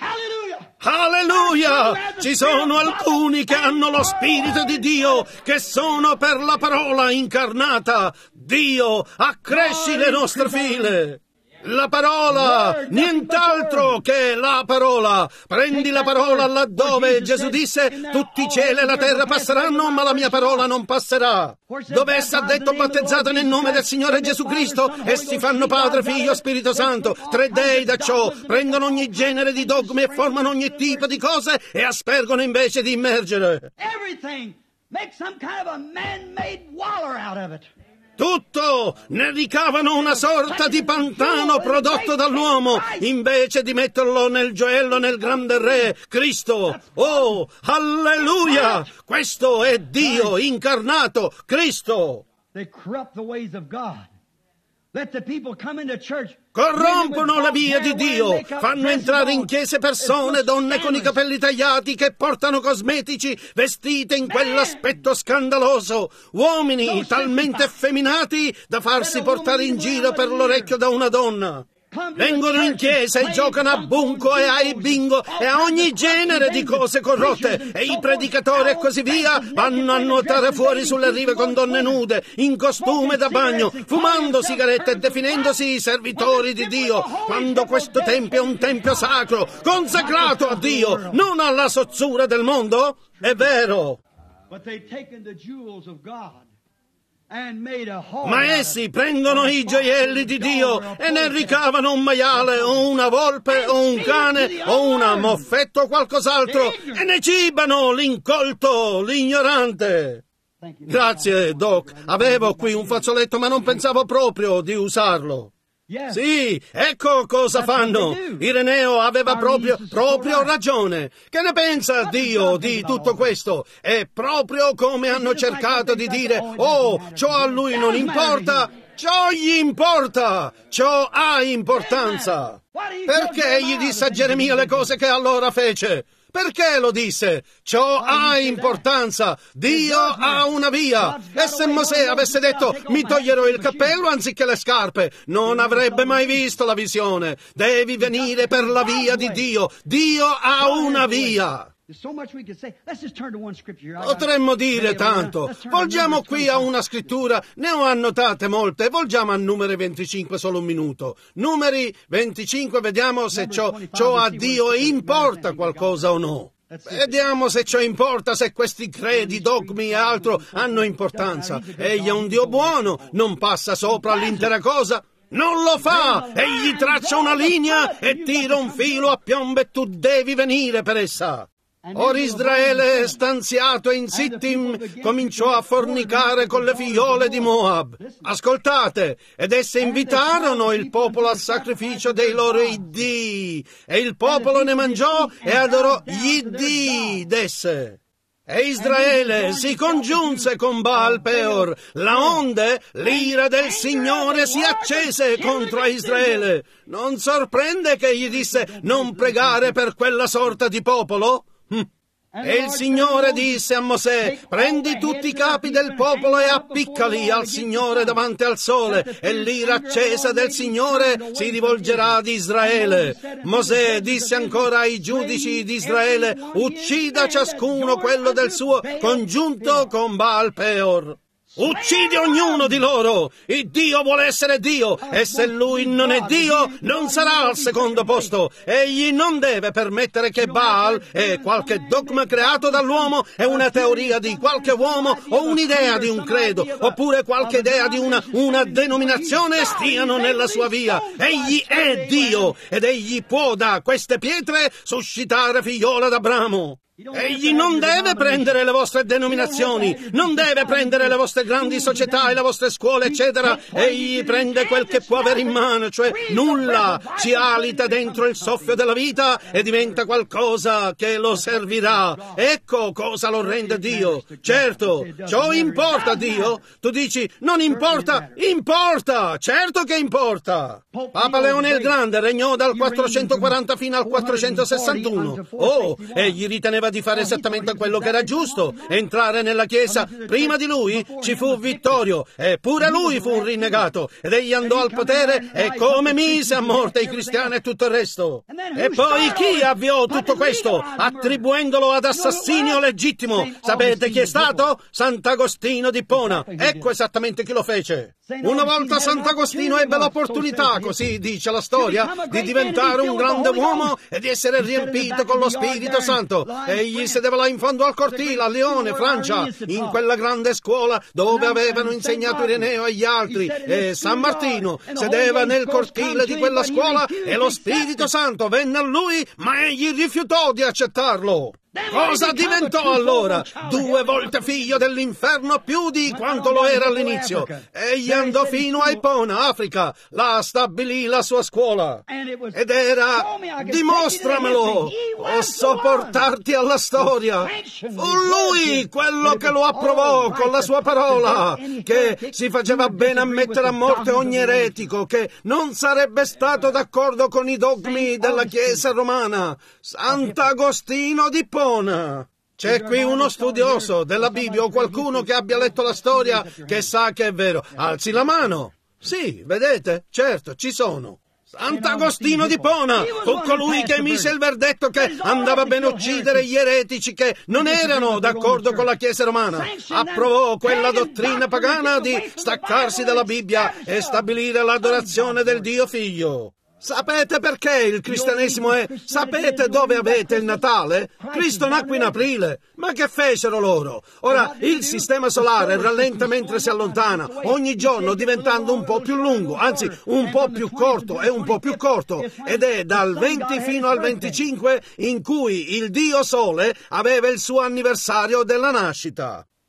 Alleluia! Ci sono alcuni che hanno lo Spirito di Dio, che sono per la parola incarnata. Dio, accresci le nostre file. La parola, nient'altro che la parola. Prendi la parola laddove Gesù disse, tutti i cieli e la terra passeranno, ma la mia parola non passerà. Dove essa ha detto, battezzate nel nome del Signore Gesù Cristo, essi fanno Padre, Figlio e Spirito Santo, tre dei da ciò, prendono ogni genere di dogmi e formano ogni tipo di cose e aspergono invece di immergere. Everything. Make some kind of a man-made waller out of it. Tutto! Ne ricavano una sorta di pantano prodotto dall'uomo, invece di metterlo nel gioiello nel grande re, Cristo. Oh, alleluia! Questo è Dio incarnato, Cristo. They corrupt the ways of God. Let the people come into church. Corrompono la via di Dio, fanno entrare in chiese persone, donne con i capelli tagliati che portano cosmetici, vestite in quell'aspetto scandaloso, uomini talmente effeminati da farsi portare in giro per l'orecchio da una donna. Vengono in chiesa e giocano a bunco e ai bingo e a ogni genere di cose corrotte e i predicatori e così via vanno a nuotare fuori sulle rive con donne nude, in costume da bagno, fumando sigarette e definendosi servitori di Dio, quando questo tempio è un tempio sacro, consacrato a Dio, non alla sozzura del mondo. È vero. Ma essi prendono i gioielli di Dio e ne ricavano un maiale o una volpe o un cane o una moffetta o qualcos'altro e ne cibano l'incolto, l'ignorante. Grazie, Doc. Avevo qui un fazzoletto ma non pensavo proprio di usarlo. Sì, ecco cosa fanno. Ireneo aveva proprio, proprio ragione. Che ne pensa Dio di tutto questo? È proprio come hanno cercato di dire: oh, ciò a lui non importa. Ciò gli importa, ciò ha importanza. Perché gli disse a Geremia le cose che allora fece? Perché lo disse? Ciò ha importanza. Dio ha una via. E se Mosè avesse detto: mi toglierò il cappello anziché le scarpe, non avrebbe mai visto la visione. Devi venire per la via di Dio. Dio ha una via. Potremmo dire tanto. Volgiamo qui a una scrittura, ne ho annotate molte, volgiamo a Numeri venticinque solo un minuto. Numeri venticinque, vediamo se ciò, ciò a Dio importa qualcosa o no. Vediamo se ciò importa, se questi credi, dogmi e altro hanno importanza. Egli è un Dio buono, non passa sopra l'intera cosa. Non lo fa! Egli traccia una linea e tira un filo a piombo e tu devi venire per essa. Or Israele, stanziato in Sittim, cominciò a fornicare con le figliole di Moab. Ascoltate, ed esse invitarono il popolo al sacrificio dei loro iddii, e il popolo ne mangiò e adorò gli iddii d'esse. E Israele si congiunse con Baal Peor, laonde l'ira del Signore si accese contro Israele. Non sorprende che gli disse: non pregare per quella sorta di popolo? Hm. E il Signore disse a Mosè: prendi tutti i capi del popolo e appiccali al Signore davanti al sole, e l'ira accesa del Signore si rivolgerà ad Israele. Mosè disse ancora ai giudici di Israele: uccida ciascuno quello del suo congiunto con Baal Peor. Uccidi ognuno di loro! Il Dio vuole essere Dio, e se Lui non è Dio, non sarà al secondo posto. Egli non deve permettere che Baal e qualche dogma creato dall'uomo e una teoria di qualche uomo o un'idea di un credo, oppure qualche idea di una, una denominazione stiano nella sua via. Egli è Dio, ed Egli può da queste pietre suscitare figliola d'Abramo. Egli non deve prendere le vostre denominazioni, non deve prendere le vostre grandi società e le vostre scuole, eccetera. Egli prende quel che può avere in mano, cioè nulla. Si alita dentro il soffio della vita e diventa qualcosa che lo servirà. Ecco cosa lo rende Dio. Certo, ciò importa a Dio. Tu dici: non importa. Importa, certo che importa. Papa Leone il Grande regnò dal quattrocentoquaranta fino al quattrocentosessantuno. Oh, egli riteneva di fare esattamente quello che era giusto, entrare nella Chiesa. Prima di lui ci fu Vittorio, e pure lui fu un rinnegato, ed egli andò al potere e come mise a morte i cristiani e tutto il resto. E poi chi avviò tutto questo, attribuendolo ad assassinio legittimo? Sapete chi è stato? Sant'Agostino d'Ippona. Ecco esattamente chi lo fece. Una volta Sant'Agostino ebbe l'opportunità, così dice la storia, di diventare un grande uomo e di essere riempito con lo Spirito Santo. Egli sedeva là in fondo al cortile, a Lione, Francia, in quella grande scuola dove avevano insegnato Ireneo e gli altri, e San Martino sedeva nel cortile di quella scuola e lo Spirito Santo venne a lui, ma egli rifiutò di accettarlo. Cosa diventò allora? Due volte figlio dell'inferno più di quanto lo era all'inizio. Egli andò fino a Ipona, Africa. Là stabilì la sua scuola. Ed era... dimostramelo! Posso portarti alla storia. Fu lui quello che lo approvò con la sua parola, che si faceva bene a mettere a morte ogni eretico, che non sarebbe stato d'accordo con i dogmi della Chiesa romana. Sant'Agostino d'Ippona. C'è qui uno studioso della Bibbia o qualcuno che abbia letto la storia che sa che è vero. Alzi la mano. Sì, vedete? Certo, ci sono. Sant'Agostino d'Ippona fu colui che mise il verdetto che andava bene uccidere gli eretici che non erano d'accordo con la Chiesa romana. Approvò quella dottrina pagana di staccarsi dalla Bibbia e stabilire l'adorazione del Dio Figlio. Sapete perché il cristianesimo è? Sapete dove avete il Natale? Cristo nacque in aprile. Ma che fecero loro? Ora, il sistema solare rallenta mentre si allontana, ogni giorno diventando un po' più lungo, anzi un po' più corto e un po' più corto, ed è dal venti fino al venticinque in cui il Dio Sole aveva il suo anniversario della nascita.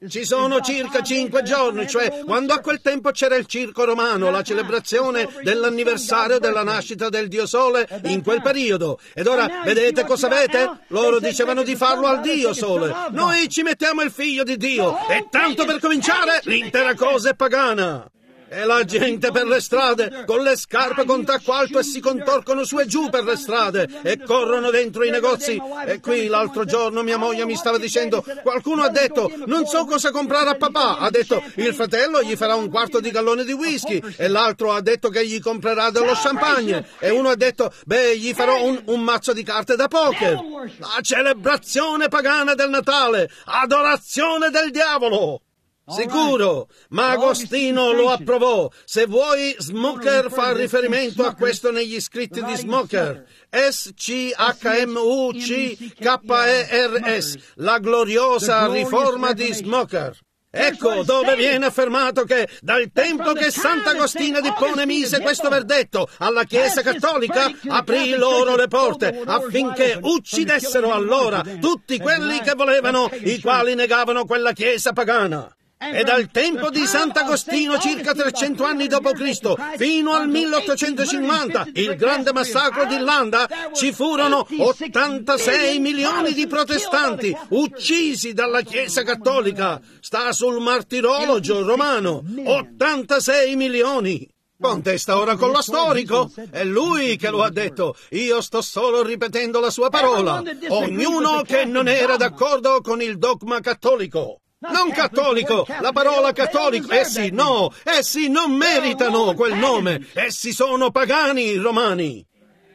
Ci sono circa cinque giorni, cioè quando a quel tempo c'era il circo romano, la celebrazione dell'anniversario della nascita del Dio Sole in quel periodo. Ed ora, vedete cosa avete? Loro dicevano di farlo al Dio Sole. Noi ci mettiamo il figlio di Dio. E tanto per cominciare, l'intera cosa è pagana. E la gente per le strade, con le scarpe con tacco alto, e si contorcono su e giù per le strade e corrono dentro i negozi. E qui l'altro giorno mia moglie mi stava dicendo, qualcuno ha detto, non so cosa comprare a papà. Ha detto, il fratello gli farà un quarto di gallone di whisky, e l'altro ha detto che gli comprerà dello champagne, e uno ha detto, beh, gli farò un, un mazzo di carte da poker. La celebrazione pagana del Natale, adorazione del diavolo. Sicuro, ma Agostino lo approvò. Se vuoi, Smucker fa riferimento a questo negli scritti di Smucker. S C H M U C K E R S, la gloriosa riforma di Smucker. Ecco dove viene affermato che dal tempo che Sant'Agostino d'Ippone mise questo verdetto alla Chiesa Cattolica, aprì loro le porte affinché uccidessero allora tutti quelli che volevano, i quali negavano quella Chiesa pagana. E dal tempo di Sant'Agostino, circa trecento anni dopo Cristo, fino al milleottocentocinquanta, il grande massacro di Landa, ci furono ottantasei milioni di protestanti uccisi dalla Chiesa Cattolica. Sta sul martirologio romano, ottantasei milioni. Contesta ora con lo storico, è lui che lo ha detto, io sto solo ripetendo la sua parola. Ognuno che non era d'accordo con il dogma cattolico. Non cattolico, la parola cattolico, essi no, essi non meritano quel nome, essi sono pagani i romani.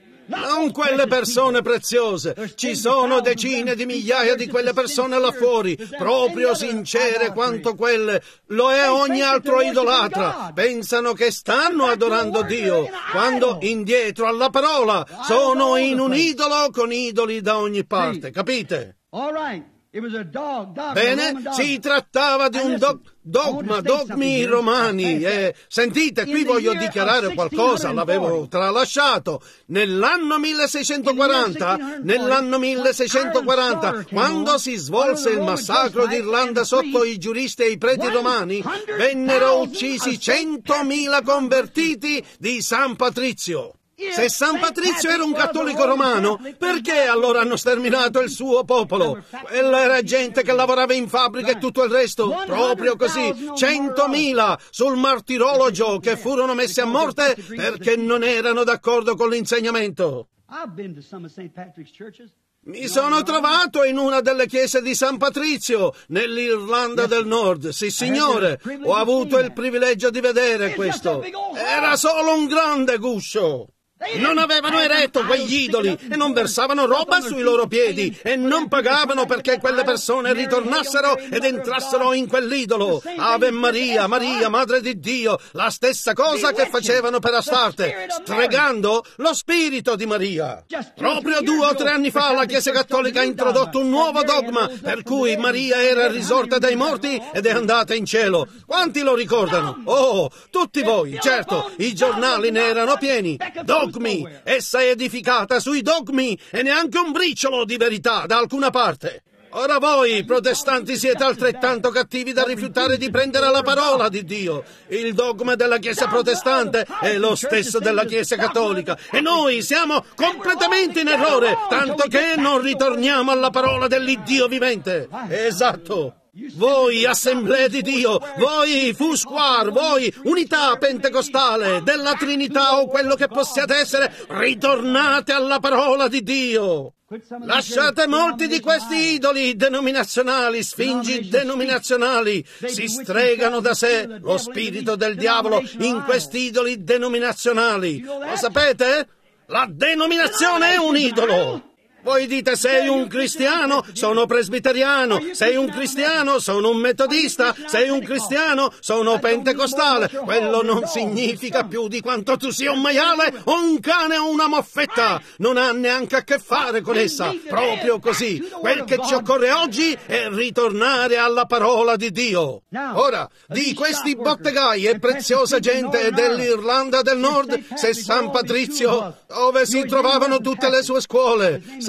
Non quelle persone preziose, ci sono decine di migliaia di quelle persone là fuori, proprio sincere quanto quelle, lo è ogni altro idolatra, pensano che stanno adorando Dio, quando indietro alla parola sono in un idolo con idoli da ogni parte, capite? Bene, si trattava di un do- dogma, dogmi romani. E sentite, qui voglio dichiarare qualcosa, l'avevo tralasciato. Nell'anno milleseicentoquaranta, nell'anno milleseicentoquaranta, quando si svolse il massacro d'Irlanda sotto i giuristi e i preti romani, vennero uccisi centomila convertiti di San Patrizio. Se San Patrizio era un cattolico romano, perché allora hanno sterminato il suo popolo? Quella era gente che lavorava in fabbrica e tutto il resto. Proprio così, centomila sul martirologio che furono messi a morte perché non erano d'accordo con l'insegnamento. Mi sono trovato in una delle chiese di San Patrizio, nell'Irlanda del Nord. Sì, signore, ho avuto il privilegio di vedere questo. Era solo un grande guscio. Non avevano eretto quegli idoli e non versavano roba sui loro piedi e non pagavano perché quelle persone ritornassero ed entrassero in quell'idolo. Ave Maria, Maria, Madre di Dio, la stessa cosa che facevano per Astarte, stregando lo spirito di Maria. Proprio due o tre anni fa la Chiesa Cattolica ha introdotto un nuovo dogma per cui Maria era risorta dai morti ed è andata in cielo. Quanti lo ricordano? Oh, tutti voi, certo, i giornali ne erano pieni. Dogma. Essa è edificata sui dogmi e neanche un briciolo di verità da alcuna parte. Ora voi, protestanti, siete altrettanto cattivi da rifiutare di prendere la parola di Dio. Il dogma della Chiesa protestante è lo stesso della Chiesa cattolica e noi siamo completamente in errore, tanto che non ritorniamo alla parola dell'Iddio vivente. Esatto. Voi, Assemblee di Dio, voi, Fusquar, voi, Unità Pentecostale, della Trinità o quello che possiate essere, ritornate alla parola di Dio. Lasciate molti di questi idoli denominazionali, sfingi denominazionali, si stregano da sé lo spirito del diavolo in questi idoli denominazionali. Lo sapete? La denominazione è un idolo. Voi dite, sei un cristiano, sono presbiteriano, sei un cristiano, sono un metodista, sei un cristiano, sono pentecostale. Quello non significa più di quanto tu sia un maiale o un cane o una moffetta. Non ha neanche a che fare con essa. Proprio così. Quel che ci occorre oggi è ritornare alla parola di Dio. Ora, di questi bottegai e preziosa gente dell'Irlanda del Nord, se San Patrizio, dove si trovavano tutte le sue scuole,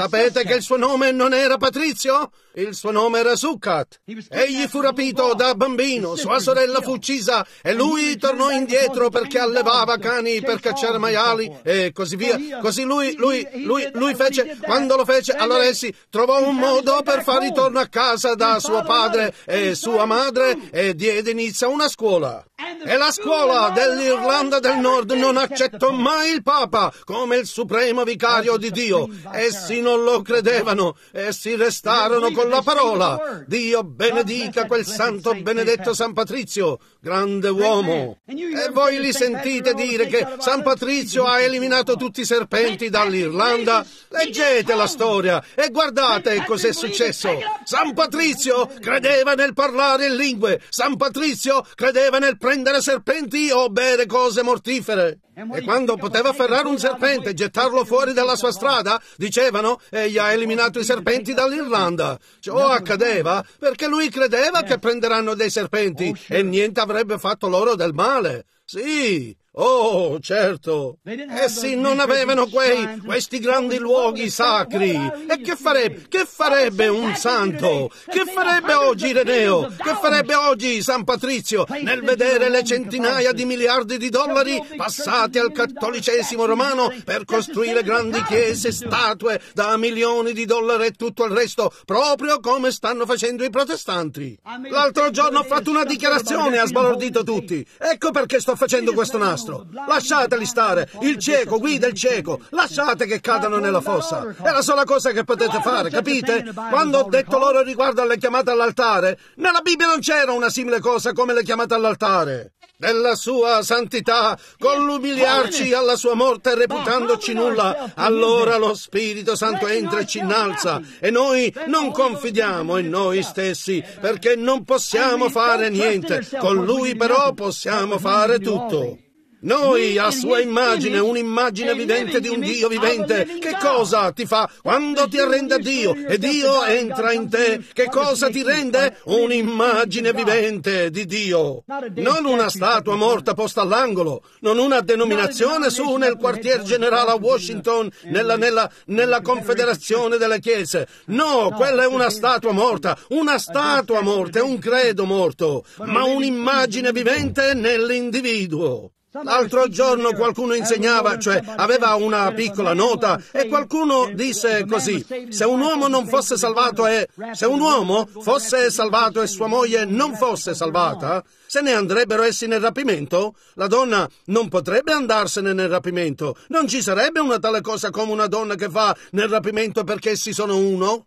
Sapete che il suo nome non era Patrizio? Il suo nome era Zuccat. Egli fu rapito da bambino, sua sorella fu uccisa e lui tornò indietro perché allevava cani per cacciare maiali e così via. Così lui, lui, lui, lui fece, quando lo fece, allora essi trovò un modo per far ritorno a casa da suo padre e sua madre e diede inizio a una scuola. E la scuola dell'Irlanda del Nord non accettò mai il Papa come il supremo vicario di Dio. Essi non lo credevano, essi restarono con la parola. Dio benedica quel santo benedetto San Patrizio, grande uomo. E voi li sentite dire che San Patrizio ha eliminato tutti i serpenti dall'Irlanda? Leggete la storia e guardate cos'è successo. San Patrizio credeva nel parlare in lingue. San Patrizio credeva nel prendere serpenti o bere cose mortifere. E quando poteva afferrare un serpente e gettarlo fuori dalla sua strada, dicevano, egli ha eliminato i serpenti dall'Irlanda. Ciò accadeva perché lui credeva che prenderanno dei serpenti e niente avrebbe fatto loro del male. Sì, oh, certo. Essi non avevano quei, questi grandi luoghi sacri. E che farebbe, che farebbe un santo? Che farebbe oggi Ireneo? Che farebbe oggi San Patrizio nel vedere le centinaia di miliardi di dollari passati al cattolicesimo romano per costruire grandi chiese, statue da milioni di dollari e tutto il resto, proprio come stanno facendo i protestanti? L'altro giorno ho fatto una dichiarazione e ha sbalordito tutti. Ecco perché sto facendo questo nastro. Lasciateli stare, il cieco guida il cieco, lasciate che cadano nella fossa. È la sola cosa che potete fare, capite? Quando ho detto loro riguardo alle chiamate all'altare, nella Bibbia non c'era una simile cosa come le chiamate all'altare. Della sua santità, con l'umiliarci alla sua morte reputandoci nulla, allora lo Spirito Santo entra e ci innalza e noi non confidiamo in noi stessi perché non possiamo fare niente, con Lui però possiamo fare tutto. Noi, a sua immagine, un'immagine vivente di un Dio vivente, che cosa ti fa quando ti arrendi a Dio e Dio entra in te? Che cosa ti rende? Un'immagine vivente di Dio. Non una statua morta posta all'angolo, non una denominazione su nel quartier generale a Washington, nella, nella, nella confederazione delle chiese. No, quella è una statua morta, una statua morta, è un credo morto, ma un'immagine vivente nell'individuo. L'altro giorno qualcuno insegnava, cioè aveva una piccola nota, e qualcuno disse così: se un uomo non fosse salvato e se un uomo fosse salvato e sua moglie non fosse salvata, se ne andrebbero essi nel rapimento? La donna non potrebbe andarsene nel rapimento. Non ci sarebbe una tale cosa come una donna che va nel rapimento perché essi sono uno?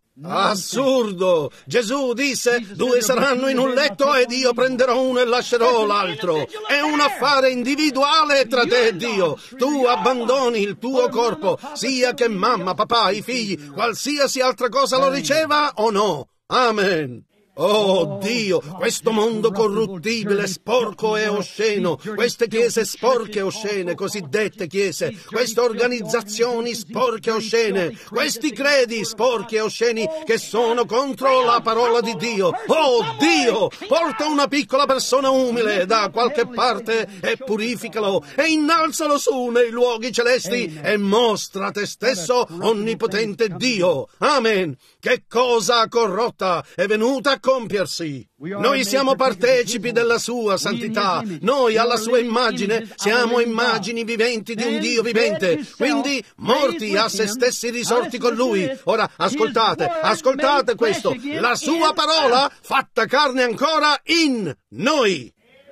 Assurdo! Gesù disse: due saranno in un letto ed io prenderò uno e lascerò l'altro. È un affare individuale tra te e Dio. Tu abbandoni il tuo corpo, sia che mamma, papà, i figli, qualsiasi altra cosa lo riceva o no. Amen. Oh Dio, questo mondo corruttibile, sporco e osceno, queste chiese sporche e oscene, cosiddette chiese, queste organizzazioni sporche e oscene, questi credi sporchi e osceni che sono contro la parola di Dio. Oh Dio, porta una piccola persona umile da qualche parte e purificalo e innalzalo su nei luoghi celesti e mostra te stesso onnipotente Dio. Amen. Che cosa corrotta è venuta a compiersi. Noi siamo partecipi della sua santità. Noi, alla sua immagine, siamo immagini viventi di un Dio vivente. Quindi, morti a se stessi risorti con Lui. Ora, ascoltate, ascoltate questo. La sua parola fatta carne ancora in noi.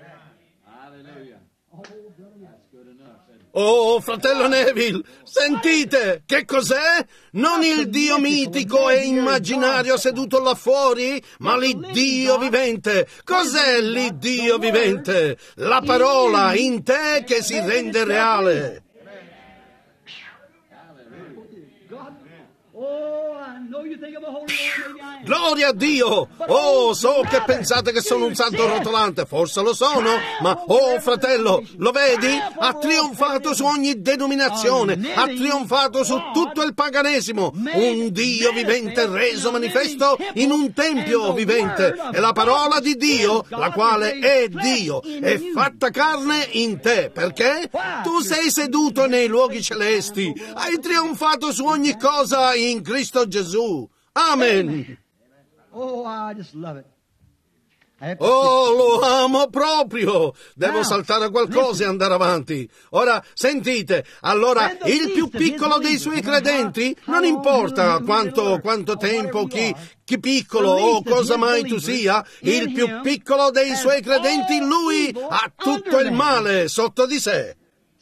Oh, fratello Neville, sentite, che cos'è? Non il Dio mitico e immaginario seduto là fuori, ma l'Iddio vivente. Cos'è l'Iddio vivente? La parola in te che si rende reale. Gloria a Dio! Oh, so che pensate che sono un santo rotolante, forse lo sono, ma oh fratello, lo vedi? Ha trionfato su ogni denominazione, ha trionfato su tutto il paganesimo, un Dio vivente reso manifesto in un tempio vivente, e la parola di Dio, la quale è Dio, è fatta carne in te, perché tu sei seduto nei luoghi celesti, hai trionfato su ogni cosa in Cristo Gesù. Amen. Oh, I just love it. Oh, lo amo proprio! Devo saltare qualcosa e andare avanti. Ora, sentite, allora, il più piccolo dei suoi credenti, non importa quanto, quanto tempo, chi, chi piccolo o cosa mai tu sia, il più piccolo dei suoi credenti, lui ha tutto il male sotto di sé.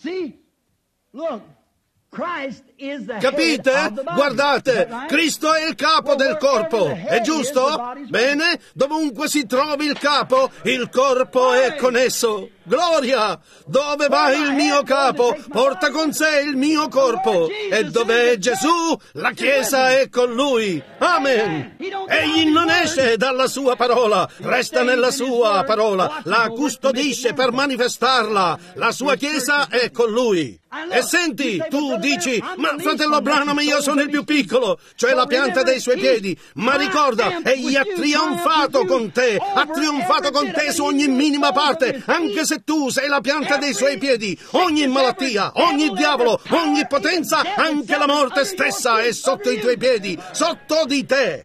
Capite? Guardate, Cristo è il capo del corpo, è giusto? Bene, dovunque si trovi il capo, il corpo è con esso. Gloria! Dove va il mio capo, porta con sé il mio corpo. E dove è Gesù, la Chiesa è con lui. Amen! Egli non esce dalla sua parola, resta nella sua parola, la custodisce per manifestarla. La sua Chiesa è con lui. E senti, tu dici, ma fratello Branham, io sono il più piccolo, cioè la pianta dei suoi piedi, ma ricorda, egli ha trionfato con te, ha trionfato con te su ogni minima parte, anche se tu sei la pianta dei suoi piedi. Ogni malattia, ogni diavolo, ogni potenza, anche la morte stessa è sotto i tuoi piedi, sotto di te.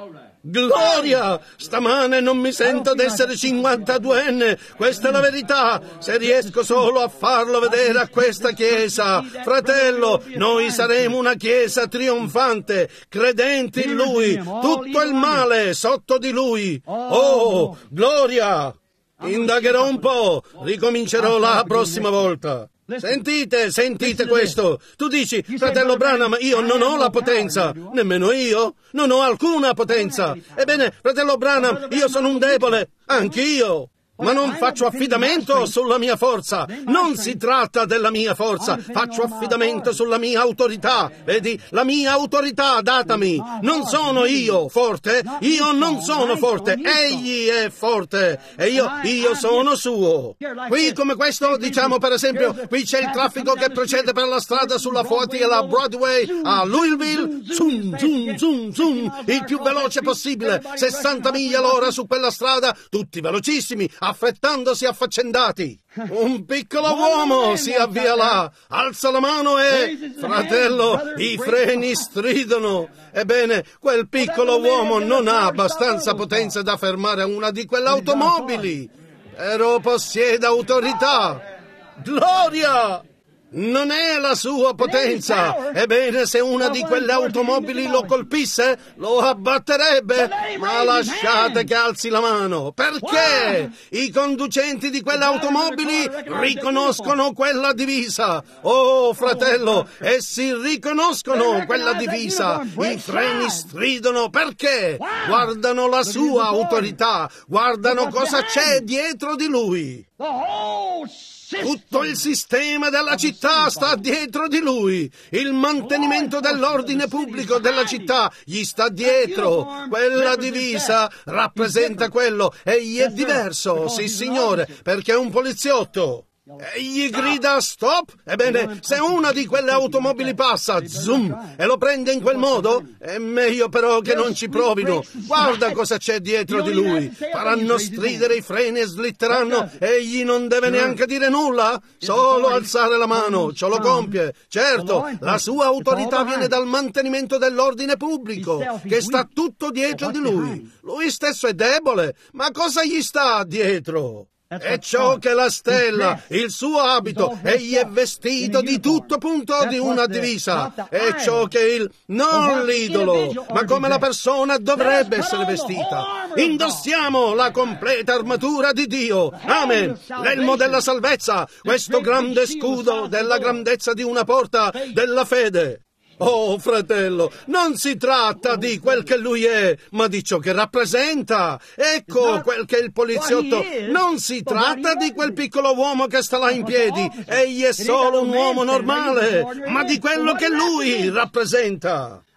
Gloria! Stamane non mi sento d'essere cinquantaduenne, questa è la verità, se riesco solo a farlo vedere a questa Chiesa. Fratello, noi saremo una Chiesa trionfante, credenti in Lui, tutto il male sotto di Lui. Oh, gloria! Indagherò un po', ricomincerò la prossima volta. Sentite, sentite questo. Tu dici, fratello Branham, io non ho la potenza. Nemmeno io. Non ho alcuna potenza. Ebbene, fratello Branham, io sono un debole. Anch'io. Ma non faccio affidamento sulla mia forza. Non si tratta della mia forza. Faccio affidamento sulla mia autorità. Vedi, la mia autorità datami. Non sono io forte. Io non sono forte. Egli è forte. E io, io sono suo. Qui come questo, diciamo per esempio, qui c'è il traffico che procede per la strada sulla Forty e la Broadway a Louisville. Zoom, zoom, zoom, zoom. Il più veloce possibile. sessanta miglia l'ora su quella strada. Tutti velocissimi. Affrettandosi affaccendati. Un piccolo uomo si avvia là, alza la mano e... Fratello, i freni stridono. Ebbene, quel piccolo uomo non ha abbastanza potenza da fermare una di quelle automobili. Però possiede autorità. Gloria! Non è la sua potenza. Ebbene, se una di quelle automobili lo colpisse, lo abbatterebbe. Ma lasciate che alzi la mano. Perché? I conducenti di quelle automobili riconoscono quella divisa. Oh, fratello, essi riconoscono quella divisa. I freni stridono. Perché? Guardano la sua autorità. Guardano cosa c'è dietro di lui. Tutto il sistema della città sta dietro di lui. Il mantenimento dell'ordine pubblico della città gli sta dietro. Quella divisa rappresenta quello. Egli è diverso, sì signore, perché è un poliziotto. Egli grida stop. Ebbene, se una di quelle automobili passa, zoom, e lo prende in quel modo, è meglio però che non ci provino. Guarda cosa c'è dietro di lui. Faranno stridere i freni e slitteranno. Egli non deve neanche dire nulla, solo alzare la mano, ciò lo compie. Certo, la sua autorità viene dal mantenimento dell'ordine pubblico, che sta tutto dietro di lui. Lui stesso è debole, ma cosa gli sta dietro? È ciò che la stella, il suo abito, egli è vestito di tutto punto di una divisa. È ciò che il, non l'idolo, ma come la persona dovrebbe essere vestita. Indossiamo la completa armatura di Dio. Amen. L'elmo della salvezza, questo grande scudo della grandezza di una porta della fede. Oh, fratello, non si tratta di quel che lui è, ma di ciò che rappresenta. Ecco quel che è il poliziotto. Non si tratta di quel piccolo uomo che sta là in piedi. Egli è solo un uomo normale, ma di quello che lui rappresenta.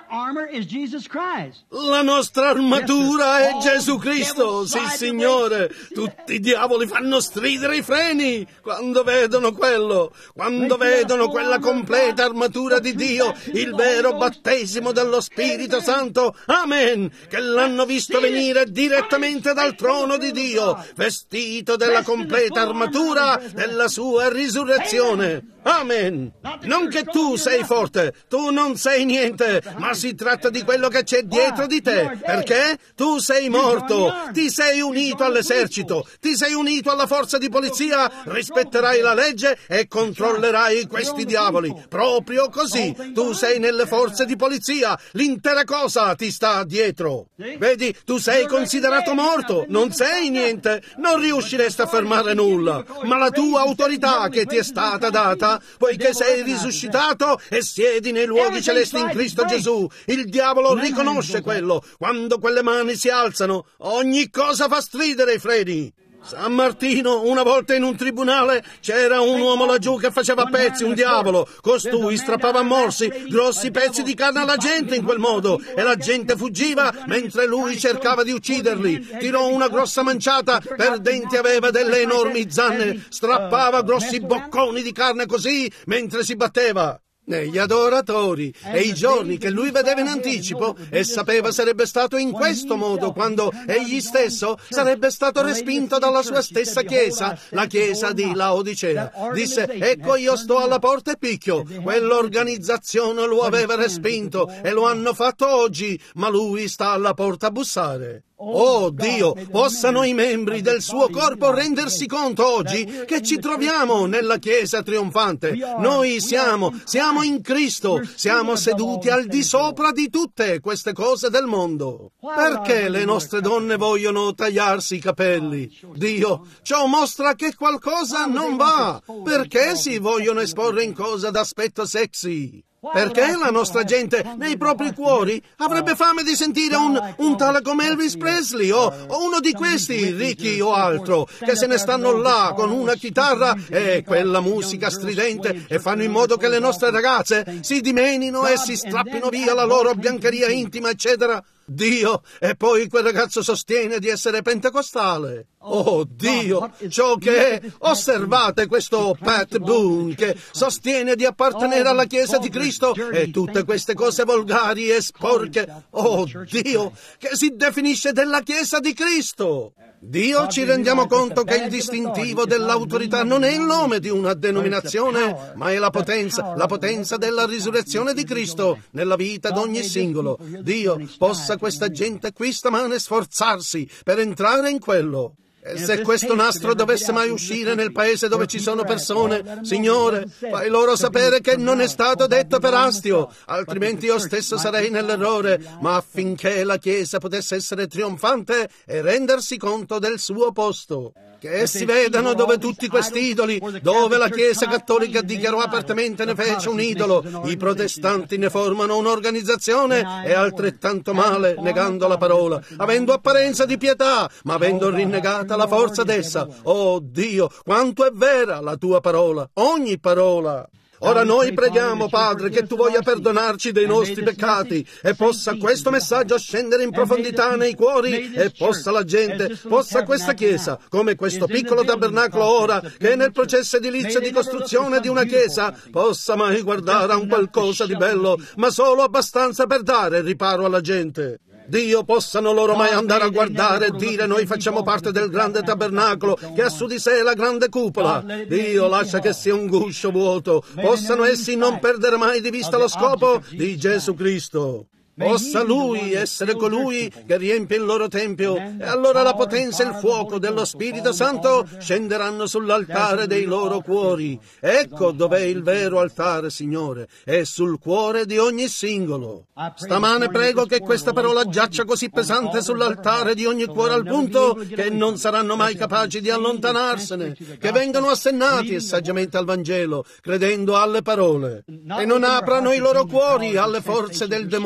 armor is Jesus Christ. La nostra armatura è Gesù Cristo, sì Signore. Tutti i diavoli fanno stridere i freni quando vedono quello, quando vedono quella completa armatura di Dio, il vero battesimo dello Spirito Santo, amen, che l'hanno visto venire direttamente dal trono di Dio, vestito della completa armatura della sua risurrezione. Amen. Non che tu sei forte, tu non sei niente, ma si tratta di quello che c'è dietro di te. Perché? Tu sei morto, ti sei unito all'esercito, ti sei unito alla forza di polizia, rispetterai la legge e controllerai questi diavoli. Proprio così, tu sei nelle forze di polizia, l'intera cosa ti sta dietro. Vedi, tu sei considerato morto, non sei niente, non riusciresti a fermare nulla, ma la tua autorità che ti è stata data, poiché sei risuscitato e siedi nei luoghi celesti in Cristo Gesù, il diavolo riconosce quello. Quando quelle mani si alzano, ogni cosa fa stridere i freni. San Martino, una volta in un tribunale, c'era un uomo laggiù che faceva a pezzi un diavolo. Costui strappava a morsi grossi pezzi di carne alla gente in quel modo, e la gente fuggiva mentre lui cercava di ucciderli. Tirò una grossa manciata, per denti aveva delle enormi zanne, strappava grossi bocconi di carne così mentre si batteva. Negli adoratori e i giorni che lui vedeva in anticipo, e sapeva sarebbe stato in questo modo quando egli stesso sarebbe stato respinto dalla sua stessa chiesa, la chiesa di Laodicea. Disse: ecco, io sto alla porta e picchio. Quell'organizzazione lo aveva respinto e lo hanno fatto oggi, ma lui sta alla porta a bussare. Oh Dio, possano i membri del suo corpo rendersi conto oggi che ci troviamo nella Chiesa trionfante. Noi siamo, siamo in Cristo, siamo seduti al di sopra di tutte queste cose del mondo. Perché le nostre donne vogliono tagliarsi i capelli? Dio, ciò mostra che qualcosa non va. Perché si vogliono esporre in cose d'aspetto sexy? Perché la nostra gente, nei propri cuori, avrebbe fame di sentire un, un tale come Elvis Presley o, o uno di questi, Ricky o altro, che se ne stanno là con una chitarra e quella musica stridente e fanno in modo che le nostre ragazze si dimenino e si strappino via la loro biancheria intima, eccetera. Dio, e poi quel ragazzo sostiene di essere pentecostale. Oh Dio, ciò che è. Osservate questo Pat Boone che sostiene di appartenere alla Chiesa di Cristo e tutte queste cose volgari e sporche. Oh Dio, che si definisce della Chiesa di Cristo. Dio, ci rendiamo conto che il distintivo dell'autorità non è il nome di una denominazione, ma è la potenza, la potenza della risurrezione di Cristo nella vita d'ogni singolo. Dio, possa questa gente qui stamane sforzarsi per entrare in quello. E se questo nastro dovesse mai uscire nel paese dove ci sono persone, Signore, fai loro sapere che non è stato detto per astio, altrimenti io stesso sarei nell'errore, ma affinché la Chiesa potesse essere trionfante e rendersi conto del suo posto. Che essi vedano dove tutti questi idoli, dove la Chiesa cattolica dichiarò apertamente ne fece un idolo, i protestanti ne formano un'organizzazione e altrettanto male, negando la parola, avendo apparenza di pietà, ma avendo rinnegata la forza d'essa. Oh Dio, quanto è vera la tua parola, ogni parola! Ora noi preghiamo, Padre, che tu voglia perdonarci dei nostri peccati e possa questo messaggio scendere in profondità nei cuori e possa la gente, possa questa Chiesa, come questo piccolo tabernacolo ora, che è nel processo edilizio di costruzione di una Chiesa, possa mai guardare a un qualcosa di bello, ma solo abbastanza per dare riparo alla gente. Dio, possano loro mai andare a guardare e dire: noi facciamo parte del grande tabernacolo che ha su di sé la grande cupola. Dio, lascia che sia un guscio vuoto. Possano essi non perdere mai di vista lo scopo di Gesù Cristo. Possa Lui essere colui che riempie il loro tempio, e allora la potenza e il fuoco dello Spirito Santo scenderanno sull'altare dei loro cuori. Ecco dov'è il vero altare, Signore, è sul cuore di ogni singolo. Stamane prego che questa parola giaccia così pesante sull'altare di ogni cuore al punto che non saranno mai capaci di allontanarsene, che vengano assennati e saggiamente al Vangelo, credendo alle parole, e non aprano i loro cuori alle forze del demonio o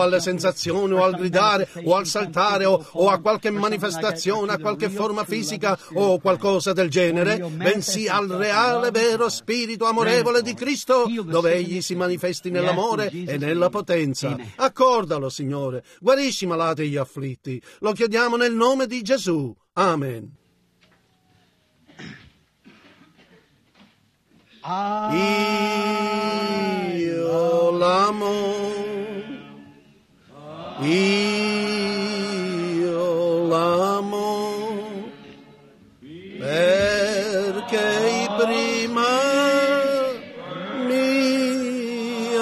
o alle sensazioni, o al gridare, o al saltare, o, o a qualche manifestazione, a qualche forma fisica, o qualcosa del genere, bensì al reale, vero spirito amorevole di Cristo, dove Egli si manifesti nell'amore e nella potenza. Accordalo, Signore. Guarisci i malati e gli afflitti. Lo chiediamo nel nome di Gesù. Amen. Io l'amo, io l'amo, perché prima mi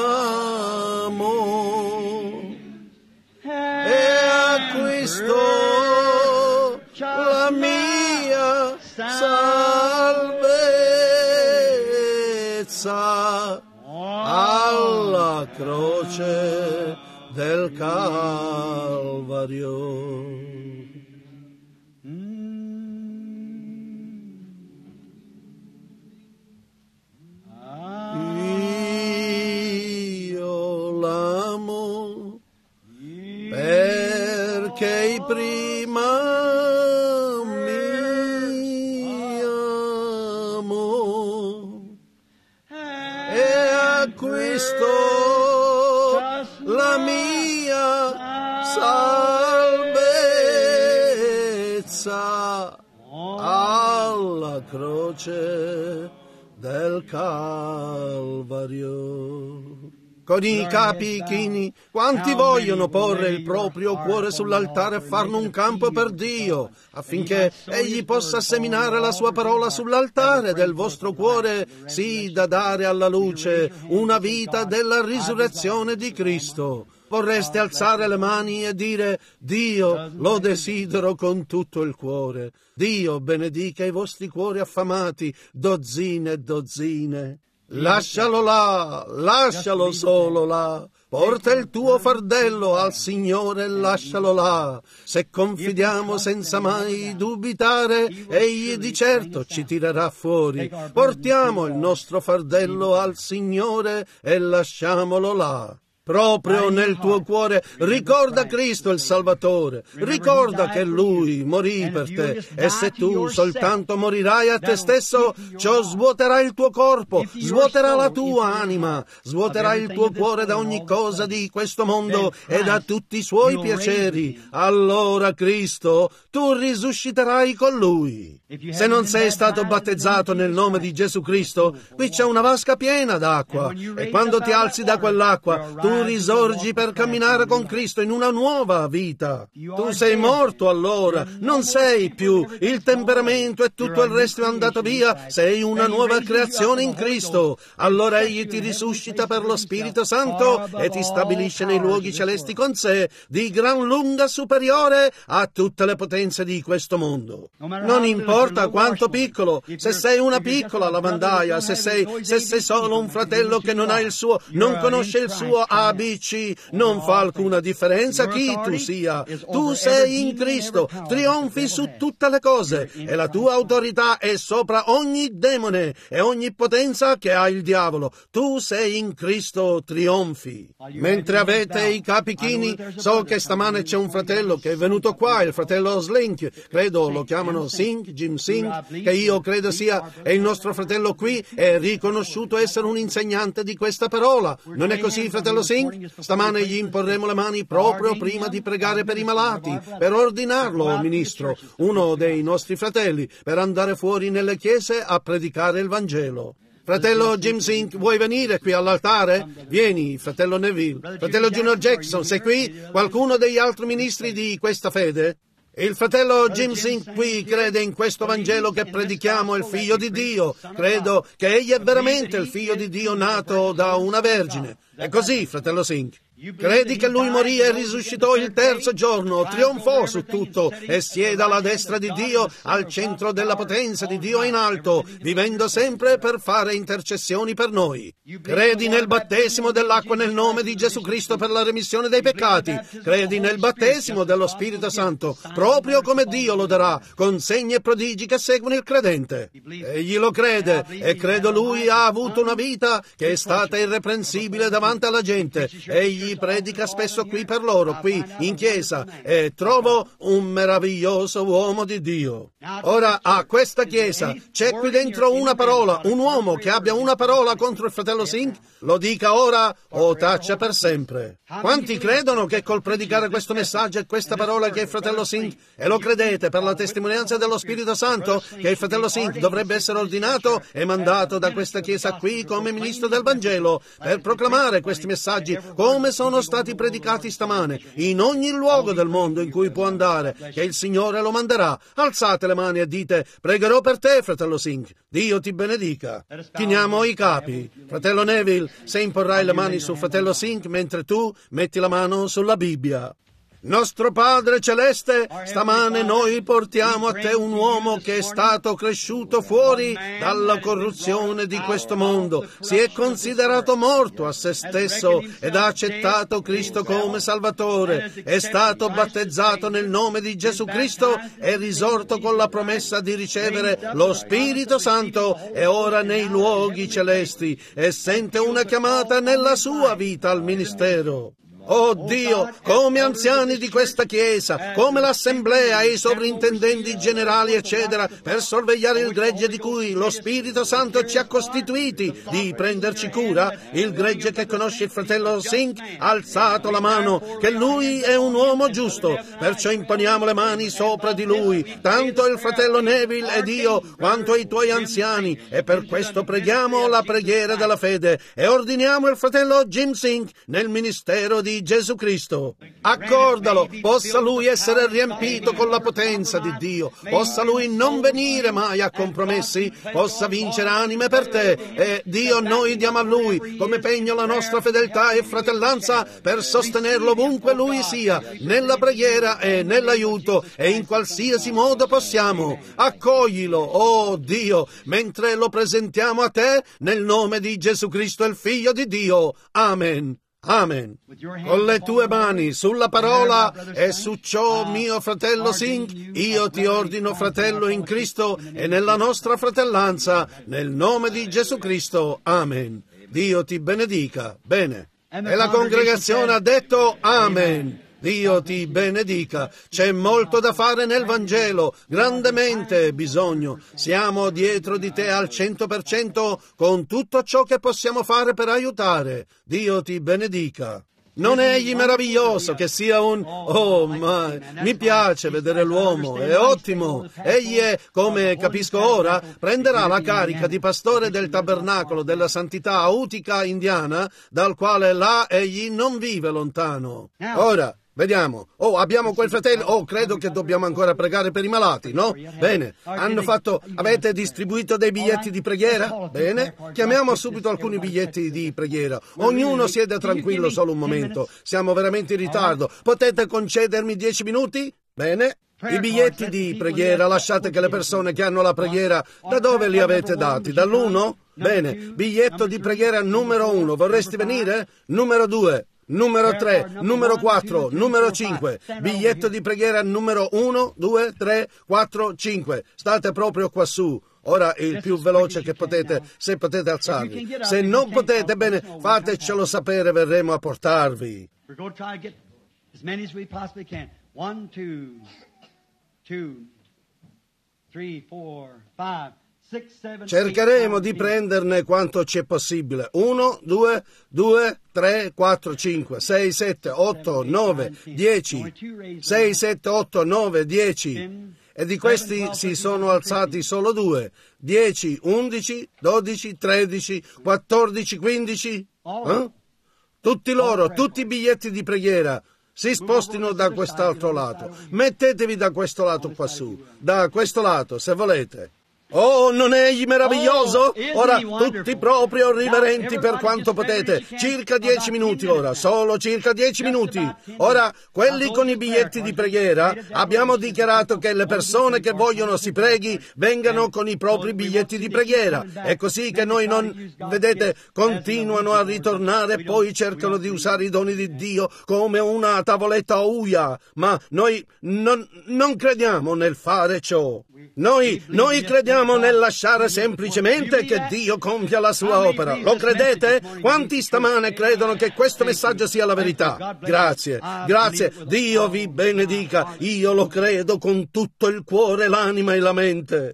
amò e acquistò la mia salvezza alla croce del Calvario. Io l'amo perché prima mi amò e acquistò la mia salvezza alla croce del Calvario. Con i capi chini, quanti vogliono porre il proprio cuore sull'altare e farne un campo per Dio, affinché Egli possa seminare la sua parola sull'altare del vostro cuore, sì da dare alla luce una vita della risurrezione di Cristo. Vorreste alzare le mani e dire: Dio, lo desidero con tutto il cuore. Dio benedica i vostri cuori affamati, dozzine e dozzine. Lascialo là, lascialo solo là. Porta il tuo fardello al Signore e lascialo là. Se confidiamo senza mai dubitare, Egli di certo ci tirerà fuori. Portiamo il nostro fardello al Signore e lasciamolo là. Proprio nel tuo cuore ricorda Cristo il Salvatore, ricorda che Lui morì per te, e se tu soltanto morirai a te stesso, ciò svuoterà il tuo corpo, svuoterà la tua anima, svuoterà il tuo cuore da ogni cosa di questo mondo e da tutti i suoi piaceri. Allora Cristo, tu risusciterai con Lui. Se non sei stato battezzato nel nome di Gesù Cristo, qui c'è una vasca piena d'acqua, e quando ti alzi da quell'acqua, tu risorgi per camminare con Cristo in una nuova vita. Tu sei morto allora, non sei più, il temperamento e tutto il resto è andato via, sei una nuova creazione in Cristo. Allora Egli ti risuscita per lo Spirito Santo e ti stabilisce nei luoghi celesti con sé, di gran lunga superiore a tutte le potenze di questo mondo. Non importa quanto piccolo, se sei una piccola lavandaia, se sei, se sei solo un fratello che non ha il suo, non conosce il suo A B C, non fa alcuna differenza chi tu sia. Tu sei in Cristo, trionfi su tutte le cose, e la tua autorità è sopra ogni demone e ogni potenza che ha il diavolo. Tu sei in Cristo, trionfi. Mentre avete i capi chini, so che stamane c'è un fratello che è venuto qua, il fratello Slink, credo lo chiamano Sink, Jim Sink, che io credo sia, e il nostro fratello qui è riconosciuto essere un insegnante di questa parola. Non è così, fratello Sink? Stamane gli imporremo le mani proprio prima di pregare per i malati, per ordinarlo ministro, uno dei nostri fratelli, per andare fuori nelle chiese a predicare il Vangelo. Fratello Jim Sink, vuoi venire qui all'altare? Vieni, fratello Neville. Fratello Junior Jackson, sei qui? Qualcuno degli altri ministri di questa fede? Il fratello Jim Sink qui crede in questo Vangelo che predichiamo, il Figlio di Dio. Credo che egli è veramente il Figlio di Dio nato da una vergine. È così, fratello Sink. Credi che lui morì e risuscitò il terzo giorno, trionfò su tutto e siede alla destra di Dio, al centro della potenza di Dio in alto, vivendo sempre per fare intercessioni per noi. Credi nel battesimo dell'acqua nel nome di Gesù Cristo per la remissione dei peccati. Credi nel battesimo dello Spirito Santo, proprio come Dio lo darà, con segni e prodigi che seguono il credente. Egli lo crede, e credo lui ha avuto una vita che è stata irreprensibile davanti alla gente. Egli Egli predica spesso qui per loro, qui in chiesa, e trovo un meraviglioso uomo di Dio. Ora, a questa chiesa c'è qui dentro una parola, un uomo che abbia una parola contro il fratello Sink? Lo dica ora o taccia per sempre. Quanti credono che col predicare questo messaggio e questa parola che è il fratello Sink, e lo credete per la testimonianza dello Spirito Santo, che il fratello Sink dovrebbe essere ordinato e mandato da questa chiesa qui come ministro del Vangelo per proclamare questi messaggi come sono stati predicati stamane in ogni luogo del mondo in cui può andare, che il Signore lo manderà? Alzate le mani e dite: pregherò per te, fratello Sink, Dio ti benedica. Chiniamo i capi. Fratello Neville, se imporrai le mani sul fratello Sink mentre tu metti la mano sulla Bibbia. Nostro Padre Celeste, stamane noi portiamo a te un uomo che è stato cresciuto fuori dalla corruzione di questo mondo, si è considerato morto a se stesso ed ha accettato Cristo come Salvatore, è stato battezzato nel nome di Gesù Cristo, è risorto con la promessa di ricevere lo Spirito Santo e ora nei luoghi celesti e sente una chiamata nella sua vita al ministero. Oh Dio, come anziani di questa Chiesa, come l'Assemblea e i sovrintendenti generali, eccetera, per sorvegliare il gregge di cui lo Spirito Santo ci ha costituiti di prenderci cura, il gregge che conosce il fratello Sink ha alzato la mano, che lui è un uomo giusto, perciò imponiamo le mani sopra di lui, tanto il fratello Neville ed io, quanto i tuoi anziani, e per questo preghiamo la preghiera della fede e ordiniamo il fratello Jim Sink nel ministero di Gesù Cristo. Accordalo, possa lui essere riempito con la potenza di Dio, possa lui non venire mai a compromessi, possa vincere anime per te, e Dio, noi diamo a lui come pegno la nostra fedeltà e fratellanza per sostenerlo ovunque lui sia, nella preghiera e nell'aiuto e in qualsiasi modo possiamo. Accoglilo, oh Dio, mentre lo presentiamo a te nel nome di Gesù Cristo, il Figlio di Dio. Amen. Amen. Con le tue mani sulla parola e su ciò, mio fratello Sink, io ti ordino, fratello in Cristo e nella nostra fratellanza, nel nome di Gesù Cristo. Amen. Dio ti benedica. Bene. E la congregazione ha detto Amen. Dio ti benedica. C'è molto da fare nel Vangelo, grandemente bisogno. Siamo dietro di te al cento per cento con tutto ciò che possiamo fare per aiutare. Dio ti benedica. Non è egli meraviglioso che sia un... Oh, ma mi piace vedere l'uomo, è ottimo. Egli è, come capisco ora, prenderà la carica di pastore del tabernacolo della santità a Utica, Indiana, dal quale là egli non vive lontano. Ora, vediamo. Oh, abbiamo quel fratello. Oh, credo che dobbiamo ancora pregare per i malati, no? Bene. Hanno fatto... Avete distribuito dei biglietti di preghiera? Bene. Chiamiamo subito alcuni biglietti di preghiera. Ognuno siede tranquillo solo un momento. Siamo veramente in ritardo. Potete concedermi dieci minuti? Bene. I biglietti di preghiera, lasciate che le persone che hanno la preghiera, da dove li avete dati? Dall'uno? Bene. Biglietto di preghiera numero uno. Vorresti venire? Numero due. Numero tre, numero quattro, numero cinque, biglietto di preghiera numero uno, due, tre, quattro, cinque. State proprio quassù. Ora il più veloce che potete, se potete alzarvi. Se non potete, bene, fatecelo sapere, verremo a portarvi. One, two, two, three, four, five. Cercheremo di prenderne quanto ci è possibile. Uno, due, due, tre, quattro, cinque, sei, sette, otto, nove, dieci. Sei, sette, otto, nove, dieci. E di questi si sono alzati solo due. Dieci, undici, dodici, tredici, quattordici, quindici. Eh? Tutti loro, tutti i biglietti di preghiera. Si spostino da quest'altro lato. Mettetevi da questo lato qua su. Da questo lato, se volete. Oh, non è egli meraviglioso? Ora, tutti proprio riverenti per quanto potete. Circa dieci minuti ora, solo circa dieci minuti. Ora, quelli con i biglietti di preghiera, abbiamo dichiarato che le persone che vogliono si preghi vengano con i propri biglietti di preghiera. È così che noi non, vedete, continuano a ritornare e poi cercano di usare i doni di Dio come una tavoletta ouia. Ma noi non, non crediamo nel fare ciò. Noi, noi crediamo Siamo nel lasciare semplicemente che Dio compia la sua opera. Lo credete? Quanti stamane credono che questo messaggio sia la verità? Grazie, grazie. Dio vi benedica. Io lo credo con tutto il cuore, l'anima e la mente.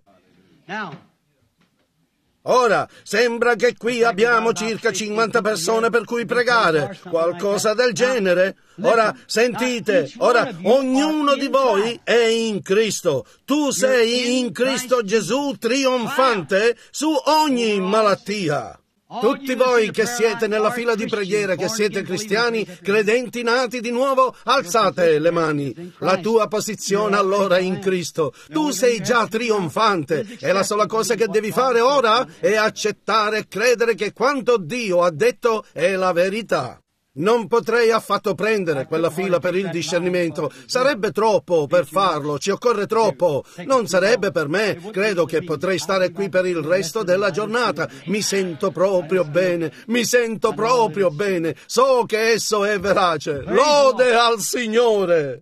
Ora, sembra che qui abbiamo circa cinquanta persone per cui pregare, qualcosa del genere. Ora, sentite, ora, ognuno di voi è in Cristo. Tu sei in Cristo Gesù trionfante su ogni malattia. Tutti voi che siete nella fila di preghiera, che siete cristiani, credenti nati di nuovo, alzate le mani. La tua posizione allora è in Cristo. Tu sei già trionfante e la sola cosa che devi fare ora è accettare e credere che quanto Dio ha detto è la verità. Non potrei affatto prendere quella fila per il discernimento. Sarebbe troppo per farlo, ci occorre troppo. Non sarebbe per me. Credo che potrei stare qui per il resto della giornata. Mi sento proprio bene, mi sento proprio bene. So che esso è verace. Lode al Signore.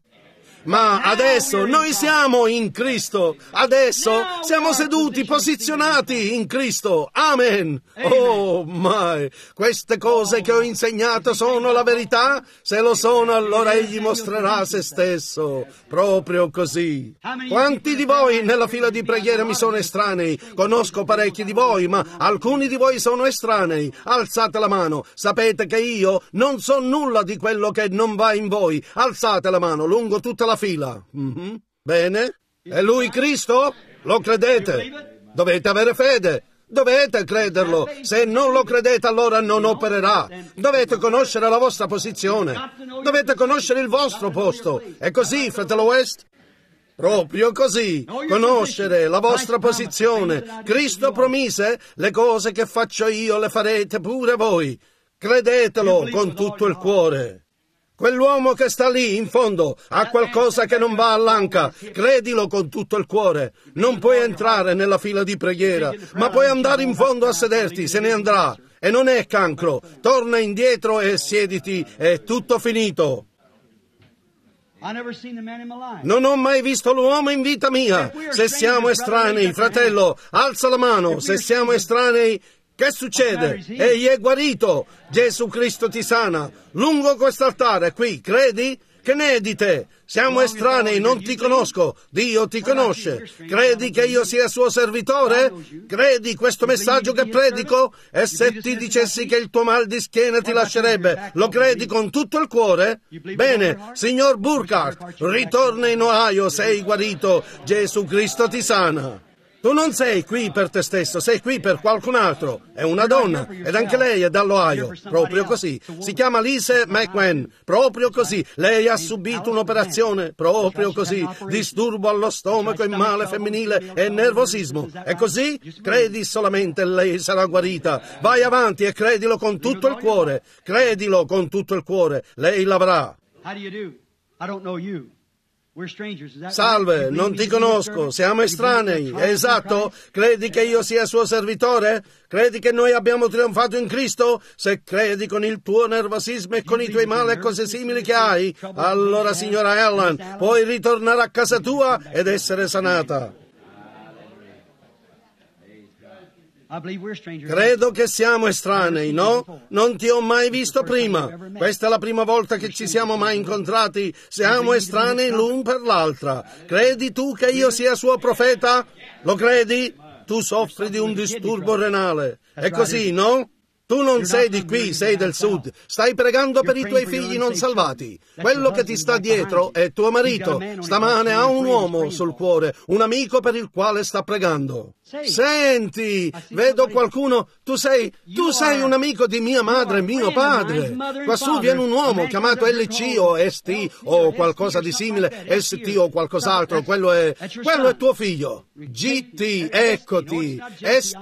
Ma adesso noi siamo in Cristo, adesso siamo seduti, posizionati in Cristo. Amen. Oh, mai, queste cose che ho insegnato sono la verità? Se lo sono, allora Egli mostrerà se stesso, proprio così. Quanti di voi nella fila di preghiera mi sono estranei? Conosco parecchi di voi, ma alcuni di voi sono estranei. Alzate la mano, sapete che io non so nulla di quello che non va in voi. Alzate la mano lungo tutta la fila. Mm-hmm. Bene? È Lui Cristo? Lo credete? Dovete avere fede. Dovete crederlo. Se non lo credete, allora non opererà. Dovete conoscere la vostra posizione. Dovete conoscere il vostro posto. È così, fratello West? Proprio così. Conoscere la vostra posizione. Cristo promise: le cose che faccio io le farete pure voi. Credetelo con tutto il cuore. Quell'uomo che sta lì in fondo ha qualcosa che non va all'anca. Credilo con tutto il cuore. Non puoi entrare nella fila di preghiera, ma puoi andare in fondo a sederti, se ne andrà. E non è cancro. Torna indietro e siediti, è tutto finito. Non ho mai visto l'uomo in vita mia. Se siamo estranei, fratello, alza la mano. Se siamo estranei, che succede? Egli è guarito. Gesù Cristo ti sana. Lungo quest'altare, qui, credi? Che ne è di te? Siamo estranei, non ti conosco. Dio ti conosce. Credi che io sia suo servitore? Credi questo messaggio che predico? E se ti dicessi che il tuo mal di schiena ti lascerebbe, lo credi con tutto il cuore? Bene, signor Burkhardt, ritorna in Ohio, sei guarito. Gesù Cristo ti sana. Tu non sei qui per te stesso, sei qui per qualcun altro. È una donna, ed anche lei è dall'Ohio. Proprio così. Si chiama Lise McMahon. Proprio così. Lei ha subito un'operazione. Proprio così. Disturbo allo stomaco e male femminile e nervosismo. È così? Credi solamente, lei sarà guarita. Vai avanti e credilo con tutto il cuore. Credilo con tutto il cuore. Lei l'avrà. Salve, non ti conosco, siamo estranei, esatto? Credi che io sia suo servitore? Credi che noi abbiamo trionfato in Cristo? Se credi con il tuo nervosismo e con i tuoi mali e cose simili che hai, allora, signora Ellen, puoi ritornare a casa tua ed essere sanata. Credo che siamo estranei, no? Non ti ho mai visto prima. Questa è la prima volta che ci siamo mai incontrati. Siamo estranei l'un per l'altra. Credi tu che io sia suo profeta? Lo credi? Tu soffri di un disturbo renale. È così, no? Tu non sei di qui, sei del sud. Stai pregando per i tuoi figli non salvati. Quello che ti sta dietro è tuo marito. Stamane ha un uomo sul cuore, un amico per il quale sta pregando. Senti, vedo qualcuno. Tu sei, tu sei un amico di mia madre e mio padre. Quassù viene un uomo chiamato L C o S T o qualcosa di simile, S T o qualcos'altro. Quello è, quello è tuo figlio. G T, eccoti. S T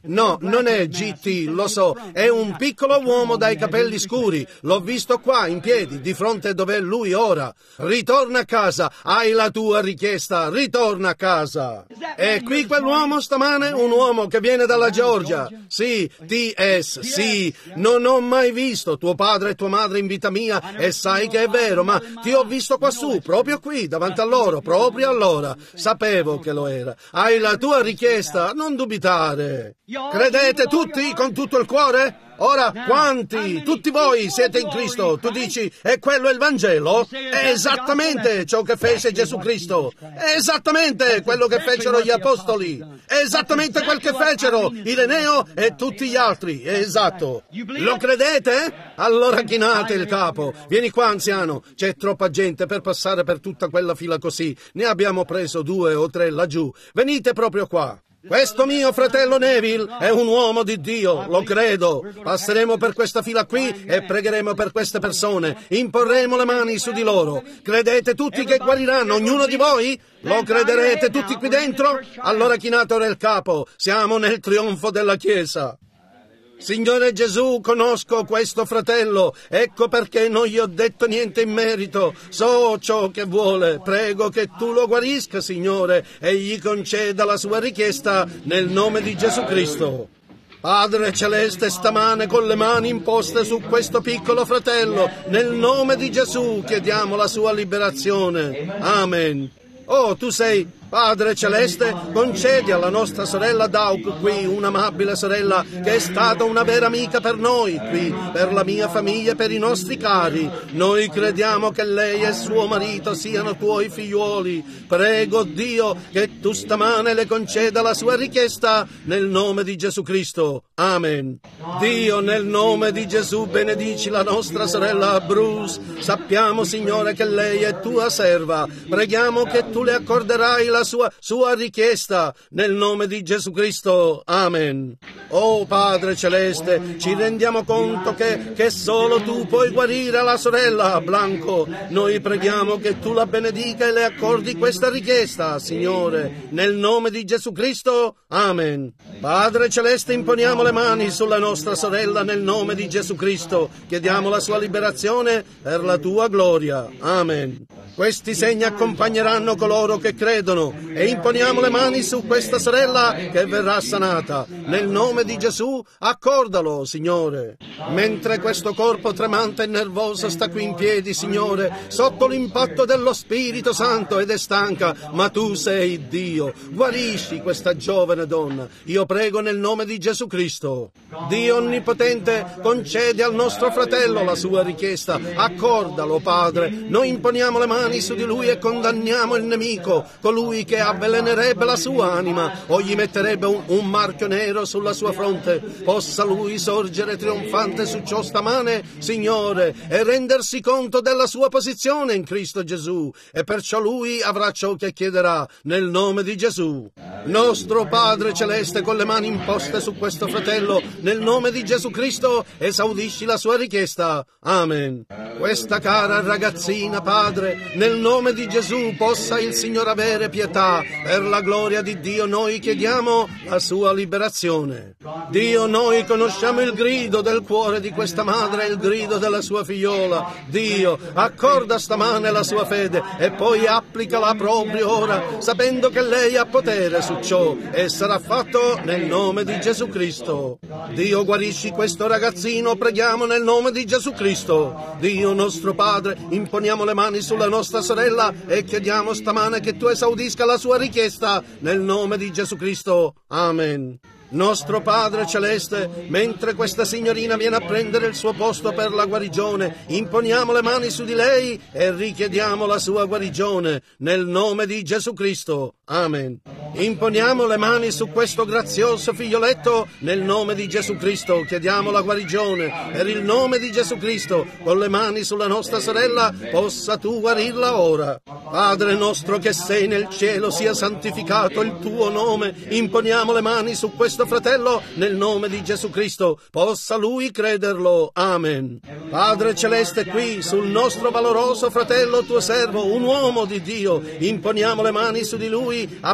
No, non è G T, lo so, è un piccolo uomo dai capelli scuri. L'ho visto qua, in piedi, di fronte dove è lui ora. Ritorna a casa, hai la tua richiesta, ritorna a casa. È qui quell'uomo stamane? Un uomo che viene dalla Georgia. Sì, T S, sì, non ho mai visto tuo padre e tua madre in vita mia e sai che è vero, ma ti ho visto quassù, proprio qui, davanti a loro, proprio allora. Sapevo che lo era. Hai la tua richiesta, non dubitare. Credete tutti con tutto il cuore? Ora, quanti, tutti voi siete in Cristo? Tu dici, e quello è il Vangelo? È esattamente ciò che fece Gesù Cristo. È esattamente quello che fecero gli Apostoli. È esattamente quel che fecero Ireneo e tutti gli altri. È esatto. Lo credete? Allora chinate il capo. Vieni qua, anziano. C'è troppa gente per passare per tutta quella fila così. Ne abbiamo preso due o tre laggiù. Venite proprio qua. Questo mio fratello Neville è un uomo di Dio, lo credo. Passeremo per questa fila qui e pregheremo per queste persone. Imporremo le mani su di loro. Credete tutti che guariranno, ognuno di voi? Lo crederete tutti qui dentro? Allora chinate ora il capo. Siamo nel trionfo della Chiesa. Signore Gesù, conosco questo fratello, ecco perché non gli ho detto niente in merito. So ciò che vuole, prego che tu lo guarisca, Signore, e gli conceda la sua richiesta nel nome di Gesù Cristo. Padre Celeste, stamane con le mani imposte su questo piccolo fratello, nel nome di Gesù chiediamo la sua liberazione. Amen. Oh, tu sei Padre Celeste, concedi alla nostra sorella Dauk qui, un'amabile sorella che è stata una vera amica per noi qui, per la mia famiglia e per i nostri cari. Noi crediamo che lei e suo marito siano tuoi figliuoli. Prego Dio che tu stamane le conceda la sua richiesta nel nome di Gesù Cristo. Amen. Dio, nel nome di Gesù, benedici la nostra sorella Bruce. Sappiamo, Signore, che lei è tua serva. Preghiamo che tu le accorderai la sua, sua richiesta nel nome di Gesù Cristo. Amen. Oh Padre Celeste, ci rendiamo conto che, che solo tu puoi guarire la sorella Blanco. Noi preghiamo che tu la benedica e le accordi questa richiesta, Signore, nel nome di Gesù Cristo. Amen. Padre Celeste, imponiamo le mani sulla nostra sorella nel nome di Gesù Cristo. Chiediamo la sua liberazione per la tua gloria. Amen. Questi segni accompagneranno coloro che credono e imponiamo le mani su questa sorella che verrà sanata. Nel nome di Gesù, accordalo, Signore. Mentre questo corpo tremante e nervoso sta qui in piedi, Signore, sotto l'impatto dello Spirito Santo ed è stanca, ma tu sei Dio. Guarisci questa giovane donna. Io prego nel nome di Gesù Cristo. Dio Onnipotente, concede al nostro fratello la sua richiesta. Accordalo, Padre. Noi imponiamo le mani su di lui e condanniamo il nemico, colui che avvelenerebbe la sua anima o gli metterebbe un, un marchio nero sulla sua fronte. Possa lui sorgere trionfante su ciò stamane, Signore, e rendersi conto della sua posizione in Cristo Gesù, e perciò lui avrà ciò che chiederà nel nome di Gesù. Nostro Padre Celeste, con le mani imposte su questo fratello, nel nome di Gesù Cristo, esaudisci la sua richiesta. Amen. Questa cara ragazzina, Padre, nel nome di Gesù possa il Signore avere pietà. Per la gloria di Dio noi chiediamo la sua liberazione. Dio, noi conosciamo il grido del cuore di questa madre e il grido della sua figliola. Dio, accorda stamane la sua fede e poi applicala proprio ora, sapendo che lei ha potere su ciò e sarà fatto nel nome di Gesù Cristo. Dio, guarisci questo ragazzino, preghiamo nel nome di Gesù Cristo. Dio nostro Padre, imponiamo le mani sulla nostra sorella e chiediamo stamane che tu esaudisca la sua richiesta nel nome di Gesù Cristo. Amen. Nostro Padre Celeste, mentre questa signorina viene a prendere il suo posto per la guarigione, imponiamo le mani su di lei e richiediamo la sua guarigione nel nome di Gesù Cristo. Amen. Imponiamo le mani su questo grazioso figlioletto nel nome di Gesù Cristo. Chiediamo la guarigione per il nome di Gesù Cristo. Con le mani sulla nostra sorella, possa tu guarirla ora. Padre nostro che sei nel cielo, sia santificato il tuo nome. Imponiamo le mani su questo fratello nel nome di Gesù Cristo. Possa lui crederlo. Amen. Padre Celeste, qui sul nostro valoroso fratello, tuo servo, un uomo di Dio, imponiamo le mani su di lui affinché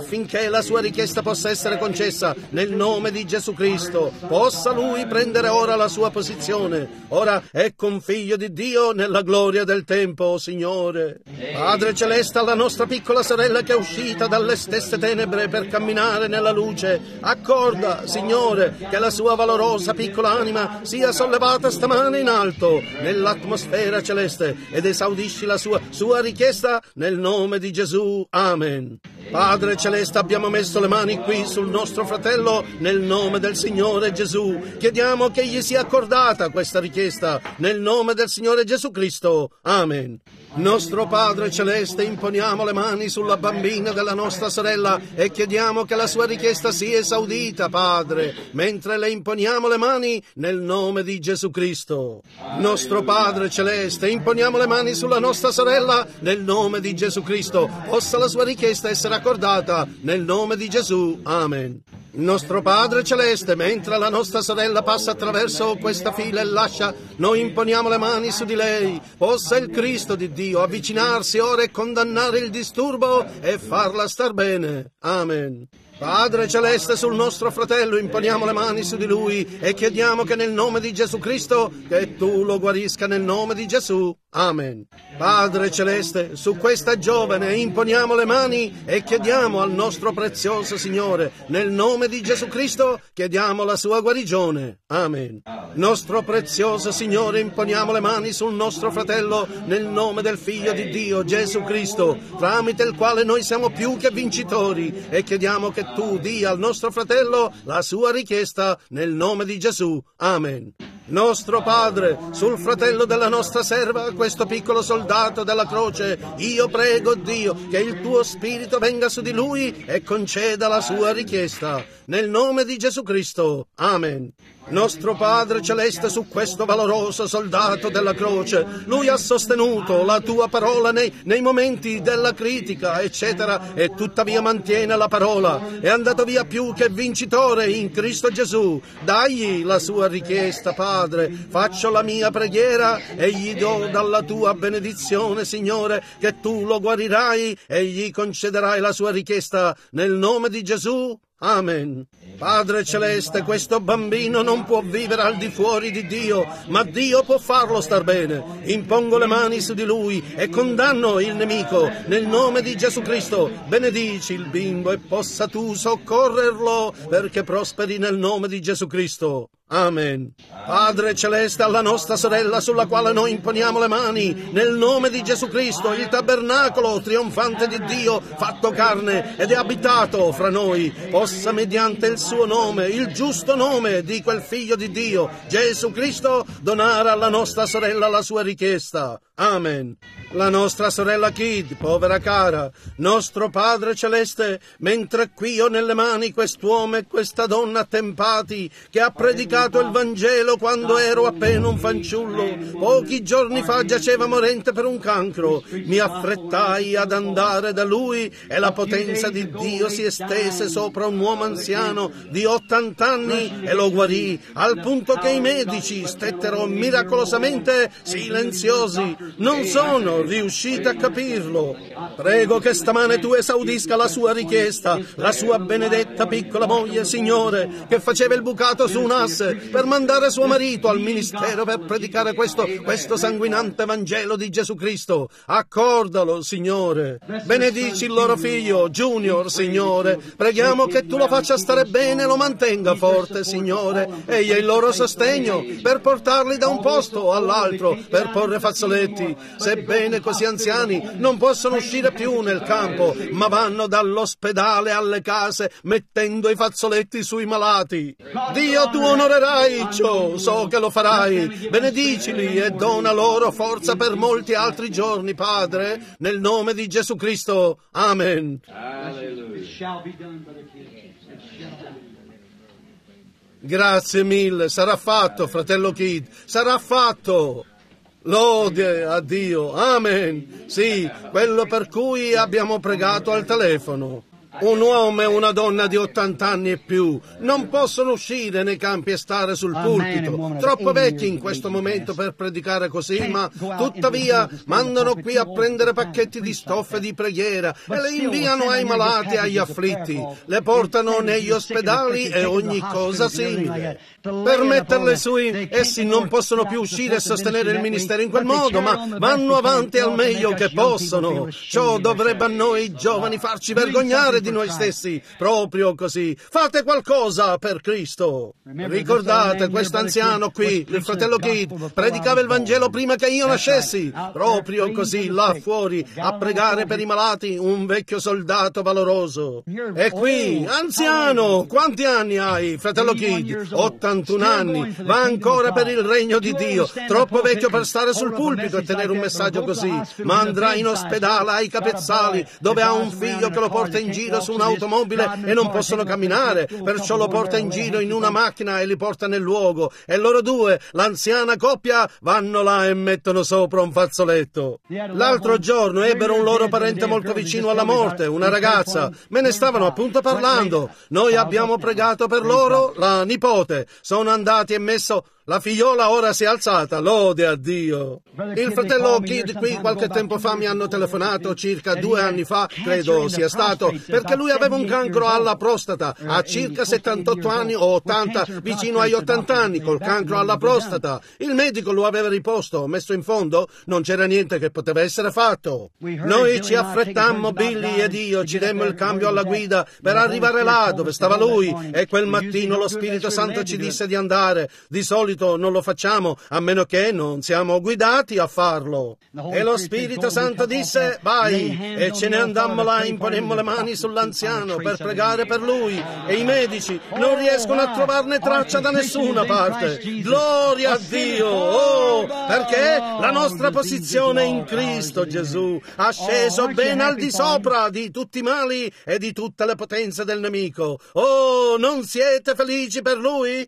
la sua richiesta possa essere concessa nel nome di Gesù Cristo. Possa lui prendere ora la sua posizione. Ora ecco un figlio di Dio nella gloria del tempo, Signore. Padre Celeste, alla nostra piccola sorella che è uscita dalle stesse tenebre per camminare nella luce, accorda, Signore, che la sua valorosa piccola anima sia sollevata stamane in alto nell'atmosfera celeste ed esaudisci la sua, sua richiesta nel nome di Gesù. Amen. Padre Celeste, abbiamo messo le mani qui sul nostro fratello nel nome del Signore Gesù. Chiediamo che gli sia accordata questa richiesta nel nome del Signore Gesù Cristo. Amen. Nostro Padre Celeste, imponiamo le mani sulla bambina della nostra sorella e chiediamo che la sua richiesta sia esaudita, Padre, mentre le imponiamo le mani nel nome di Gesù Cristo. Nostro Padre Celeste, imponiamo le mani sulla nostra sorella nel nome di Gesù Cristo. Possa la sua richiesta essere accordata nel nome di Gesù. Amen. Nostro Padre Celeste, mentre la nostra sorella passa attraverso questa fila e lascia, noi imponiamo le mani su di lei. Possa il Cristo di Dio avvicinarsi ora e condannare il disturbo e farla star bene. Amen. Padre Celeste, sul nostro fratello imponiamo le mani su di lui e chiediamo che nel nome di Gesù Cristo, che tu lo guarisca nel nome di Gesù. Amen. Padre Celeste, su questa giovane imponiamo le mani e chiediamo al nostro prezioso Signore, nel nome di Gesù Cristo, chiediamo la sua guarigione. Amen. Nostro prezioso Signore, imponiamo le mani sul nostro fratello nel nome del Figlio di Dio, Gesù Cristo, tramite il quale noi siamo più che vincitori, e chiediamo che tu dia al nostro fratello la sua richiesta nel nome di Gesù. Amen. Nostro Padre, sul fratello della nostra serva, questo piccolo soldato della croce, io prego Dio che il tuo spirito venga su di lui e conceda la sua richiesta. Nel nome di Gesù Cristo. Amen. Nostro Padre Celeste, su questo valoroso soldato della croce, lui ha sostenuto la tua parola nei, nei momenti della critica, eccetera, e tuttavia mantiene la parola. È andato via più che vincitore in Cristo Gesù. Dagli la sua richiesta, Padre. Faccio la mia preghiera e gli do dalla tua benedizione, Signore, che tu lo guarirai e gli concederai la sua richiesta nel nome di Gesù. Amen. Padre Celeste, questo bambino non può vivere al di fuori di Dio, ma Dio può farlo star bene. Impongo le mani su di lui e condanno il nemico nel nome di Gesù Cristo. Benedici il bimbo e possa tu soccorrerlo perché prosperi nel nome di Gesù Cristo. Amen. Padre Celeste, alla nostra sorella sulla quale noi imponiamo le mani, nel nome di Gesù Cristo, il tabernacolo trionfante di Dio, fatto carne ed è abitato fra noi, possa mediante il suo nome, il giusto nome di quel Figlio di Dio, Gesù Cristo, donare alla nostra sorella la sua richiesta. Amen. La nostra sorella Kid, povera cara, nostro Padre Celeste, mentre qui ho nelle mani quest'uomo e questa donna attempati che ha predicato il Vangelo quando ero appena un fanciullo, pochi giorni fa giaceva morente per un cancro, mi affrettai ad andare da lui e la potenza di Dio si estese sopra un uomo anziano di ottanta anni e lo guarì, al punto che i medici stettero miracolosamente silenziosi. Non sono riusciti a capirlo. Prego che stamane tu esaudisca la sua richiesta, la sua benedetta piccola moglie, Signore, che faceva il bucato su un asse per mandare suo marito al ministero per predicare questo, questo sanguinante Vangelo di Gesù Cristo. Accordalo, Signore. Benedici il loro figlio, Junior, Signore. Preghiamo che tu lo faccia stare bene e lo mantenga forte, Signore. Egli è il loro sostegno per portarli da un posto all'altro, per porre fazzoletti. Sebbene così anziani non possono uscire più nel campo, ma vanno dall'ospedale alle case mettendo i fazzoletti sui malati. Dio, tu onorerai ciò, so che lo farai. Benedicili e dona loro forza per molti altri giorni, Padre, nel nome di Gesù Cristo. Amen. Grazie mille, sarà fatto, fratello Kid, sarà fatto. Lode a Dio. Amen. Sì, quello per cui abbiamo pregato al telefono. Un uomo e una donna di ottanta anni e più non possono uscire nei campi e stare sul pulpito, troppo vecchi in questo momento per predicare così, ma tuttavia mandano qui a prendere pacchetti di stoffe di preghiera e le inviano ai malati e agli afflitti, le portano negli ospedali e ogni cosa simile. Per metterle su, essi non possono più uscire e sostenere il ministero in quel modo, ma vanno avanti al meglio che possono. Ciò dovrebbe a noi giovani farci vergognare di noi stessi, proprio così. Fate qualcosa per Cristo. Ricordate, quest'anziano qui, il fratello Keith, predicava il Vangelo prima che io nascessi, proprio così, là fuori, a pregare per i malati, un vecchio soldato valoroso. E qui, anziano, quanti anni hai, fratello Keith? ottantuno anni, va ancora per il regno di Dio, troppo vecchio per stare sul pulpito e tenere un messaggio così, ma andrà in ospedale ai capezzali, dove ha un figlio che lo porta in giro su un'automobile e non possono camminare, perciò lo porta in giro in una macchina e li porta nel luogo, e loro due, l'anziana coppia, vanno là e mettono sopra un fazzoletto. L'altro giorno ebbero un loro parente molto vicino alla morte, una ragazza, me ne stavano appunto parlando. Noi abbiamo pregato per loro, la nipote, sono andati e messo. La figliola ora si è alzata, lode a Dio. Il fratello Kid qui qualche tempo fa mi hanno telefonato, circa due anni fa, credo sia stato, perché lui aveva un cancro alla prostata, a circa settantotto anni o ottanta, vicino agli ottanta anni, col cancro alla prostata. Il medico lo aveva riposto, messo in fondo, non c'era niente che poteva essere fatto. Noi ci affrettammo, Billy ed io, ci demmo il cambio alla guida per arrivare là dove stava lui, e quel mattino lo Spirito Santo ci disse di andare. Di solito non lo facciamo, a meno che non siamo guidati a farlo. E lo Spirito Santo disse, vai, e ce ne andammo là, imponemmo le mani sull'anziano per pregare per lui, e i medici non riescono a trovarne traccia da nessuna parte. Gloria a Dio! Oh, perché la nostra posizione in Cristo Gesù ha sceso ben al di sopra di tutti i mali e di tutte le potenze del nemico. Oh, non siete felici per lui?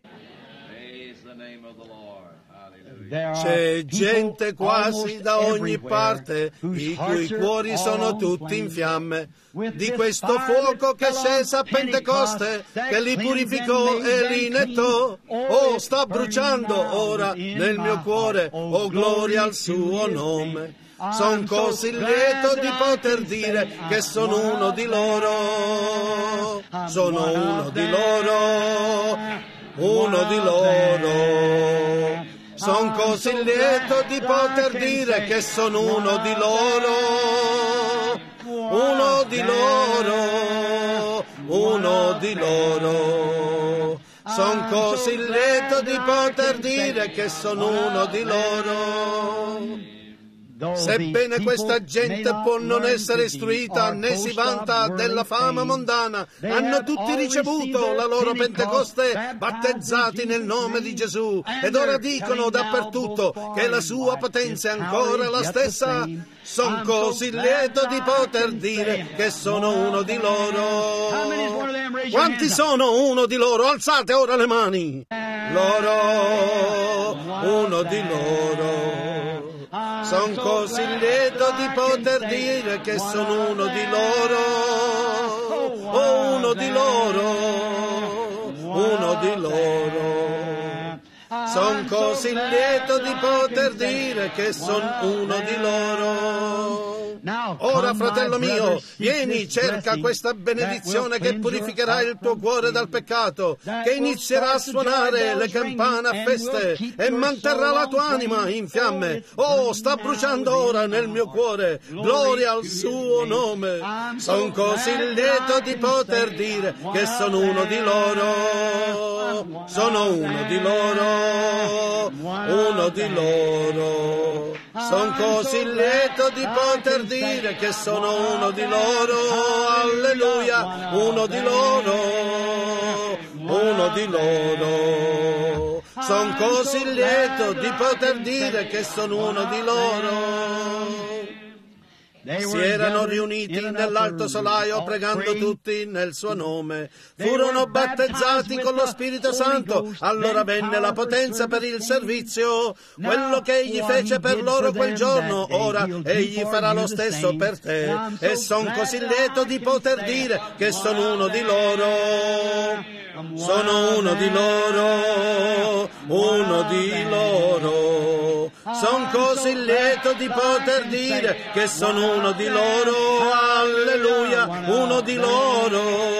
C'è gente quasi da ogni parte, i cui cuori sono tutti in fiamme, di questo fuoco che scese a Pentecoste, che li purificò e li nettò. Oh, sta bruciando ora nel mio cuore, oh gloria al suo nome. Son così lieto di poter dire che sono uno di loro, sono uno di loro, uno di loro. Son così lieto di poter dire che sono uno di loro, uno di loro, uno di loro. Son così lieto di poter dire che sono uno di loro. Sebbene questa gente può non essere istruita né si vanta della fama mondana, hanno tutti ricevuto la loro Pentecoste battezzati nel nome di Gesù, ed ora dicono dappertutto che la sua potenza è ancora la stessa. Son così lieto di poter dire che sono uno di loro. Quanti sono uno di loro? Alzate ora le mani. Loro, uno di loro. Son così lieto di poter dire che sono uno di loro, oh, uno di loro, uno di loro. Son così lieto di poter dire che sono uno di loro. Ora, fratello mio, vieni, cerca questa benedizione che purificherà il tuo cuore dal peccato, che inizierà a suonare le campane a feste e manterrà la tua anima in fiamme. Oh, sta bruciando ora nel mio cuore, gloria al suo nome. Son così lieto di poter dire che sono uno di loro, sono uno di loro, uno di loro. Son così lieto di poter dire che sono uno di loro, alleluia, uno di loro, uno di loro. Son così lieto di poter dire che sono uno di loro. Si erano riuniti nell'alto solaio pregando tutti nel suo nome. Furono battezzati con lo Spirito Santo. Allora venne la potenza per il servizio. Quello che egli fece per loro quel giorno, ora egli farà lo stesso per te. E son così lieto di poter dire che sono uno di loro. Sono uno di loro, uno di loro. Son così lieto di poter dire che sono uno di loro. Alleluia, uno di loro,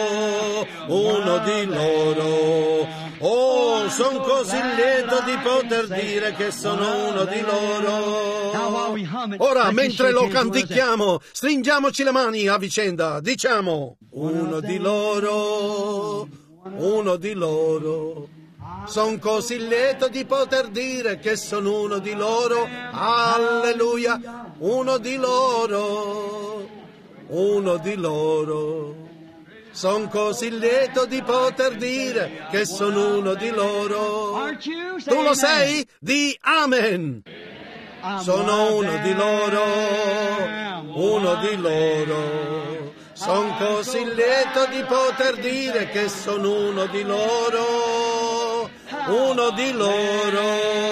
uno di loro. Oh, son così lieto di poter dire che sono uno di loro. Ora, mentre lo canticchiamo, stringiamoci le mani a vicenda. Diciamo, uno di loro, uno di loro. Son così lieto di poter dire che sono uno di loro. Alleluia, uno di loro, uno di loro. Son così lieto di poter dire che sono uno di loro. Tu lo sei? Di amen. Sono uno di loro, uno di loro. Son così lieto di poter dire che sono uno di loro, uno di loro,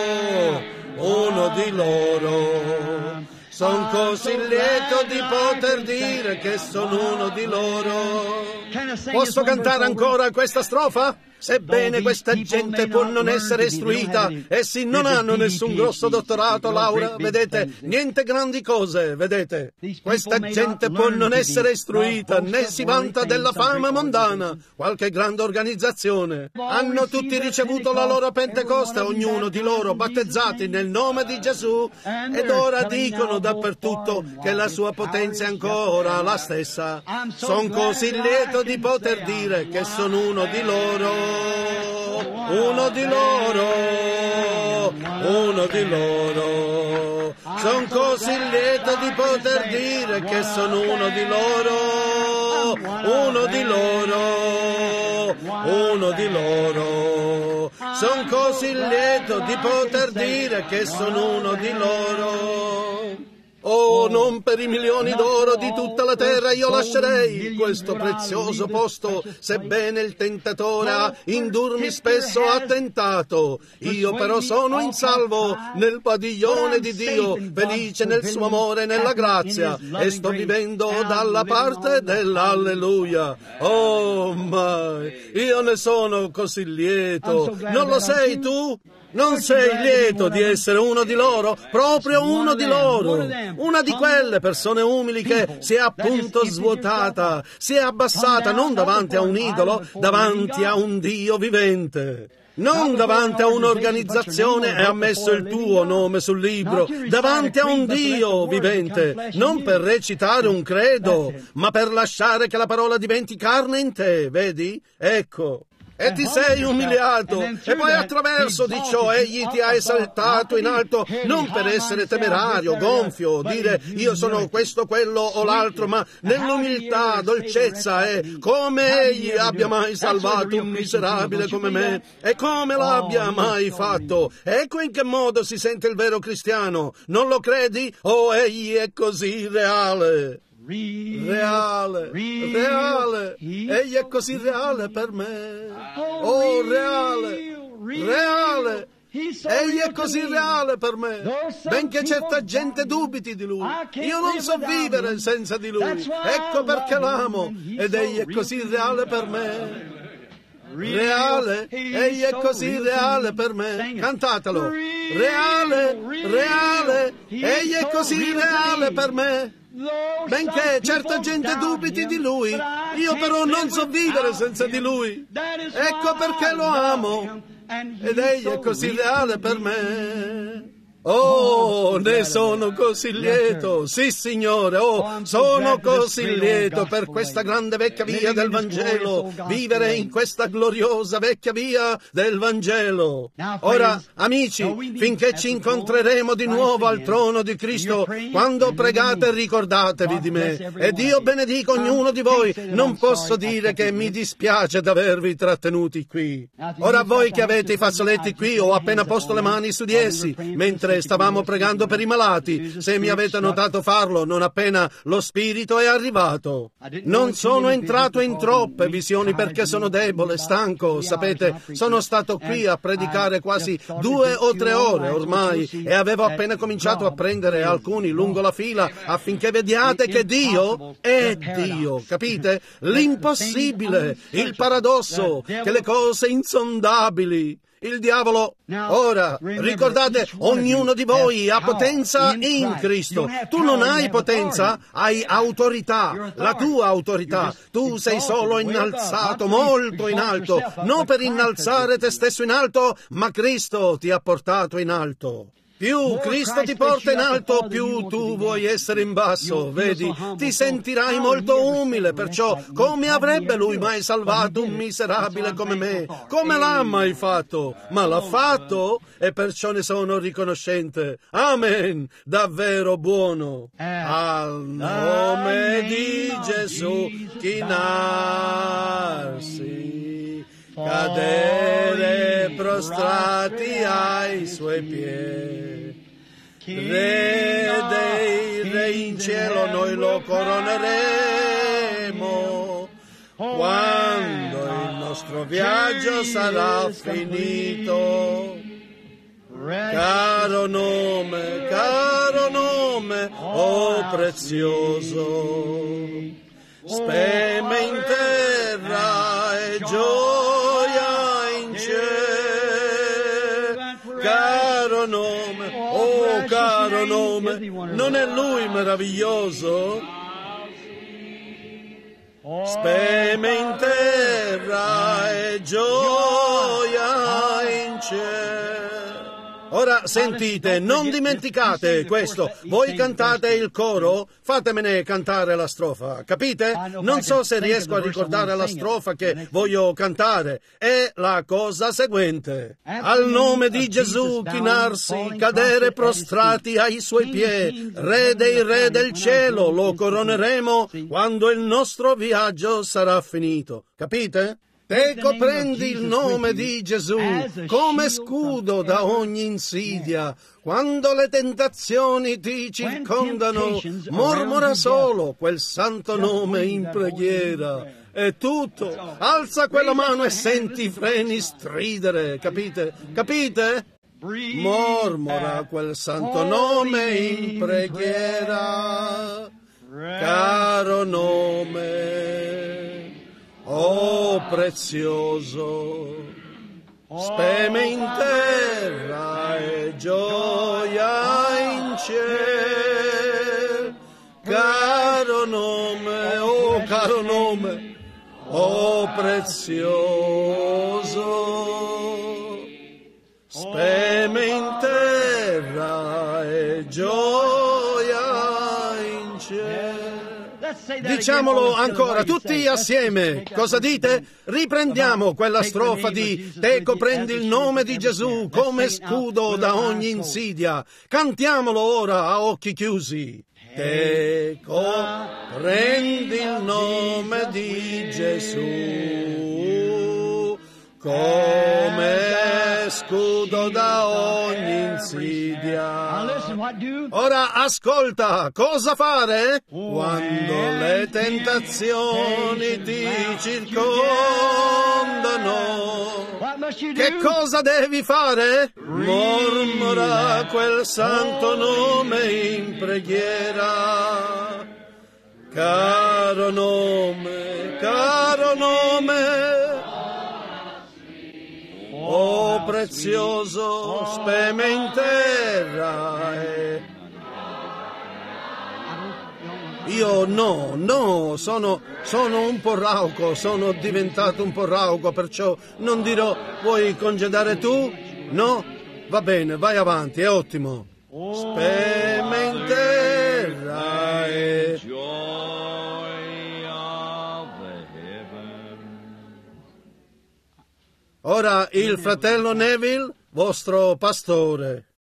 uno di loro. Son così lieto di poter dire che sono uno di loro. Posso cantare ancora questa strofa? Sebbene questa gente può non essere istruita, essi non hanno nessun grosso dottorato, laurea, vedete, niente grandi cose, vedete. Questa gente può non essere istruita, né si vanta della fama mondana, qualche grande organizzazione. Hanno tutti ricevuto la loro Pentecoste, ognuno di loro battezzati nel nome di Gesù, ed ora dicono dappertutto che la sua potenza è ancora la stessa. Son così lieto di poter dire che sono uno di loro. Uno di loro, uno di loro. Son così lieto di poter dire che sono uno di loro, uno di loro, uno di loro. Son così lieto di poter dire che sono uno di loro. Oh, non per i milioni d'oro di tutta la terra io lascerei questo prezioso posto, sebbene il tentatore a indurmi spesso ha tentato. Io però sono in salvo nel padiglione di Dio, felice nel suo amore e nella grazia, e sto vivendo dalla parte dell'alleluia. Oh, mai, io ne sono così lieto. Non lo sei tu? Non sei lieto di essere uno di loro? Proprio uno di loro. Una di quelle persone umili che si è appunto svuotata, si è abbassata non davanti a un idolo, davanti a un Dio vivente. Non davanti a un'organizzazione e ha messo il tuo nome sul libro, davanti a un Dio vivente, non per recitare un credo, ma per lasciare che la parola diventi carne in te, vedi? Ecco. E ti sei umiliato, e poi attraverso di ciò egli ti ha esaltato in alto, non per essere temerario, gonfio, dire io sono questo, quello o l'altro, ma nell'umiltà, dolcezza, e come egli abbia mai salvato un miserabile come me, e come l'abbia mai fatto. Ecco in che modo si sente il vero cristiano, non lo credi? Oh, egli è così reale. Reale, reale, egli è così reale per me. Oh, reale, reale, egli è così reale per me. Benché certa gente dubiti di lui, io non so vivere senza di lui. Ecco perché l'amo, ed egli è così reale per me. Reale, egli è così reale per me. Cantatelo. Reale, reale, egli è così reale per me. Benché certa gente dubiti di lui, io però non so vivere senza di lui. Ecco perché lo amo, ed egli è così reale per me. Oh, ne sono così lieto, sì signore, oh, sono così lieto per questa grande vecchia via del Vangelo, vivere in questa gloriosa vecchia via del Vangelo. Ora, amici, finché ci incontreremo di nuovo al trono di Cristo, quando pregate ricordatevi di me, e Dio benedica ognuno di voi. Non posso dire che mi dispiace d'avervi trattenuti qui. Ora voi che avete i fazzoletti qui, ho appena posto le mani su di essi, mentre mentre stavamo pregando per i malati, se mi avete notato farlo non appena lo Spirito è arrivato. Non sono entrato in troppe visioni perché sono debole, stanco, sapete, sono stato qui a predicare quasi due o tre ore ormai e avevo appena cominciato a prendere alcuni lungo la fila affinché vediate che Dio è Dio, capite? L'impossibile, il paradosso, che le cose insondabili. Il diavolo, ora, ricordate, ognuno di voi ha potenza in Cristo. Tu non hai potenza, hai autorità, la tua autorità. Tu sei solo innalzato, molto in alto, non per innalzare te stesso in alto, ma Cristo ti ha portato in alto. Più Cristo ti porta in alto, più tu vuoi essere in basso, vedi? Ti sentirai molto umile, perciò come avrebbe Lui mai salvato un miserabile come me? Come l'ha mai fatto? Ma l'ha fatto e perciò ne sono riconoscente. Amen! Davvero buono. Al nome di Gesù chinarsi, cadere prostrati ai Suoi piedi. Re dei re in cielo noi lo coroneremo quando il nostro viaggio sarà finito. Caro nome, caro nome, oh prezioso, speme in terra e gioia in cielo. Caro nome, oh caro nome, non è Lui meraviglioso? Speme in terra e gioia in cielo. Ora sentite, non dimenticate questo. Voi cantate il coro, fatemene cantare la strofa, capite? Non so se riesco a ricordare la strofa che voglio cantare. È la cosa seguente. Al nome di Gesù chinarsi, cadere prostrati ai Suoi piedi. Re dei re del cielo, lo coroneremo quando il nostro viaggio sarà finito. Capite? Ecco, prendi il nome di Gesù come scudo da ogni insidia. Quando le tentazioni ti circondano, mormora solo quel santo nome in preghiera. È tutto. Alza quella mano e senti i freni stridere. Capite? Capite? Mormora quel santo nome in preghiera. Caro nome, oh prezioso, speme in terra e gioia in cielo. Caro nome, oh caro nome, oh prezioso, speme in terra e gioia in cielo. Diciamolo ancora, tutti assieme. Cosa dite? Riprendiamo quella strofa di Teco prendi il nome di Gesù come scudo da ogni insidia. Cantiamolo ora a occhi chiusi. Teco prendi il nome di Gesù come scudo da ogni insidia. Ora ascolta, cosa fare? Quando le tentazioni ti circondano, che cosa devi fare? Mormora quel santo nome in preghiera. Caro nome, caro nome, oh prezioso, speme in terra e... Io no, no, sono, sono un po' rauco, sono diventato un po' rauco, perciò non dirò, vuoi congedare tu? No? Va bene, vai avanti, è ottimo. Speme in terra e... Ora il fratello Neville, vostro pastore.